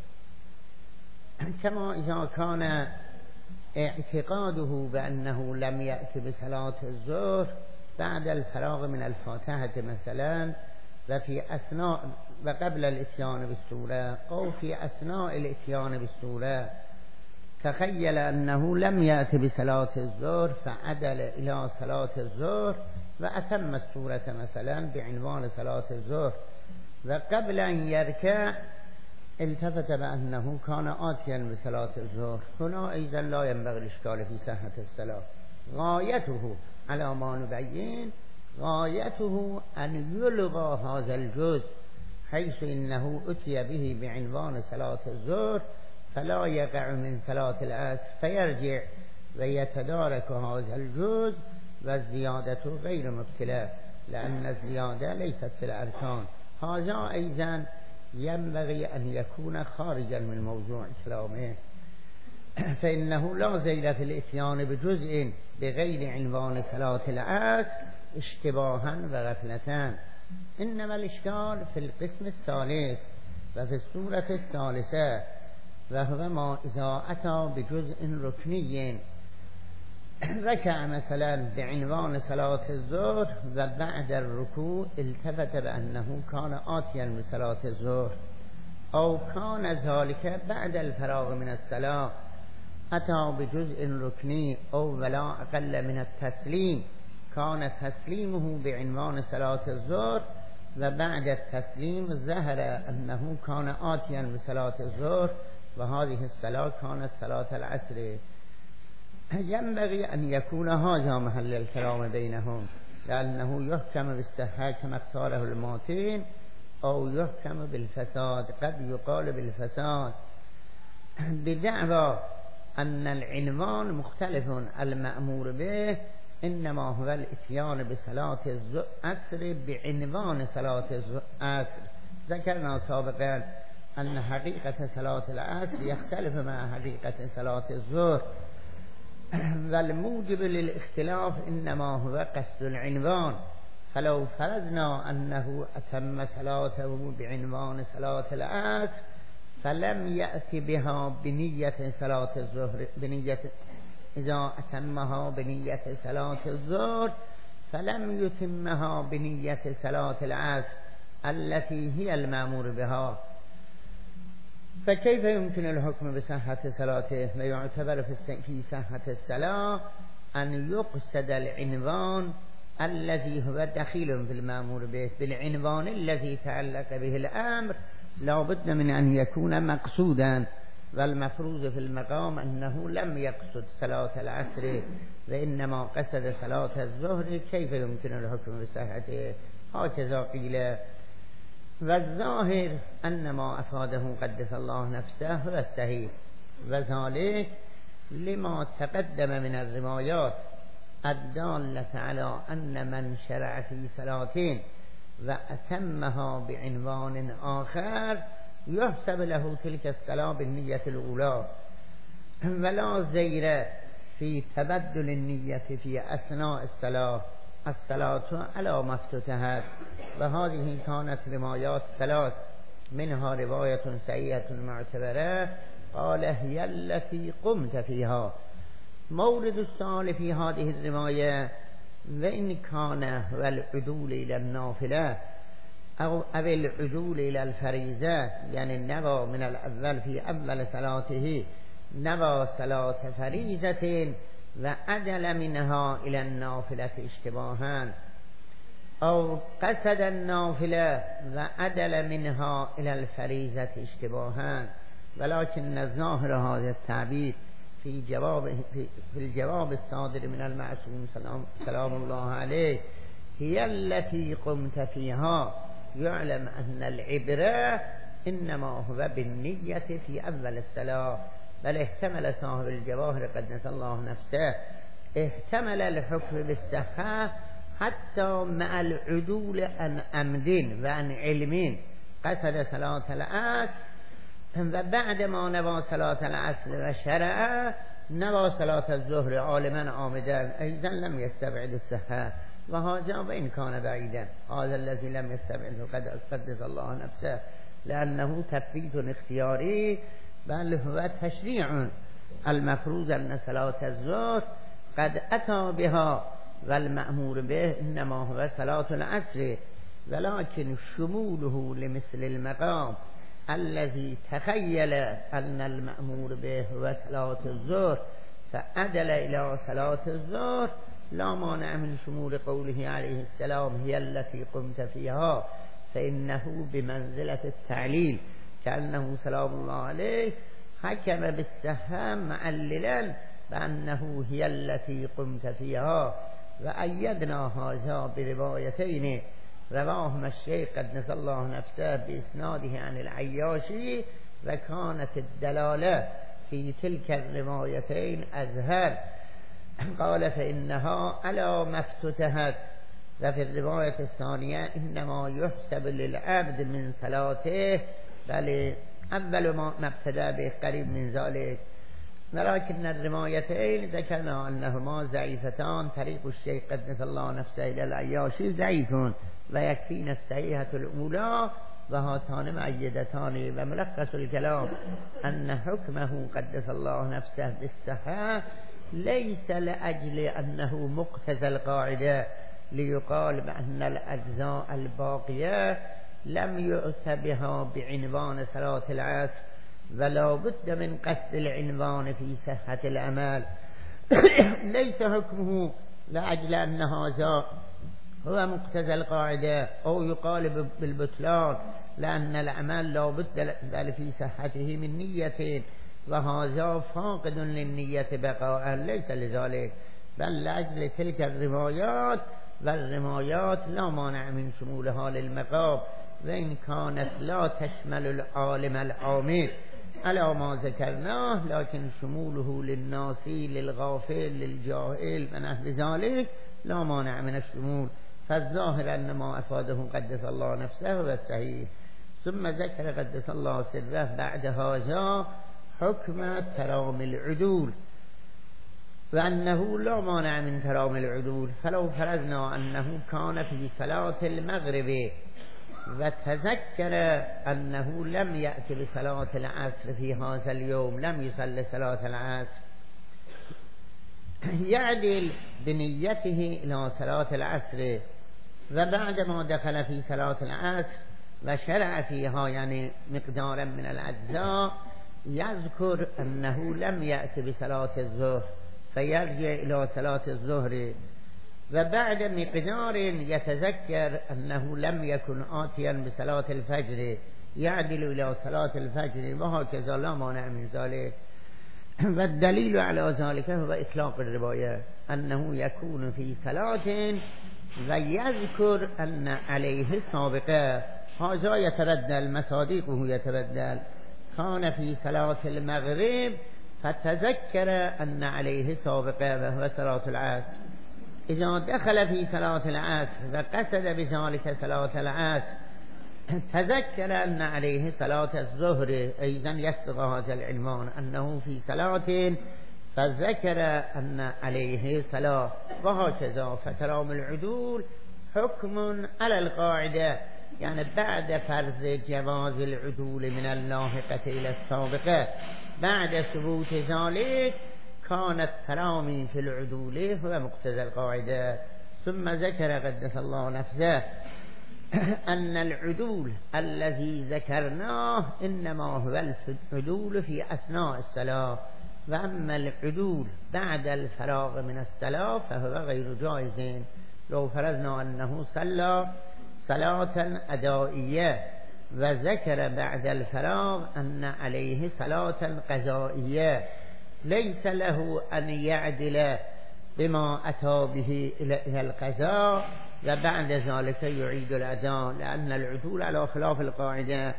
كما إذا كان اعتقاده بأنه لم يأتي بصلاة الظهر بعد الفراغ من الفاتحة مثلا، وفي أثناء وقبل الإتيان بالسورة أو في أثناء الإتيان بالسورة تخيل أنه لم يأتي بصلاة الظهر فعدل إلى صلاة الظهر وأتم السورة مثلا بعنوان صلاة الظهر، وقبل أن يركع التفت بأنه كان آتيا بصلاة الظهر، هنا أيضا لا ينبغي الإشكال في صحة الصلاة. غايته على ما نبين غايته أن يلغى هذا الجزء، حيث إنه أتي به بعنوان صلاة الظهر فلا يقع من صلاة العصر، فيرجع ويتدارك هذا الجزء، والزيادة غير مبتلى لأن الزيادة ليست في الأركان. هذا أيضا ينبغي أن يكون خارجا من موضوع كلامه، فإنه لا زيل في الإتيان بجزء بغير عنوان صلاة العصر اشتباها وغفلة. إنما الإشكال في القسم الثالث وفي السورة الثالثة، وهو ما إذا أتى بجزء ركني ركع مثلا بعنوان صلاة الظهر وبعد الركوع التفت بأنه كان آتيا بصلاة الظهر، أو كان ذلك بعد الفراغ من الصلاة أتى بجزء ركني أو ولا أقل من التسليم، كان تسليمه بعنوان صلاة الظهر وبعد التسليم ظهر أنه كان آتيا بصلاة الظهر وهذه الصلاة كانت صلاة العصر. ينبغي أن يكون هذا محل الكلام بينهم، لأنه يحكم بالصحة كما اختاره الماتين أو يحكم بالفساد، قد يقال بالفساد بدعوى أن العنوان مختلف، المأمور به إنما هو الإتيان بصلاة العصر بعنوان صلاة العصر. ذكرنا سابقا أن حقيقة صلاة العصر يختلف مع حقيقة صلاة الظهر، والموجب للاختلاف إنما هو قصد العنوان. فلو فرضنا أنه أتم صلاته بعنوان صلاة العصر فلم يأتي بها بنية صلاة الظهر، إذا أتمها بنية صلاة الظهر فلم يتمها بنية صلاة العصر التي هي المأمور بها، فكيف يمكن الحكم بصحة صلاته؟ ويعتبر في صحة الصلاة أن يقصد العنوان الذي هو دخيل في المأمور به بالعنوان الذي تعلق به الأمر، لا بد من أن يكون مقصودا، والمفروض في المقام أنه لم يقصد صلاة العصر وإنما قصد صلاة الظهر، كيف يمكن الحكم بصحته؟ هكذا قيل. والظاهر أن ما أفاده قدس الله نفسه هو الصحيح، وذلك لما تقدم من الروايات الدالة على أن من شرع في صلاة وأتمها بعنوان آخر يحسب له تلك الصلاة بالنية الأولى، ولا زير في تبدل النية في أثناء الصلاة على ما افتتحت. وهذه كانت روايات ثلاث، منها رواية سيئة معتبرة قال هي التي قمت فيها. مورد السؤال في هذه الرواية وإن كان والعدول إلى النافلة أو العدول إلى الفريضة، يعني نوى من الأول في أول صلاته نوى صلاة فريضة وعدل منها إلى النافلة اشتباها، أو قصد النافلة وعدل منها إلى الفريضة اشتباها، ولكن ظاهر هذا التعبير في الجواب الصادر من المعصوم سلام الله عليه هي التي قمت فيها، يعلم أن العبرة إنما هو بالنية في أول الصلاة. بل احتمل صاحب الجواهر قدس الله نفسه احتمل الحكم بالصحة حتى مع العدول عن عمد وعن علم، قصد صلاة العصر و بعد ما نوا صلاة العصر و شرع نوا صلاة الظهر عالما عامدا ایضا لم يستبعد الصحة و هذا وإن كان بعيدا هذا الذي لم يستبعده قد قدس الله نفسه لأنه تفريط اختياري بل هو تشريع المفروض أن صلاة الظهر قد أتى بها والمأمور به إنما هو صلاة العصر ولكن شموله لمثل المقام الذي تخيل أن المأمور به هو صلاة الظهر فعدل إلى صلاة الظهر لا مانع من شمول قوله عليه السلام هي التي قمت فيها فإنه بمنزلة التعليل كأنه سلام الله عليه حكم بالصحة معللا بأنه هي التي قمت فيها وأيدنا هذا بروايتين رواهما الشيخ قدس الله نفسه بإسناده عن العياشي وكانت الدلالة في تلك الروايتين أظهر قال فإنها على ما افتتحت وفي الرواية الثانية إنما يحسب للعبد من صلاته بل أول ما ابتدأ به قريب من ذلك ولكن الروايتين ذكرنا أنهما ضعيفتان طريق الشيخ قدس الله نفسه إلى العياشي ضعيف ويكفينا الصحيحة الأولى وهاتان مؤيدتان وملخص الكلام أن حكمه قدس الله نفسه بالصحة ليس لأجل أنه مقتضى القاعدة ليقال بأن الأجزاء الباقية لم يؤت بها بعنوان صلاة العصر ولا بد من قصد العنوان في صحة العمل ليس حكمه لأجل أن هذا هو مقتضى القاعدة أو يقال بالبطلان لأن العمل لا بد بل في صحته من نية وهذا فاقد للنية بقاء ليس لذلك بل لأجل تلك الروايات والروايات لا مانع من شمولها للمقام وإن كانت لا تشمل العالم العامل على ما ذكرناه لكن شموله للناسي للغافل للجاهل ونحو ذلك لا مانع من الشمول فالظاهر أن ما أفاده قدس الله نفسه والصحيح ثم ذكر قدس الله سره بعد هذا حكم ترامي العدول وأنه لا مانع من ترامي العدول فلو فرضنا أنه كان في صلاة المغرب وتذكر أنه لم يأتي بصلاة العصر في هذا اليوم لم يصلي صلاة العصر يعدل بنيته إلى صلاة العصر وبعد ما دخل في صلاة العصر وشرع فيها يعني مقدارا من الأجزاء يذكر أنه لم يأتي بصلاة الظهر فيرجع إلى صلاة الظهر وبعد مقدار يتذكر أنه لم يكن آتيا بصلاة الفجر يعدل إلى صلاة الفجر وهكذا لا مانع من ذلك والدليل على ذلك هو إطلاق الرواية أنه يكون في صلاة ويذكر أن عليه سابقة هذا يتبدل مصادقه يتبدل كان في صلاة المغرب فتذكر أن عليه سابقة وهو صلاة العصر إذا دخل في صلاة العصر وقصد بذلك صلاة العصر تذكر أن عليه صلاة الظهر أيضا يسبق هذا العنوان أنه في صلاة فذكر أن عليه صلاة وهكذا فترام العدول حكم على القاعدة يعني بعد فرض جواز العدول من اللاحقة إلى السابقة بعد ثبوت ذلك كانت ترامي في العدول هو مقتضى القاعدة ثم ذكر قدس الله نفسه أن العدول الذي ذكرناه إنما هو العدول في أثناء الصلاة وأما العدول بعد الفراغ من الصلاة فهو غير جائز لو فرضنا أنه صلى صلاة أدائية وذكر بعد الفراغ أن عليه صلاة قضائية ليس له أن يعدل بما أتى به إلى القضاء وبعد ذلك يعيد الأداء لأن العدول على خلاف القاعدة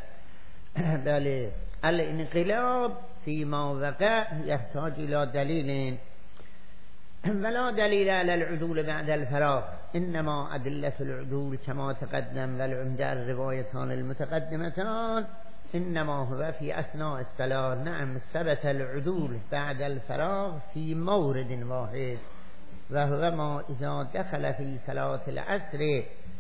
بل الانقلاب فيما وقع يحتاج إلى دليل ولا دليل على العدول بعد الفراغ انما ادله العدول كما تقدم والعمده الروايتان المتقدمتان انما هو في اثناء الصلاه. نعم ثبت العدول بعد الفراغ في مورد واحد وهو ما اذا دخل في صلاه العصر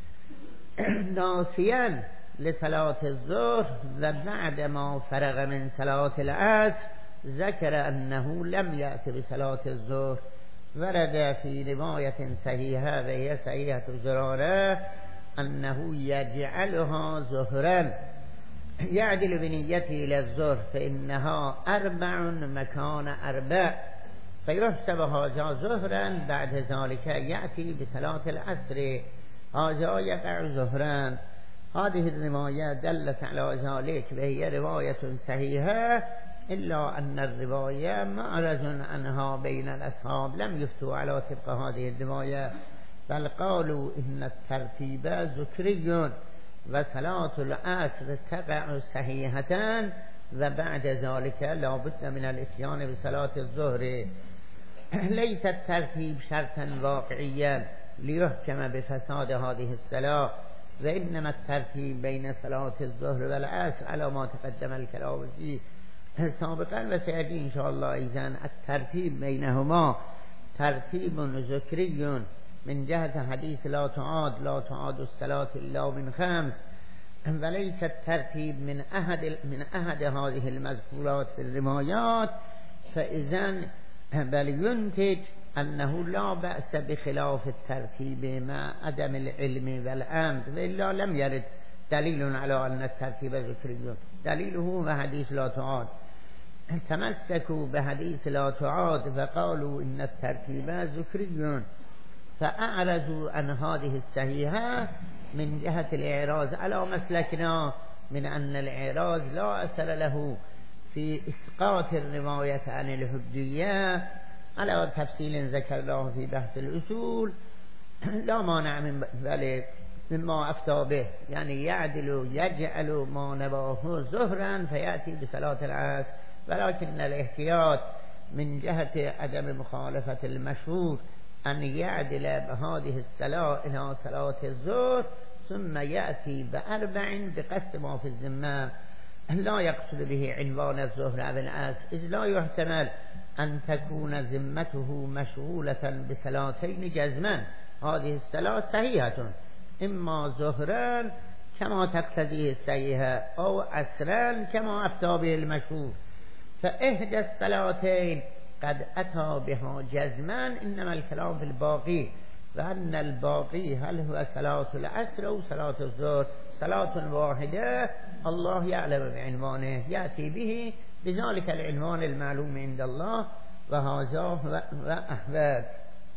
ناسيا لصلاة الظهر وبعد ما فرغ من صلاة العصر ذكر أنه لم يأت بصلاة الظهر. ورد في رواية صحيحة وهي صحيحة زرارة أنه يجعلها ظهرا يعدل بنيته إلى الظهر فإنها 4 مكان 4 فيحسب هذا ظهرا بعد ذلك يأتي بصلاة العصر هذا يقع ظهرا. هذه الرواية دلت على ذلك وهي رواية صحيحة إلا أن الرواية معرض عنها بين الأصحاب لم يفتوا على طبق هذه الرواية بل قالوا إن الترتيب ذكري وصلاة العصر تقع صحيحة وبعد ذلك لا بد من الاتيان بصلاة الظهر. ليس الترتيب شرطا واقعيا ليحكم بفساد هذه الصلاة وإنما الترتيب بين صلاة الظهر والعصر على ما تقدم الكلام فيه سابقا وسيأتي إن شاء الله أيضا الترتيب بينهما ترتيب ذكري من جهة حديث لا تعاد الصلاة إلا من 5 وليس الترتيب من أحد هذه المذكورات في الروايات فإذن بل ينتج أنه لا بأس بخلاف الترتيب مع عدم العلم والعمد وإلا لم يرد دليل على أن الترتيب ذكري. دليله هو حديث لا تعاد تمسكوا بحديث لا تعاد وقالوا إن الترتيب ذكري فأعرضوا عن هذه الصحيحة من جهة الإعراض على مسلكنا من أن الإعراض لا أثر له في إسقاط الرواية عن الحجية على تفصيل ذكرناه في بحث الأصول لا مانع من ذلك مما أفتى به يعني يجعل ما نباه ظهرا فيأتي بصلاة العصر ولكن الاحتياط من جهة عدم مخالفة المشهور أن يعدل بهذه الصلاة إلى صلاة الظهر ثم يأتي ب4 بقصد ما في الذمة لا يقصد به عنوان الظهر أو العصر إذ لا يحتمل أن تكون ذمته مشغولة بصلاتين جزما. هذه الصلاة صحيحة إما ظهرا كما تقتضيه الصحيحة أو عصرا كما أفتى به المشهور فإحدى الصلاتين قد أتى بها جزما إنما الكلام في الباقي وأن الباقي هل هو صلاة العصر أو صلاة الظهر صلاة واحدة الله يعلم بعنوانه يأتي به بذلك العنوان المعلوم عند الله وهذا هو أحباب.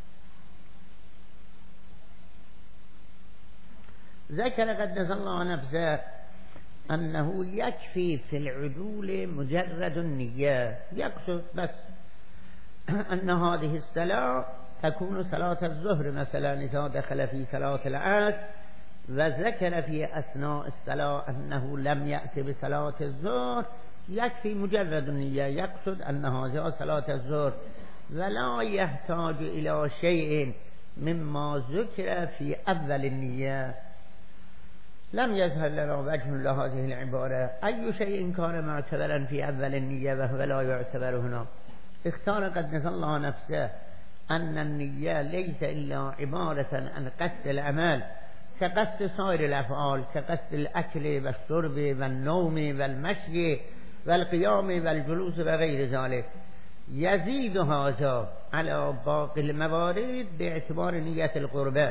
ذكر قدس الله نفسه أنه يكفي في العدول مجرد النية يقصد بس أن هذه الصلاة تكون صلاة الظهر مثلا إذا دخل في صلاة العصر وذكر في أثناء الصلاة أنه لم يأتي بصلاة الظهر يكفي مجرد النية يقصد أن هذا صلاة الظهر ولا يحتاج إلى شيء مما ذكر في أول النية. لم يظهر لنا وجه لهذه العبارة أي شيء كان معتبرا في أول النية وهو لا يعتبر هنا. اختار قدس الله نفسه أن النية ليس إلا عبارة عن قصد العمل كقصد سائر الأفعال كقصد الأكل والشرب والنوم والمشي والقيام والجلوس وغير ذلك يزيد هذا على باقي الموارد باعتبار نية القربة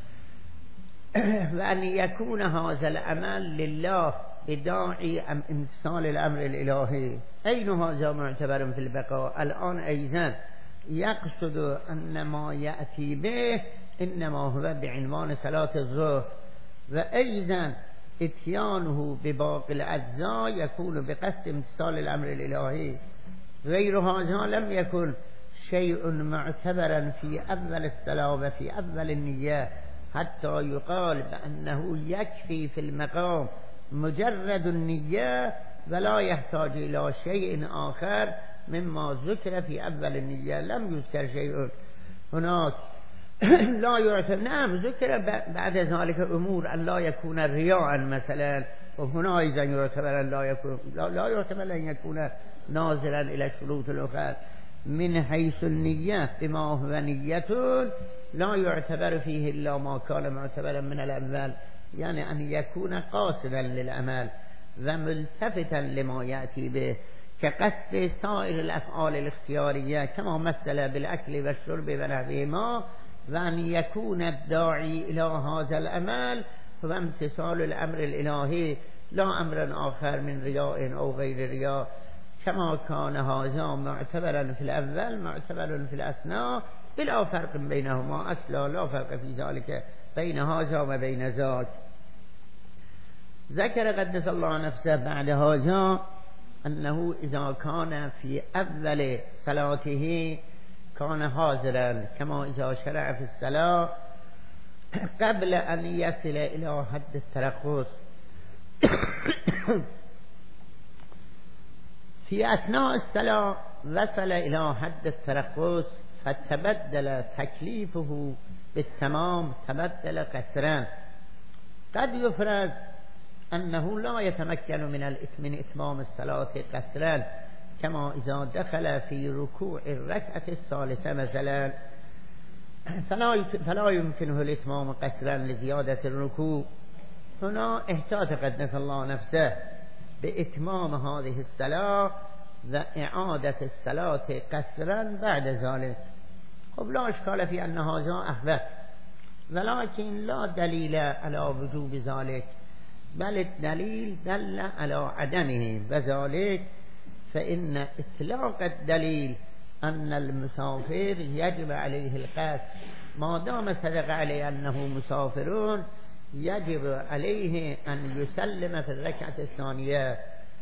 وأن يكون هذا العمل لله بداعي امتثال الأمر الإلهي. أين هذا معتبر في البقاء الآن أيضا يقصد أن ما يأتي به إنما هو بعنوان صلاة الظهر وأيضا اتيانه بباقي الأجزاء يكون بقصد امتثال الأمر الإلهي. غير هذا لم يكن شيء معتبرا في أول الصلاة وفي أول النية حتى يقال بأنه يكفي في المقام مجرد النية ولا يحتاج إلى شيء آخر مما ذكر في أول النية. لم يذكر شيء هناك لا يعتبر. نعم ذكر بعد ذلك امور ان لا يكون رياء مثلا، وهنا ايضا يعتبر ان لا يكون لا يعتبر ان يكون ناظرا الى الشروط الاخرى من حيث النية بما هو نية لا يعتبر فيه الا ما كان معتبرا من الاول، يعني ان يكون قاصدا للعمل و ملتفتا لما يأتي به كقصد سائر الافعال الاختيارية كما مثل بالاكل والشرب ونحوهما، و ان يكون الداعي الى هذا العمل هو امتثال الامر الالهي لا امر آخر من رياء او غیر رياء، كما كان هذا معتبرا في الاول معتبر في الاثناء بلا فرق بينهما اصلا، لا فرق في ذلك بين هذا و بين ذاك. ذكر قدس الله نفسه بعد هذا انه اذا كان في اول صلاته كان حاضرا كما اذا شرع في الصلاة قبل ان يصل الى حد الترخص. في اثناء الصلاة وصل الى حد الترخص فتبدل تكليفه بالتمام تبدل قصرا. قد يفرض انه لا يتمكن من اتمام الصلاة قصرا كما اذا دخل في ركوع الركعة الثالثة مثلا فلا يمكنه الاتمام قصرا لزيادة الركوع، هنا احتاط قدس الله نفسه باتمام هذه الصلاة وإعادة الصلاة قصرا بعد ذلك. خب لا اشكال في ان هذا احوط، ولكن لا دليل على وجوب ذلك بل الدليل دل على عدمه، وذلك فإن إطلاق الدليل أن المسافر يجب عليه القصر ما دام صدق عليه أنه مسافر يجب عليه أن يسلم في الركعة الثانية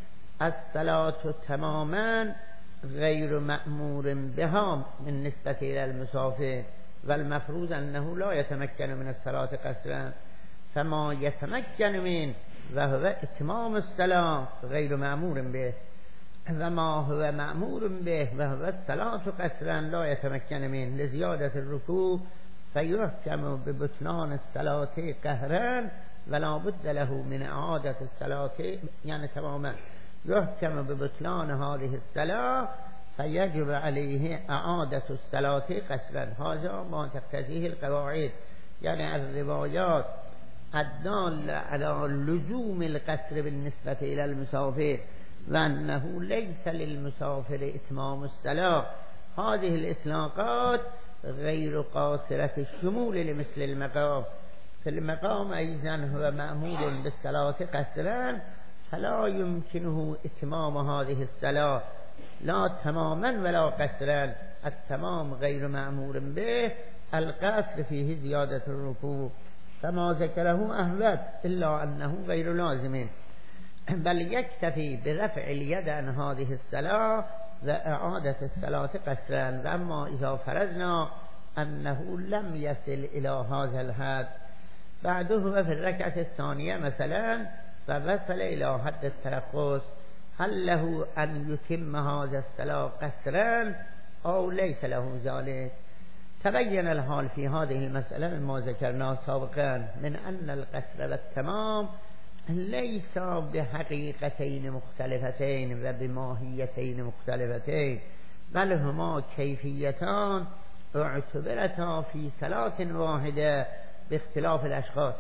الصلاة تماما غير مأمور بها من نسبة إلى المسافر، والمفروض أنه لا يتمكن من الصلاة قصرا، فما يتمكن من وهو اتمام الصلاة غير مأمور به، وما هو مأمور به وهو الصلاة قصرا لا يتمكن من لزيادة الركوع فيحكم ببطلان الصلاة قهرا ولا بد له من إعادة الصلاة، يعني تماما يحكم ببطلان هذه الصلاة فيجب عليه إعادة الصلاة قصرا. هذا ما تقتضيه القواعد، يعني الروايات الدالة على لزوم القصر بالنسبة إلى المسافر وأنه ليس للمسافر إتمام الصلاة، هذه الإطلاقات غير قاصرة الشمول لمثل المقام. في المقام أيضا هو مأمور بالصلاة قصرا فلا يمكنه إتمام هذه الصلاة لا تماما ولا قصرا، التمام غير مأمور به، القصر فيه زيادة الركوع، فما ذكره أهوت إلا أنه غير لازم، بل يكتفي برفع اليد عن هذه الصلاة وإعادة الصلاة قصرا. وأما إذا فرضنا أنه لم يصل إلى هذا الحد بعده في الركعة الثانية مثلا فوصل إلى حد الترخص، هل له أن يتم هذا الصلاة قصرا أو ليس له ذلك؟ تبين الحال في هذه المسألة مما ذكرناه سابقا من أن القصر والتمام ليس بحقيقتين مختلفتين وبماهيتين مختلفتين، بل هما كيفيتان اعتبرتا في صلاة واحدة باختلاف الأشخاص.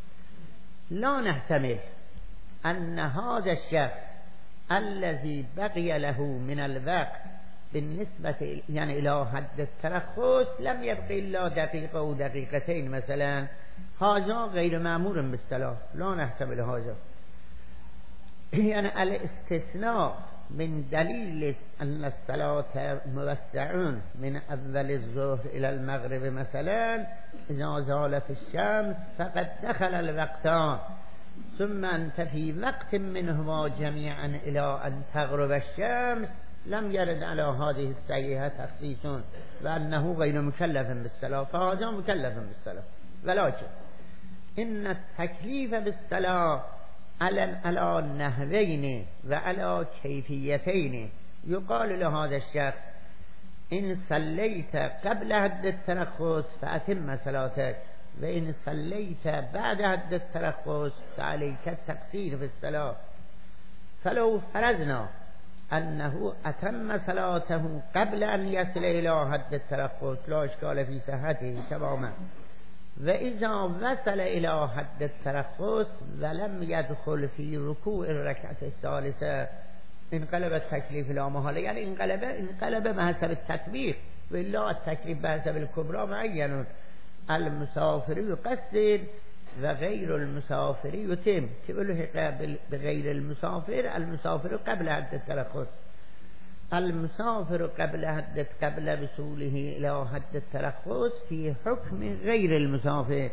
لا نحتمل أن هذا الشخص الذي بقي له من الوقت بالنسبة يعني إلى حد الترخص لم يبقي إلا دقيقة أو دقيقتين مثلا، هذا غير مأمور بالصلاة، لا نحتمل هذا. يعني الاستثناء من دليل أن الصلاة موسعون من أول الظهر إلى المغرب مثلا إذا زالت الشمس فقد دخل الوقتان ثم أنت في وقت منهما جميعا إلى أن تغرب الشمس لم يرد على هذه الصحيحة تخصيص وأنه غير مكلف بالصلاة، فهذا مكلف بالصلاة. ولكن إن التكليف بالصلاة على نحوين وعلى كيفيتين، يقال لهذا الشخص إن صليت قبل حد الترخص فأتم صلاتك وإن صليت بعد حد الترخص فعليك التقصير في الصلاة. فلو فرضنا أنه أتم صلاته قبل أن يصل إلى حد الترخص لا إشكال في صحته تماما، وإذا وصل إلى حد الترخص ولم يدخل في ركوع الركعة الثالثة انقلب التكليف لا محالة، يعني انقلب بحسب التكبير، وإلا التكليف بحسب الكبرى معين. المسافر يقصر وغير المسافر يتم، تقول بغير المسافر، المسافر قبل حد الترخص، المسافر قبل وصوله إلى حد الترخص في حكم غير المسافر.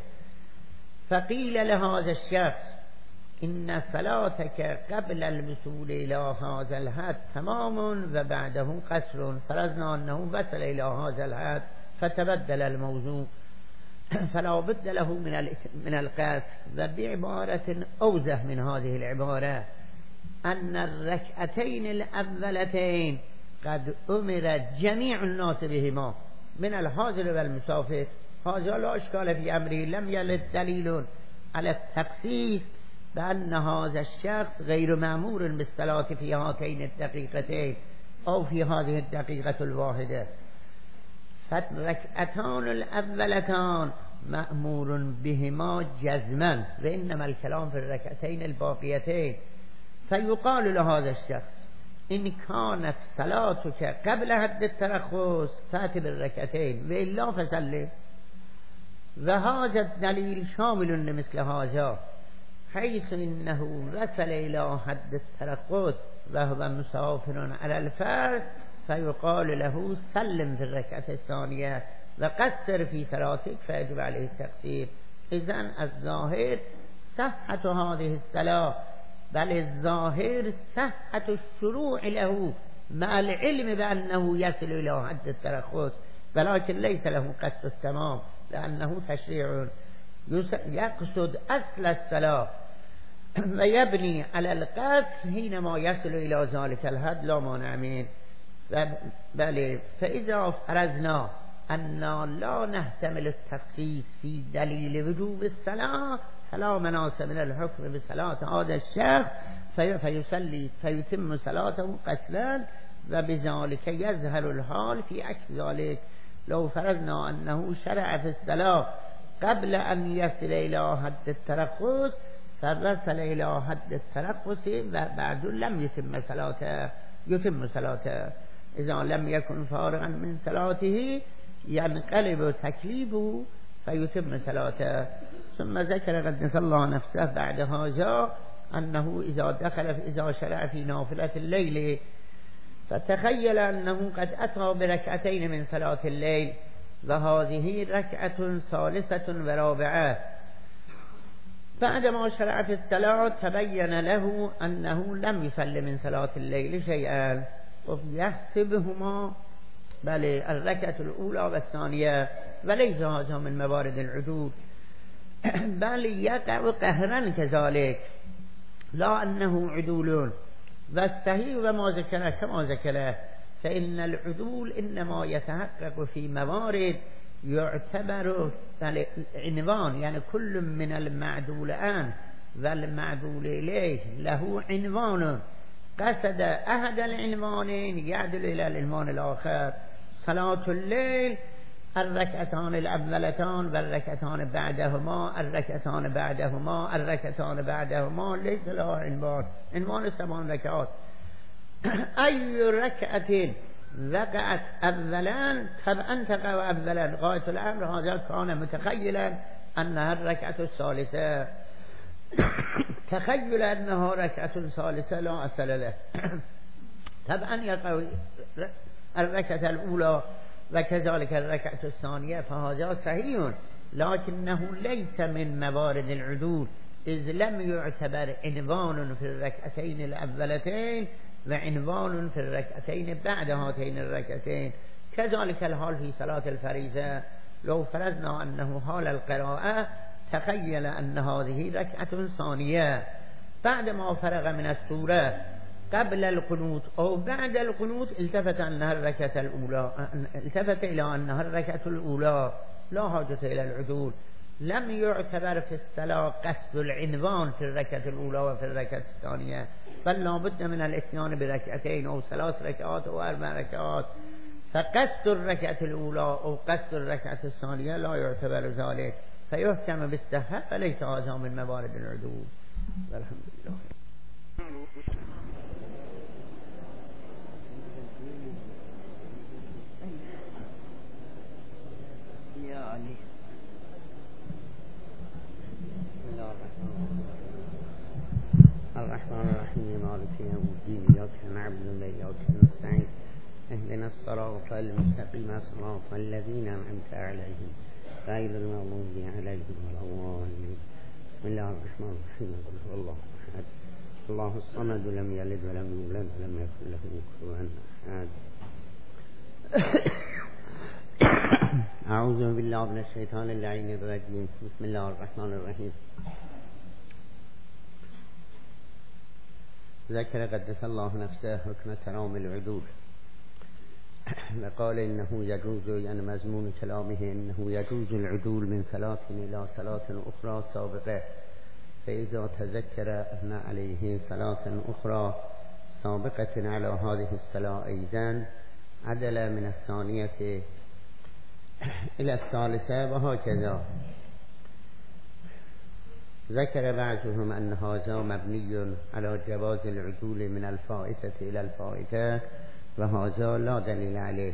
فقيل لهذا الشخص إن صلاتك قبل الوصول إلى هذا الحد تمام وبعده قصر، فرضنا أنه وصل إلى هذا الحد فتبدل الموضوع فلا بد له من القصر. وبعبارة أوضح من هذه العبارة أن الركعتين الأولتين قد أمر جميع الناس بهما من الحاضر والمسافر، هذا لا إشكال في أمره، لم يرد دليل على التخصيص بأن هذا الشخص غير مأمور بالصلاة في هاتين الدقيقتين أو في هذه الدقيقة الواحدة. فالركعتان الأولتان مأمور بهما جزما، وإنما الكلام في الركعتين الباقيتين. فيقال لهذا الشخص إن كانت صلاتك قبل حد الترخص فات بالركعتين وإلا فسلم. وهذا الدليل شامل لمثل هذا، حيث إنه وصل إلى حد الترخص وهو مسافر على الفرض فيقال له سلم في الركعة الثانية وقصر في صلاتك فيجب عليه التقصير. إذن الظاهر صحة هذه الصلاة، بل الظاهر صحة الشروع له مع العلم بأنه يصل إلى حد الترخص، ولكن ليس له قصد التمام لأنه تشريع يقصد أصل الصلاة ويبني على القصد حينما يصل إلى ذلك الحد لا مانع منه. بل فإذا فرضنا أن لا نحتمل التخصيص في دليل وجوب الصلاة فلا مناص من الحكم بصلاة هذا الشخص فيصلي فيتم صلاته قصرا، وبذلك يظهر الحال في عكس ذلك. لو فرضنا أنه شرع في الصلاة قبل أن يصل إلى حد الترخص فوصل إلى حد الترخص وبعد لم يتم صلاته، إذا لم يكن فارغا من صلاته ينقلب تكليفه فيتم صلاته. ثم ذكر قدس الله نفسه بعد هذا أنه إذا شرع في نافلة الليل فتخيل أنه قد أتى بركعتين من صلاة الليل وهذه ركعة ثالثة ورابعة، بعدما شرع في الصلاة تبين له أنه لم يصل من صلاة الليل شيئا ويحسبهما بل الركعة الأولى والثانية، وليس هذا من موارد العدول بل يقع قهرا كذلك، لا أنه عدول. والصحيح وما ذكره كما ذكره، فإن العدول إنما يتحقق في موارد يعتبر عنوان، يعني كل من المعدولان والمعدول إليه له عنوان، قصد أحد العنوانين يعدل إلى العنوان الآخر. صلاة الليل الركعتان الأولتان والركعتان بعدهما الركعتان بعدهما الركعتان بعدهما ليس له عنوان 8 ركعات. أي ركعة وقعت أولا طبعا تقع أولا، غاية الأمر هذا كان متخيلا أنها الركعة الثالثة، تخيل أنها ركعة ثالثة لا أصل له. طبعا يقع الركعة الأولى وكذلك الركعة الثانية، فهذا صحيح لكنه ليس من موارد العدول، إذ لم يعتبر عنوان في الركعتين الأولتين وعنوان في الركعتين بعد هاتين الركعتين. كذلك الحال في صلاة الفريضة، لو فرضنا أنه حال القراءة تخيل أن هذه ركعة ثانية، بعدما فرغ من السورة قبل القنوت أو بعد القنوت التفت أنها الركعة الأولى، التفت إلى أنها الركعة الأولى لا حاجة إلى العدول، لم يعتبر في الصلاة قصد العنوان في الركعة الأولى وفي الركعة الثانية، بل لابد من الاتيان بركعتين أو 3 ركعات أو 4 ركعات، فقصد الركعة الأولى أو قصد الركعة الثانية لا يعتبر ذلك، فيحكم بالصحة، فليس هذا من موارد العدول. والحمد لله. يا علي. الرحمن الرحيم مالك يوم الدين إياك نعبد وإياك نستعين اهدنا الصراط المستقيم صراط الذين أنعمت عليهم غير المغضوب عليهم ولا الضالين. بسم الله الرحمن الرحيم. قل هو الله أحد الله الصمد لم يلد ولم يولد ولم يكن له كفوا أحد. أعوذ بالله من الشيطان اللعين الرجيم. بسم الله الرحمن الرحيم. ذكر قدس الله نفسه حكم ترام العدول وقال إنه يجوز، يعني مضمون كلامه إنه يجوز العدول من صلاة إلى صلاة أخرى سابقة، فإذا تذكر أن عليه صلاة أخرى سابقة على هذه الصلاة أيضا عدل من الثانية إلى الثالثة وهكذا. ذكر بعضهم أن هذا مبني على جواز العدول من الفائتة إلى الفائتة، وهذا لا دليل عليه،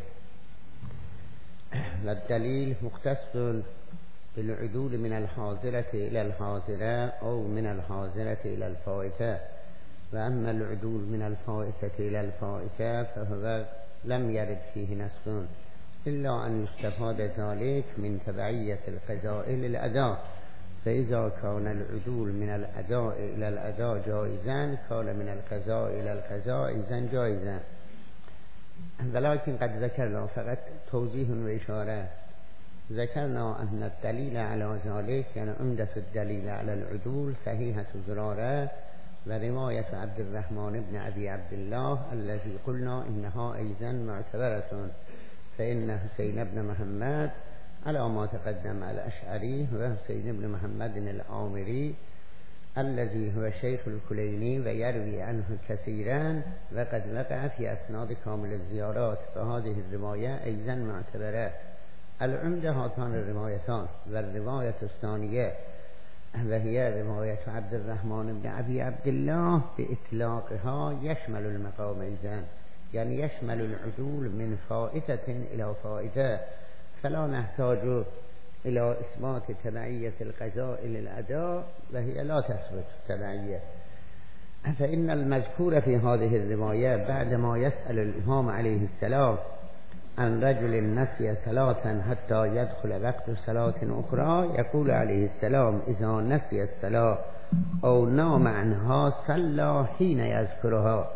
والدليل مختص بالعدول من الحاضرة إلى الحاضرة أو من الحاضرة إلى الفائتة، وأما العدول من الفائتة إلى الفائتة فهو لم يرد فيه نص إلا أن يستفاد ذلك من تبعية القضاء للأداء، فإذا كان العدول من الأداء إلى الأداء جائزا كان من القضاء إلى القضاء إذن جائزا. ولكن قد ذكرنا فقط توضيح وإشارة، ذكرنا أن الدليل على ذلك يعني عمدة الدليل على العدول صحيحة زرارة ورواية عبد الرحمن بن أبي عبد الله الذي قلنا إنها أيضا معتبرة، فإن حسين بن محمد على ما تقدم الأشعري وحسين بن محمد العامري الذي هو شيخ الكليني ويروي عنه كثيرا وقد وقع في أسناد كامل الزيارات، فهذه الرواية أيضا معتبرة. العمدة هاتان الروايتان، والرواية الثانية وهي رواية عبد الرحمن بن أبي عبد الله بإطلاقها يشمل المقام أيضا، يعني يشمل العدول من فائتة إلى فائتة، فلا نحتاج إلى إثبات تبعية القضاء للأداء وهي لا تثبت تبعية. فإن المذكور في هذه الرواية بعدما يسأل الإمام عليه السلام عن رجل نسي صلاة حتى يدخل وقت صلاة أخرى يقول عليه السلام إذا نسي الصلاة أو نام عنها صلى حين يذكرها،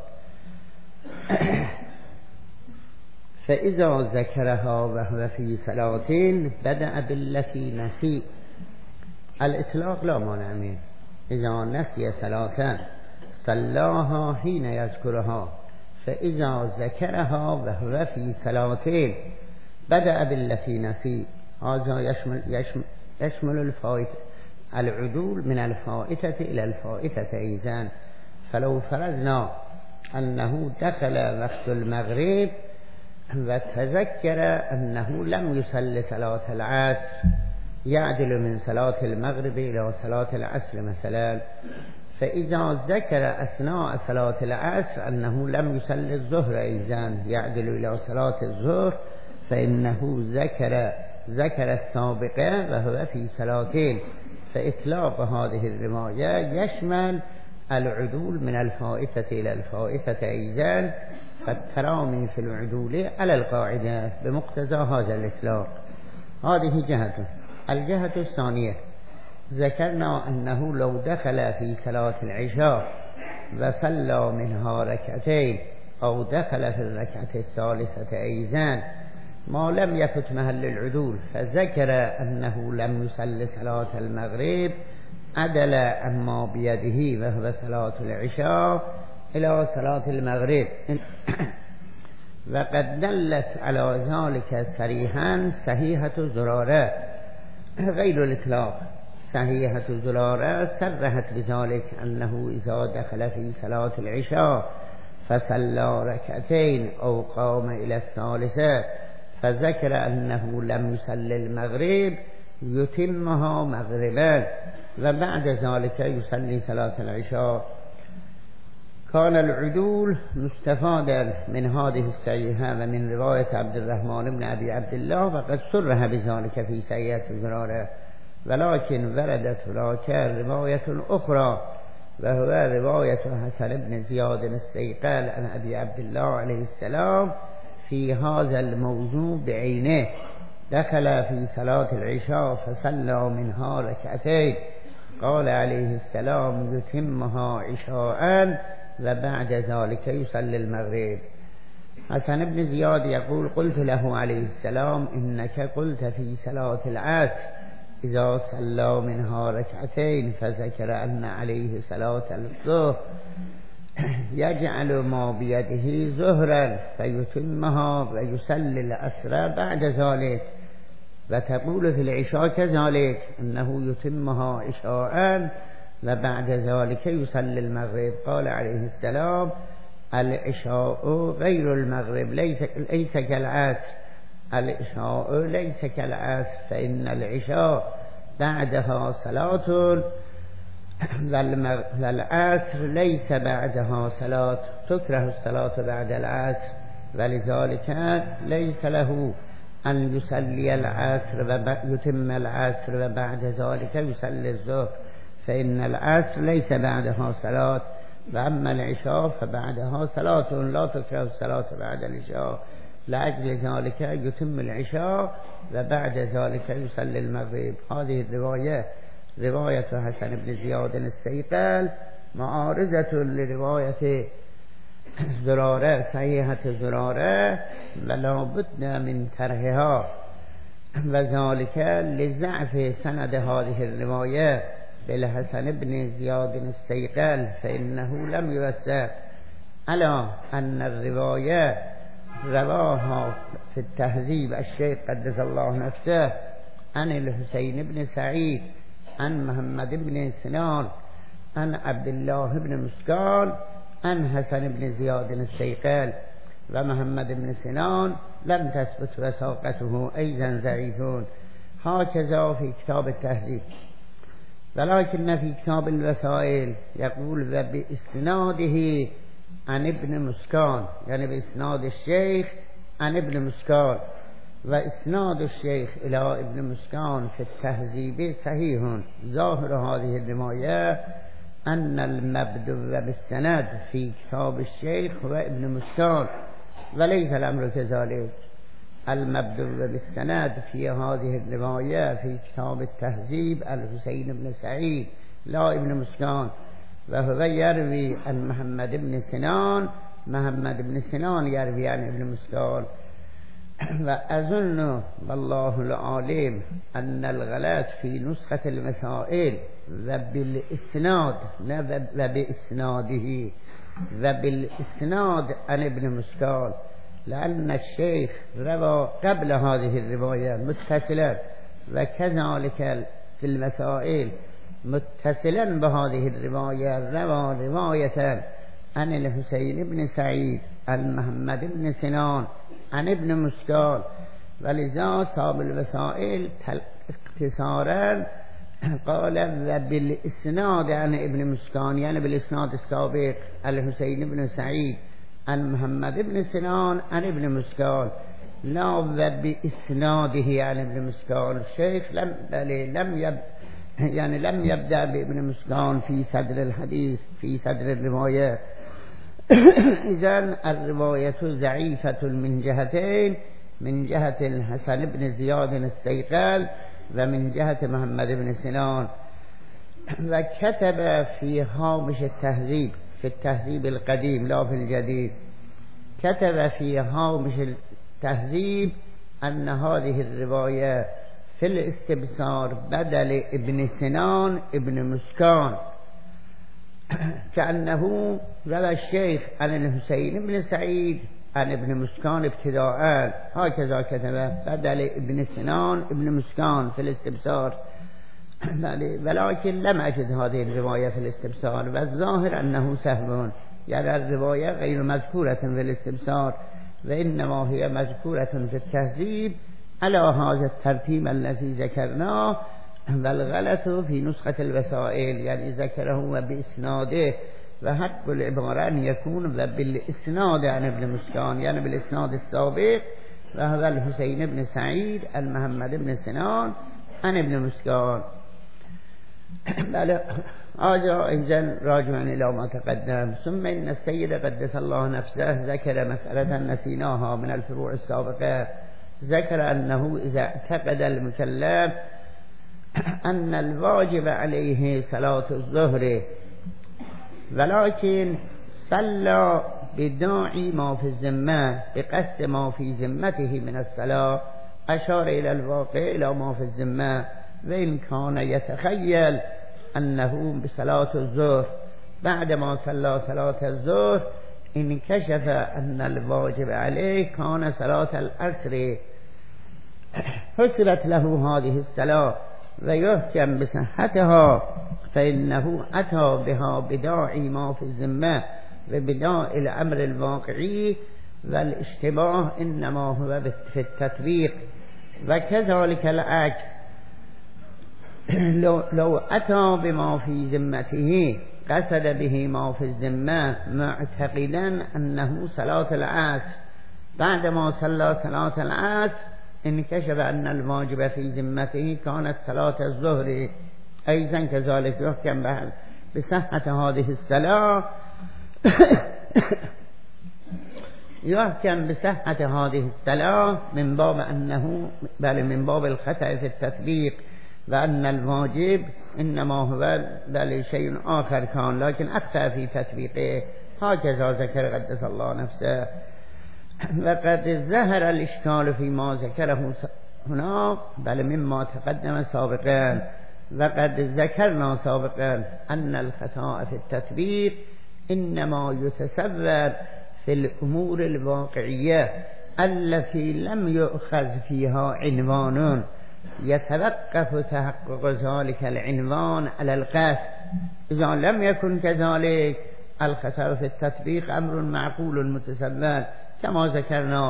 فإذا ذكرها وهو في صلاة بدأ بالتي نسي. الإطلاق لا مانع منه، إذا نسي صلاة صلاها حين يذكرها، فإذا ذكرها وهو في صلاة بدأ بالتي نسي. هذا يشمل الفائتة، العدول من الفائتة إلى الفائتة أيضا. فلو فرضنا أنه دخل وقت المغرب وتذكر أنه لم يصلي صلاة العصر يعدل من صلاة المغرب إلى صلاة العصر مثلا، فإذا ذكر أثناء صلاة العصر أنه لم يصلي الظهر أيضا يعدل إلى صلاة الظهر، فإنه ذكر السابقة وهو في صلاتين. فإطلاق هذه الرواية يشمل العدول من الفائتة إلى الفائتة أيضا، فالترامي في العدول على القاعدة بمقتضى هذا الإطلاق. هذه جهته. الجهة الثانية ذكرنا أنه لو دخل في صلاة العشاء وصلى منها ركعتين أو دخل في الركعة الثالثة أيضا ما لم يفت محل العدول فذكر أنه لم يصلي صلاة المغرب عدل عما بيده وهو صلاة العشاء إلى صلاة المغرب. وقد دلت على ذلك صريحا صحيحة زرارة غير الإطلاق. صحيحة زرارة صرحت بذلك أنه إذا دخل في صلاة العشاء فصلى ركعتين أو قام إلى الثالثة فذكر أنه لم يصلي المغرب يتمها مغربا وبعد ذلك يصلي صلاة العشاء. كان العدول مستفادا من هذه الصحيحة ومن رواية عبد الرحمن بن أبي عبد الله وقد صرح بذلك في صحيحة زرارة، ولكن وردت هناك رواية أخرى وهو رواية حسن بن زياد السيقال عن أبي عبد الله عليه السلام في هذا الموضوع بعينه. دخل في صلاة العشاء فصلى منها ركعتين، قال عليه السلام يتمها عشاء وبعد ذلك يصلي المغرب. حسن بن زياد يقول قلت له عليه السلام إنك قلت في صلاة العصر إذا صلى منها ركعتين، فذكر أن عليه صلاة الظهر يجعل ما بيده ظهرا فيتمها ويصلي العصر بعد ذلك، وتقول في العشاء كذلك أنه يتمها عشاء وبعد ذلك يصلي المغرب. قال عليه السلام العشاء غير المغرب ليس كالعصر، العشاء ليس كالعصر فإن العشاء بعدها صلاة والعصر ليس بعدها صلاة، تكره الصلاة بعد العصر، ولذلك ليس له أن يصلي العصر ويتم العصر وبعد ذلك يصلي الظهر، فإن العصر ليس بعدها صلاة، وأما العشاء فبعدها صلاة لا تكره الصلاة بعد العشاء، لأجل ذلك يتم العشاء وبعد ذلك يصلي المغرب. هذه الرواية رواية حسن بن زياد السيقال معارضة لرواية زرارة صحيحة زرارة ولا بد من طرحها، وذلك لضعف سند هذه الرواية بالحسن بن زياد السيقال، فإنه لم يوثق على أن الرواية رواها في التهذيب الشيخ قدس الله نفسه عن الحسين بن سعيد عن محمد بن سنان عن عبد الله بن مسكان عن حسن بن زياد السيقال، ومحمد بن سنان لم تثبت وثاقته أيضا ضعيفون. هكذا في كتاب التهذيب، ولكن في كتاب الوسائل يقول وبإسناده عن ابن مسكان، يعني بإسناد الشيخ عن ابن مسكان، وإسناد الشيخ إلى ابن مسكان في التهذيب صحيح. ظاهر هذه الرواية أن المبدو بالسند في كتاب الشيخ هو ابن مسكان، وليس الأمر كذلك. المبدو بالسند في هذه الرواية في كتاب التهذيب الحسين بن سعيد لا ابن مسكان، وهو يروي عن محمد بن سنان، محمد بن سنان يروي عن ابن مسكان. وأظن والله العالم أن الغلط في نسخة المسائل وبالإسناد وبإسناده وبالإسناد عن ابن مسكان، لأن الشيخ روى قبل هذه الرواية متصلا، وكذلك في المسائل متصلا بهذه الرواية روى رواية عن الحسين بن سعيد عن محمد بن سنان عن ابن مسكان، ولذا صاحب الوسائل اختصارا قال وبالإسناد عن ابن مسكان، يعني بالإسناد السابق الحسين بن سعيد عن محمد بن سنان عن ابن مسكان، لا وبإسناده عن ابن مسكان. الشيخ لم يبدأ بابن مسكان في صدر الحديث في صدر الرواية. إذن الرواية ضعيفة من جهتين، من جهة الحسن بن زياد السيقال ومن جهة محمد بن سنان. وكتب في هامش التهذيب في التهذيب القديم لا في الجديد، كتب في هامش التهذيب أن هذه الرواية في الاستبصار بدل ابن سنان ابن مسكان، كأنه روى الشيخ عن الحسين بن سعيد عن ابن مسكان ابتداء هكذا كتبه بدل ابن سنان ابن مسكان في الاستبصار، ولكن لم أجد هذه الرواية في الاستبصار، والظاهر أنه سهو، يعني الرواية غير مذكورة في الاستبصار، وإنما هي مذكورة في التهذيب على هذا الترتيب الذي ذكرناه، والغلط في نسخة الوسائل، يعني ذكره وبإسناده، وحق العبارة أن يكون بالإسناد عن ابن مسكان، يعني بالإسناد السابق، وهو الحسين بن سعيد المحمد بن سنان عن ابن مسكان. بله هذا إذن راجعا إلى ما تقدم. ثم إن السيد قدس الله نفسه ذكر مسألة نسيناها من الفروع السابقة، ذكر أنه إذا اعتقد المكلف أن الواجب عليه صلاة الظهر ولكن صلى بداعي ما في الذمة بقصد ما في ذمته من الصلاة، أشار إلى الواقع إلى ما في الذمة، وإن كان يتخيل أنه بصلاة الظهر بعدما صلى صلاة الظهر انكشف أن الواجب عليه كان صلاة العصر، حصلت له هذه الصلاة ويحكم بصحتها، فإنه أتى بها بداعي ما في الذمة وبداعي الأمر الواقعي، والاشتباه إنما هو في التطبيق. وكذلك العكس، لو أتى بما في ذمته قصد به ما في الذمة معتقدا أنه صلاة العصر، بعدما صلى صلاة العصر انكشف أن الواجب في ذمته كانت صلاة الظهر، أيضا كذلك يحكم بصحة هذه الصلاة يحكم بصحة هذه الصلاة من باب أنه بل من باب الخطأ في التطبيق، وأن الواجب إنما هو بل شيء آخر كان لكن أخطأ في تطبيقه، هكذا ذكر قدس الله نفسه. وقد ظهر الإشكال فيما ذكره هنا بل مما تقدم سابقا، وقد ذكرنا سابقا أن الخطأ في التطبيق إنما يتصور في الأمور الواقعية التي لم يؤخذ فيها عنوان يتوقف تحقق ذلك العنوان على القصد. إذا لم يكن كذلك الخطأ في التطبيق أمر معقول متصور كما ذكرنا،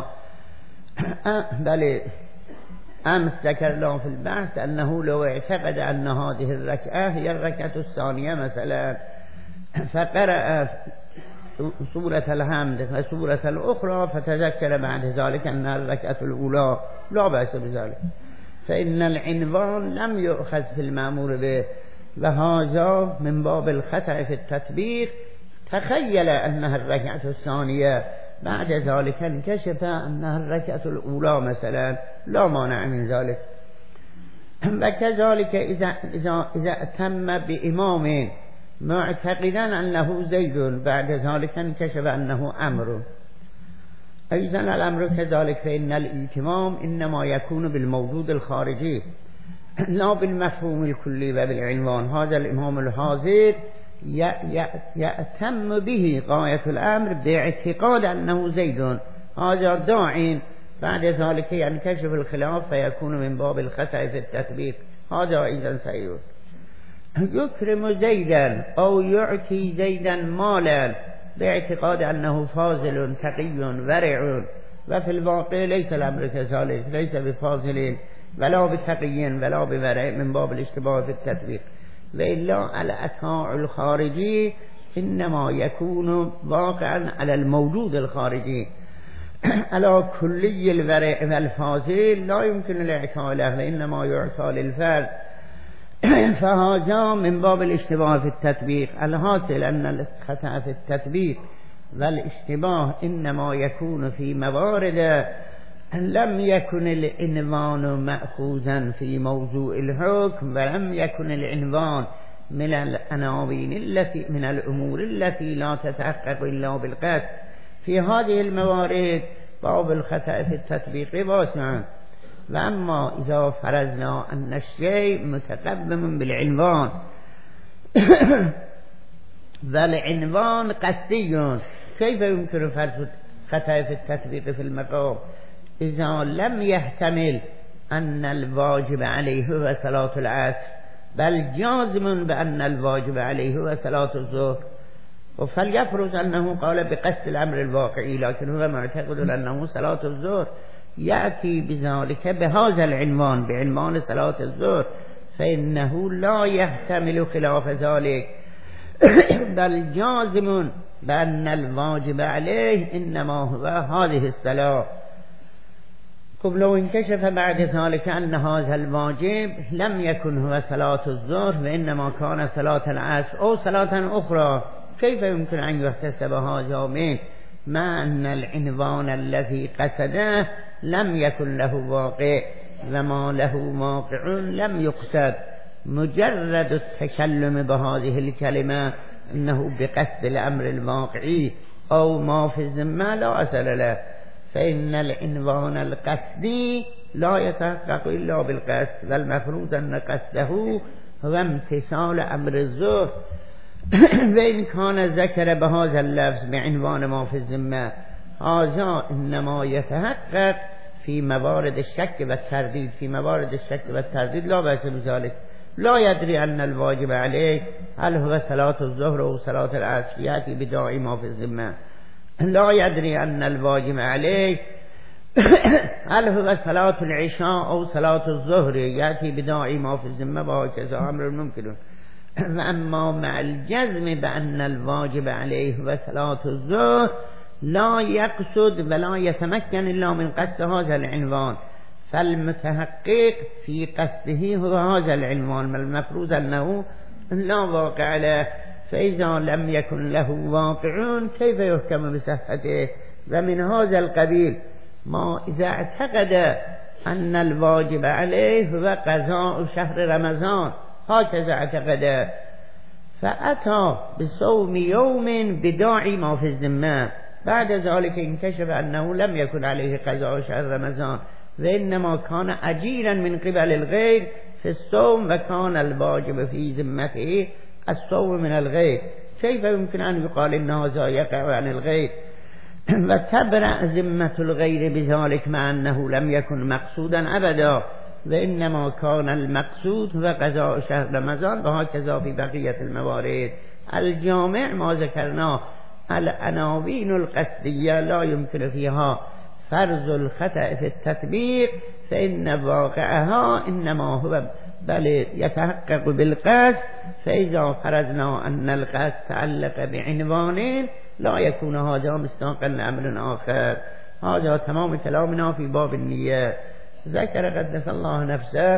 بل أمس ذكرنا في البحث أنه لو اعتقد أن هذه الركعة هي الركعة الثانية مثلا، فقرأ سورة الحمد وسورة الأخرى فتذكر بعد ذلك أنها الركعة الأولى، لا بأس بذلك، فإن العنوان لم يؤخذ في المأمور به، وهذا من باب الخطأ في التطبيق، تخيل أنها الركعة الثانية بعد ذلك انكشف أنها الركعة الأولى مثلا، لا مانع من ذلك. وكذلك إذا أتم بإمام معتقدا أنه زيد بعد ذلك انكشف أنه أمر، أيضا الأمر كذلك، فإن الإتمام إنما يكون بالموجود الخارجي لا بالمفهوم الكلي وبالعنوان. هذا الإمام الحاضر يأتم به غاية الأمر باعتقاد أنه زيد، هذا داع، بعد ذلك ينكشف الخلاف فيكون من باب الخطأ في التطبيق، هذا أيضا سيئ. يكرم زيدا أو يعطي زيدا مالا باعتقاد أنه فاضل تقي ورع، وفي الواقع ليس الأمر كذلك، ليس بفاضل ولا بتقي ولا بورع من باب الاشتباه في التطبيق. وإلا الأتاع الخارجي إنما يكون واقعا على الموجود الخارجي، على كلي الورع والفاضل لا يمكن الاعطاء له، وإنما يعطى للفرد، فهذا من باب الاشتباه في التطبيق. الحاصل أن الخطأ في التطبيق والاشتباه إنما يكون في موارد لم يكن العنوان مأخوذا في موضوع الحكم، ولم يكن العنوان من العناوين التي من الأمور التي لا تتحقق إلا بالقصد. في هذه الموارد باب الخطأ في التطبيق واسع. وأما إذا فرضنا أن الشيء متقدم بالعنوان والعنوان قصدي كيف يمكن فرض خطأ في التطبيق في المقام إذا لم يحتمل أن الواجب عليه هو صلاة العصر بل جازم بأن الواجب عليه هو صلاة الظهر فليفرض أنه قال بقصد الأمر الواقعي لكن هو معتقد أنه صلاة الظهر يأتي بذلك بهذا العنوان بعنوان صلاة الظهر فإنه لا يحتمل خلاف ذلك بل جازم بأن الواجب عليه إنما هو هذه الصلاة. طب لو انكشف بعد ذلك أن هذا الواجب لم يكن هو صلاة الظهر وإنما كان صلاة العصر أو صلاة أخرى كيف يمكن أن يحتسب هذا منه مع أن العنوان الذي قصده لم يكن له واقع وما له واقع لم يقصد مجرد التكلم بهذه الكلمة إنه بقصد الأمر الواقعي أو ما في الذمة لا أصل له فإن العنوان القصدي لا يتحقق إلا بالقصد والمفروض أن قصده هو امتثال أمر الظهر وإن كان ذكر بهذا اللفظ بعنوان ما في الذمة هذا إنما يتحقق في موارد الشك والترديد في موارد الشك والترديد لا بأس بذلك لا يدري أن الواجب عليه هل هو صلاة الظهر أو صلاة العصر يأتي بداعي ما في الذمة لا يدري أن الواجب عليه هل هو صلاة العشاء أو صلاة الظهر يأتي بداعي ما في الذمة وهكذا أمر ممكن. فأما مع الجزم بأن الواجب عليه هو صلاة الظهر لا يقصد ولا يتمكن إلا من قصد هذا العنوان فالمتحقق في قصده هو هذا العنوان والمفروض أنه لا واقع له فإذا لم يكن له واقع كيف يحكم بصحته ومن هذا القبيل ما إذا اعتقد أن الواجب عليه هو قضاء شهر رمضان هكذا اعتقد فأتى بصوم يوم بداعي ما في الذمة بعد ذلك انكشف أنه لم يكن عليه قضاء شهر رمضان وإنما كان أجيرا من قبل الغير في الصوم وكان الواجب في ذمته الصوم من الغير كيف يمكن أن يقال إن هذا يقع عن الغير وتبرأ ذمة الغير بذلك مع أنه لم يكن مقصودا أبدا وإنما كان المقصود هو قضاء شهر رمضان وهكذا في بقية الموارد الجامع ما ذكرناه العناوين القصدية لا يمكن فيها فرض الخطأ في التطبيق فإن واقعها إنما هو بل يتحقق بالقصد فإذا فرضنا أن القصد تعلق بعنوان لا يكون هذا مستاقا لأمر آخر. هذا تمام كلامنا في باب النية. ذكر قدس الله نفسه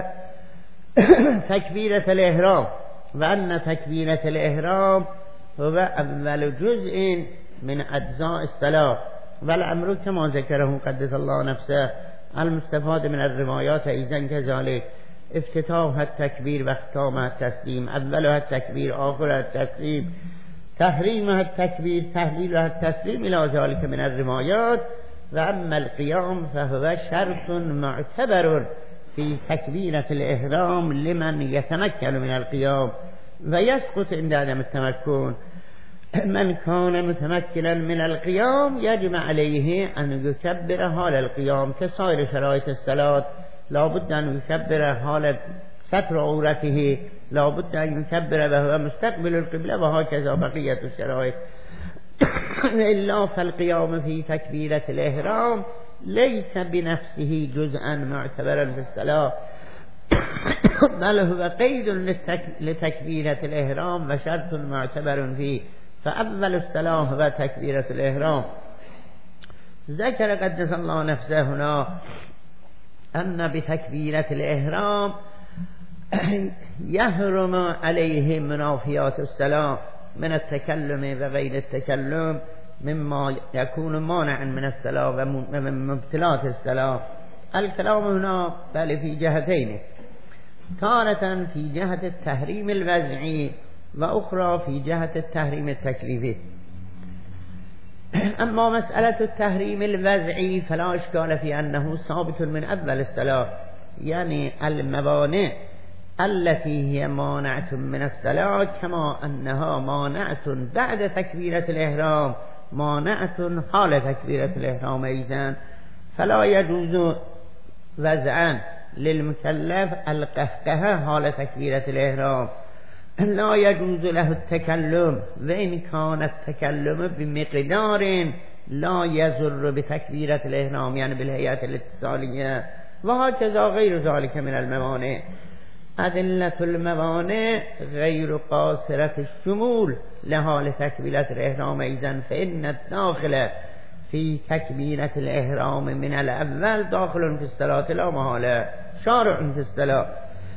تكبيرة الإحرام وأن تكبيرة الإحرام هو أول جزء من أجزاء الصلاة والأمر كما ذكره قدس الله نفسه المستفاد من الروايات أيضا كذلك افتتاح التكبير واختتامها التسليم أولها التكبير آخرها التسليم تحريمها التكبير تهليلها التسليم إلى ذلك من الروايات. وأما القيام فهو شرط معتبر في تكبيرة الإحرام لمن يتمكن من القيام ويسقط عند عدم التمكن. من كان متمكنا من القيام يجب عليه أن يكبر حال القيام كسائر شرائط الصلاة لا بد أن يكبر حال ستر عورته لا بد أن يكبر وهو مستقبل القبلة وهكذا بقية الشرائط. إلا فالقيام في تكبيرة الإحرام ليس بنفسه جزءا معتبرا في الصلاة بل هو قيد لتكبيرة الإحرام وشرط معتبر فيه فأول الصلاة هو تكبيرة الإحرام. ذكر قدس الله نفسه هنا أن بتكبيرة الإحرام يحرم عليه منافيات الصلاة من التكلم وغير التكلم مما يكون مانعا من الصلاة ومن مبطلات الصلاة. الكلام هنا بل في جهتين تارة في جهة التحريم الوضعي وأخرى في جهة التحريم التكليفي. أما مسألة التحريم الوضعي فلا إشكال في أنه ثابت من أول الصلاة يعني الموانع التي هي مانعة من الصلاة كما أنها مانعة بعد تكبيرة الإحرام مانعة حال تكبيرة الإحرام أيضا، فلا يجوز وضعا للمكلف القهقه حال تكبيرة الإحرام، لا يجوز له التكلم وإن كان التكلم بمقدار لا يضر بتكبيرة الإحرام يعني بالهيئة الاتصالية، وهكذا غير ذلك من الموانع. أدلة الموانع غير قاصرة الشمول لحال تكبيرة الإحرام أيضا، فإن الداخل في تكبيرة الإحرام من الأول داخل في الصلاة لا محالة، شارع في الصلاة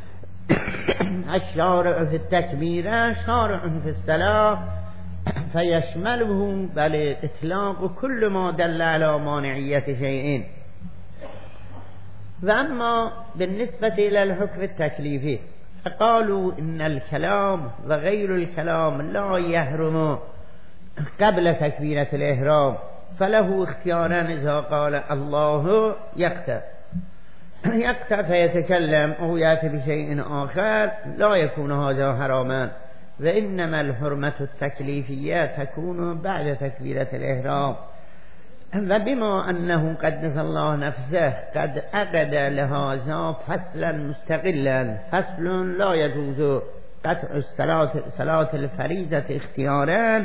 الشارع في التكبيرة شارع في الصلاة، فيشمله بل إطلاق كل ما دل على مانعية شيء. وأما بالنسبة إلى الحكم التكليفي فقالوا إن الكلام وغير الكلام لا يحرم قبل تكبيرة الإحرام، فله اختيارا إذا قال الله يقتل فيتكلم أو يأتي بشيء آخر لا يكون هذا حراما، وإنما الحرمة التكليفية تكون بعد تكبيرة الإحرام. وبما أنه قدس الله نفسه قد أقد لهذا فصلا مستقلا، فصل لا يجوز قطع صلاة الفريضة اختيارا،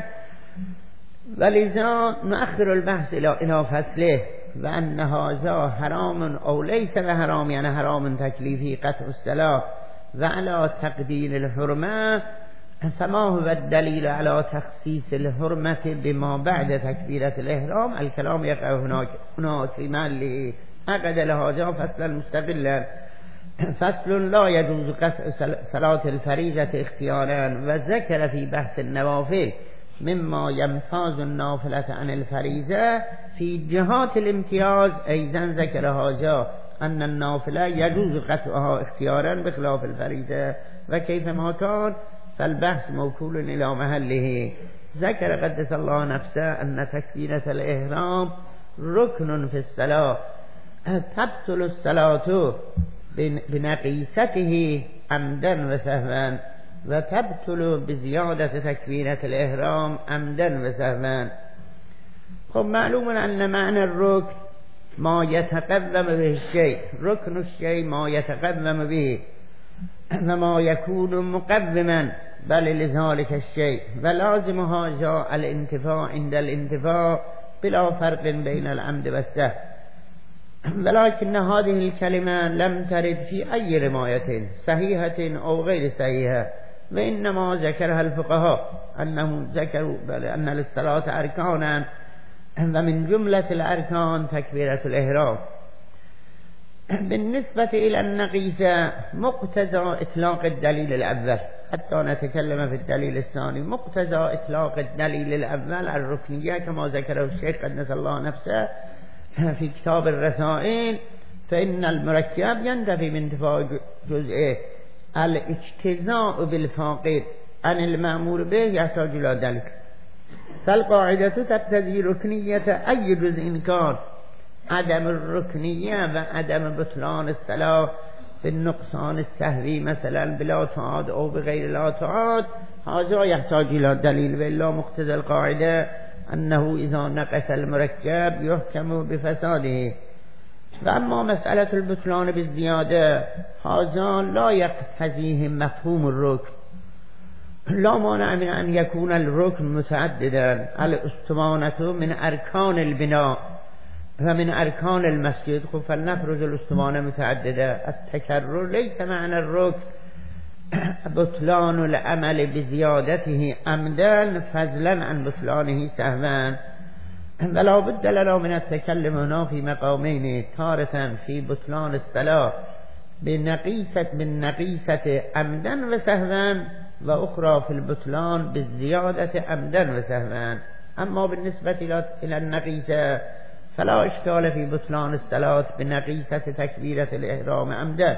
ولذا نؤخر البحث إلى فصله، وأن هذا حرام أو ليس بحرام يعني حرام تكليفي قطع الصلاة. وعلى تقدير الحرمة فما هو الدليل على تخصيص الحرمة بما بعد تكبيرة الإحرام؟ الكلام يقع هناك في محله، أقد لهذا فصلا مستقلا، فصل لا يجوز قطع صلاة الفريضة اختيارا. وذكر في بحث النوافل مما يمتاز النافلة عن الفريضة في جهات الامتياز أيضا ذكر هذا أن النافلة يجوز قطعها اختيارا بخلاف الفريضة، وكيفما كان فالبحث موكول إلى محله. ذكر قدس الله نفسه أن تكبيرة الإحرام ركن في الصلاة، تبطل الصلاة بنقيسته عمدا وسهوا، وتبطل بزيادة تكبيرة الإحرام عمدا وسهوا. خب معلوم أن معنى الركن ما يتقدم به الشيء، ركن الشيء ما يتقدم به وما يكون مقدما بل لذلك الشيء، ولازم هذا الانتفاع عند الانتفاع بلا فرق بين العمد والسهو. ولكن هذه الكلمة لم ترد في أي رواية صحيحة أو غير صحيحة، وإنما ذكرها الفقهاء أنهم ذكروا أن للصلاة أركانا، ومن جملة الأركان تكبيرة الإحرام. بالنسبة إلى النقيسة مقتضى إطلاق الدليل الأول، حتى نتكلم في الدليل الثاني، مقتضى إطلاق الدليل الأول الركنية كما ذكره الشيخ قدس الله نفسه في كتاب الرسائل، فإن المركب ينتفي من انتفاع جزئه، الاجتزاء بالفاقد عن المأمور به يحتاج إلى دليل، فالقاعدة تقتضي ركنية أي جزء كان، عدم الركنية وعدم بطلان الصلاة في النقصان السهوي مثلا بلا تعاد أو بغير لا تعاد، هذا يحتاج إلى دليل، وإلا مقتضى القاعدة أنه إذا نقص المركب يحكم بفساده. فأما مسألة البطلان بالزيادة هذا لا يقتضيه مفهوم الركن، لا مانع من أن يكون الركن متعددا، الاسطوانة من أركان البناء ومن أركان المسجد، فلنفرض الاسطوانة متعددة، التكرر ليس معنى الركن بطلان العمل بزيادته عمدا فضلا عن بطلانه سهوا. ولا بد لنا من التكلم هنا في مقامين، تارة في بطلان الصلاة بالنقيسة عمدا وسهوا، وأخرى في البطلان بالزيادة عمدا وسهوا. أما بالنسبة إلى النقيسة فلا إشكال في بطلان الصلاة بنقيسة تكبيرة الإحرام عمدا،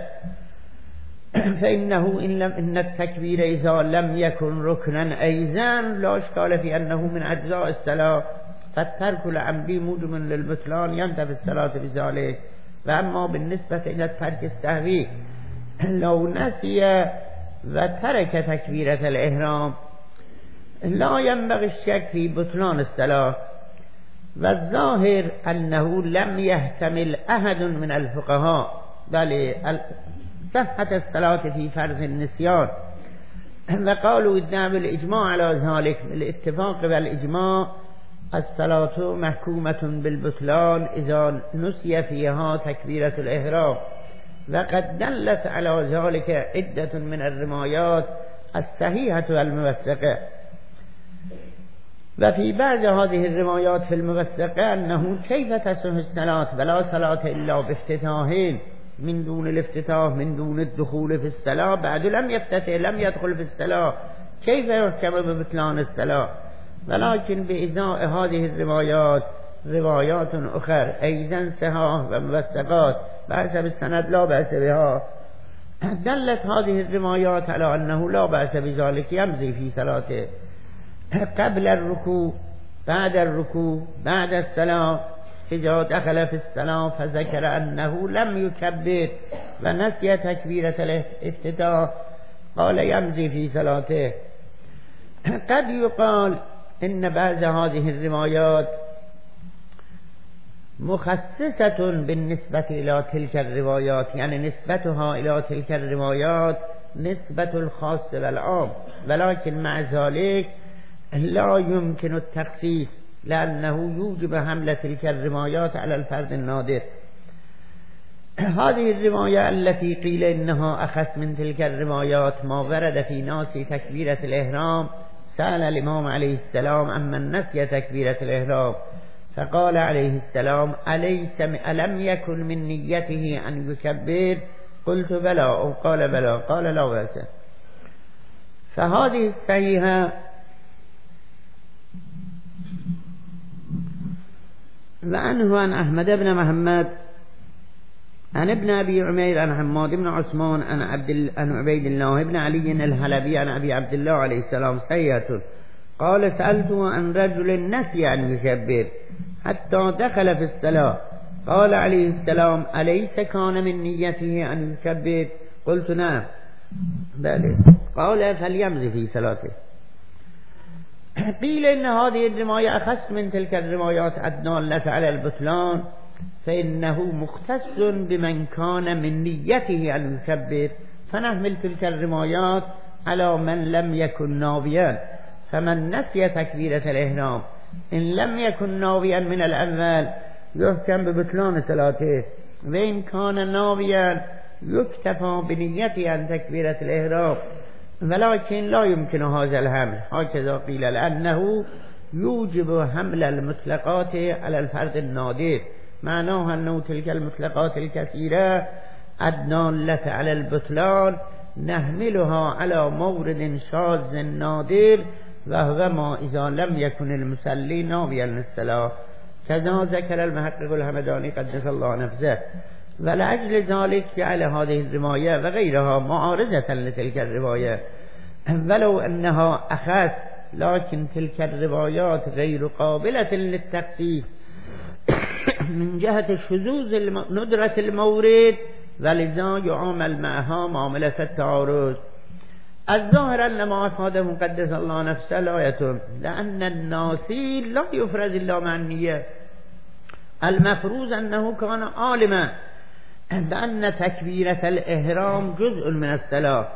فإنه إن التكبير إذا لم يكن ركنا أيضا لا إشكال في أنه من أجزاء الصلاة، فالترك العمدي موجب للبطلان ينتفي الصلاة بذلك. وأما بالنسبة إلى الترك السهوي لو نسي و ترك تكبيرة الإحرام لا ينبغي الشك في بطلان الصلاة، والظاهر أنه لم يحتمل أحد من الفقهاء بل صحة الصلاة في فرض النسيان، وقالوا إدعاء الإجماع على ذلك بالاتفاق والإجماع الصلاة محكومة بالبطلان إذا نسي فيها تكبيرة الإحرام، وقد دلت على ذلك عدة من الروايات الصحيحة والموثقة. وفي بعض هذه الروايات في الموثقة أنه كيف تصح الصلاة ولا صلاة إلا بافتتاحين من دون الافتتاح من دون الدخول في الصلاة، بعد لم يفتتح لم يدخل في الصلاة، كيف يحكم ببطلان الصلاة؟ ولكن بإزاء هذه الروايات روايات أخرى أيضا صحاح وموثقات بحسب السند لا بأس بها، دلت هذه الروايات على أنه لا بأس بذلك، يمضي في صلاته قبل الركوع بعد الركوع بعد الصلاة، إذا دخل في الصلاة فذكر أنه لم يكبر ونسي تكبيرة الافتتاح قال يمضي في صلاته. قد يقال إن بعض هذه الروايات مخصصة بالنسبة إلى تلك الروايات، يعني نسبتها إلى تلك الروايات نسبة الخاص والعام، ولكن مع ذلك لا يمكن التخصيص لأنه يوجب حمل تلك الروايات على الفرد النادر. هذه الرواية التي قيل إنها أخص من تلك الروايات ما ورد في ناس تكبيرة الإحرام، سأل الإمام عليه السلام أمن نسي تكبيرة الإحرام فقال عليه السلام ألم يكن من نيته أن يكبر؟ قلت بلى، أو قال بلى، قال لا بأس. فهذه الصحيحة وعنه عن أحمد بن محمد عن ابن أبي عمير عن حماد بن عثمان عن عبيد الله بن علي الحلبي عن أبي عبد الله عليه السلام سيئة قال سألته عن رجل نسي أن يكبر حتى دخل في الصلاة قال عليه السلام أليس كان من نيته أن يكبر؟ قلت نعم بلى، قال فليمضي في صلاته. قيل إن هذه الرواية أخص من تلك الروايات الدالة على البطلان، فإنه مختص بمن كان من نيته أن يكبر، فنحمل تلك الروايات على من لم يكن ناويا، فمن نسي تكبيرة الإحرام إن لم يكن ناويا من الأول يحكم ببطلان صلاته، وإن كان ناويا يكتفى بنيته عن تكبيرة الإحرام، ولكن لا يمكن هذا الحمل هكذا قيل لأنه يوجب حمل المطلقات على الفرد النادر، معناه أنه تلك المطلقات الكثيرة الدالة على البطلان نحملها على مورد شاذ نادر، وهو ما إذا لم يكن المصلي ناويا للصلاة، كذا ذكر المحقق الهمداني قدس الله نفسه. ولأجل ذلك جعل هذه الرواية وغيرها معارضة لتلك الرواية، ولو أنها أخص لكن تلك الروايات غير قابلة للتخصيص من جهة شذوذ ندرة المورد، ولذا يعامل معها معاملة التعارض. الظاهر أن ما أفاده قدس الله نفسه لا يتم، لأن الناسي لا يفرز إلا مع النية، المفروض أنه كان عالما بأن تكبيرة الإحرام جزء من الصلاة،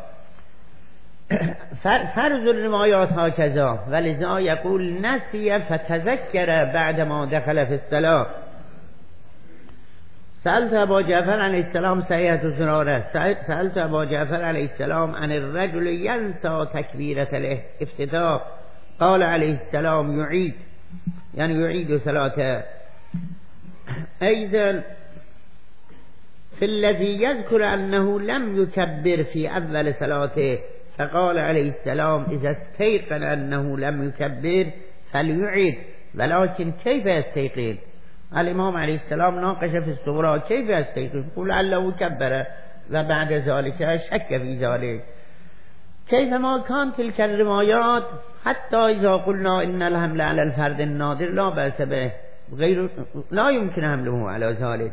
فرض الروايات هكذا، ولذا يقول نسي فتذكر بعدما دخل في الصلاة. سألت أبا جعفر عليه السلام سيئة زرارة، سألت أبا جعفر عليه السلام عن الرجل ينسى تكبيرة الافتتاح قال عليه السلام يعيد، يعني يعيد صلاته. أيضا في الذي يذكر أنه لم يكبر في أول صلاته فقال عليه السلام إذا استيقن أنه لم يكبر فليعيد، ولكن كيف يستيقن؟ الإمام عليه السلام ناقش في الصغرى كيف يستيقن؟ يقول لعله كبر وبعد ذلك شك في ذلك. كيفما كان تلك الروايات حتى إذا قلنا إن الحمل على الفرد النادر لا بأس به، لا يمكن حمله على ذلك،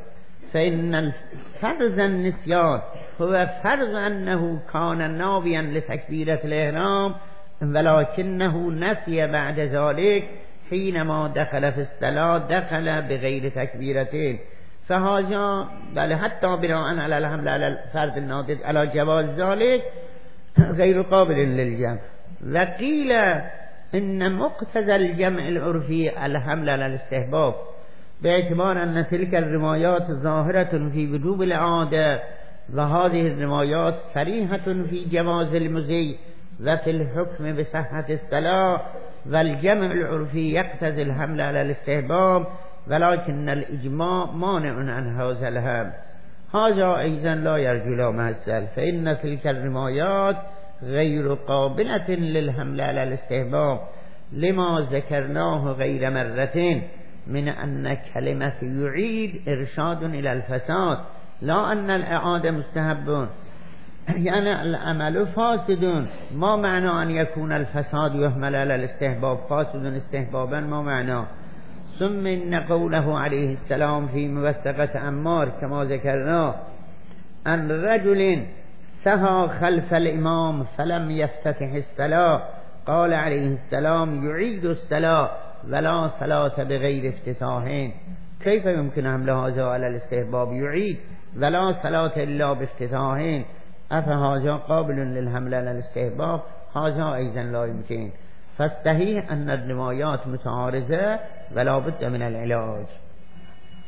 فإن فرض النسيان هو فرض أنه كان ناويا لتكبيرة الإحرام ولكنه نسي بعد ذلك حينما دخل في الصلاة دخل بغير تكبيرتين، فهذا بل حتى بناء على الحمل على الفرض الناطق على جواز ذلك غير قابل للجمع. وقيل إن مقتضى الجمع العرفي الحمل على الاستحباب باعتبار أن تلك الروايات ظاهرة في وجوب العادة وهذه الروايات صريحة في جواز المزي وفي الحكم بصحة الصلاة، والجمع العرفي يقتضي الحمل على الاستحباب ولكن الإجماع مانع عن هذا الحمل. هذا أيضا لا يرجو له مثل، فإن تلك الروايات غير قابلة للحمل على الاستحباب لما ذكرناه غير مرتين من أن كلمة يعيد إرشاد إلى الفساد لا أن الإعادة مستحب، يعني العمل فاسد. ما معنى أن يكون الفساد يحمل على الاستحباب فاسد استحبابا؟ ما معنى؟ ثم إن قوله عليه السلام في موثقة عمار كما ذكرنا أن رجل سهى خلف الإمام فلم يفتتح الصلاة قال عليه السلام يعيد الصلاة ولا صلاة بغير افتتاحين. كيف يمكن حمل هذا على الاستحباب؟ يعيد ولا صلاة إلا بافتتاحين، أفهذا قابل للحمل على الاستحباب؟ هذا أيضا لا يمكن. فالصحيح أن الروايات متعارضة ولا بد من العلاج.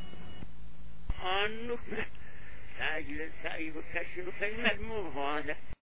سعي وكشف في المذموم هذا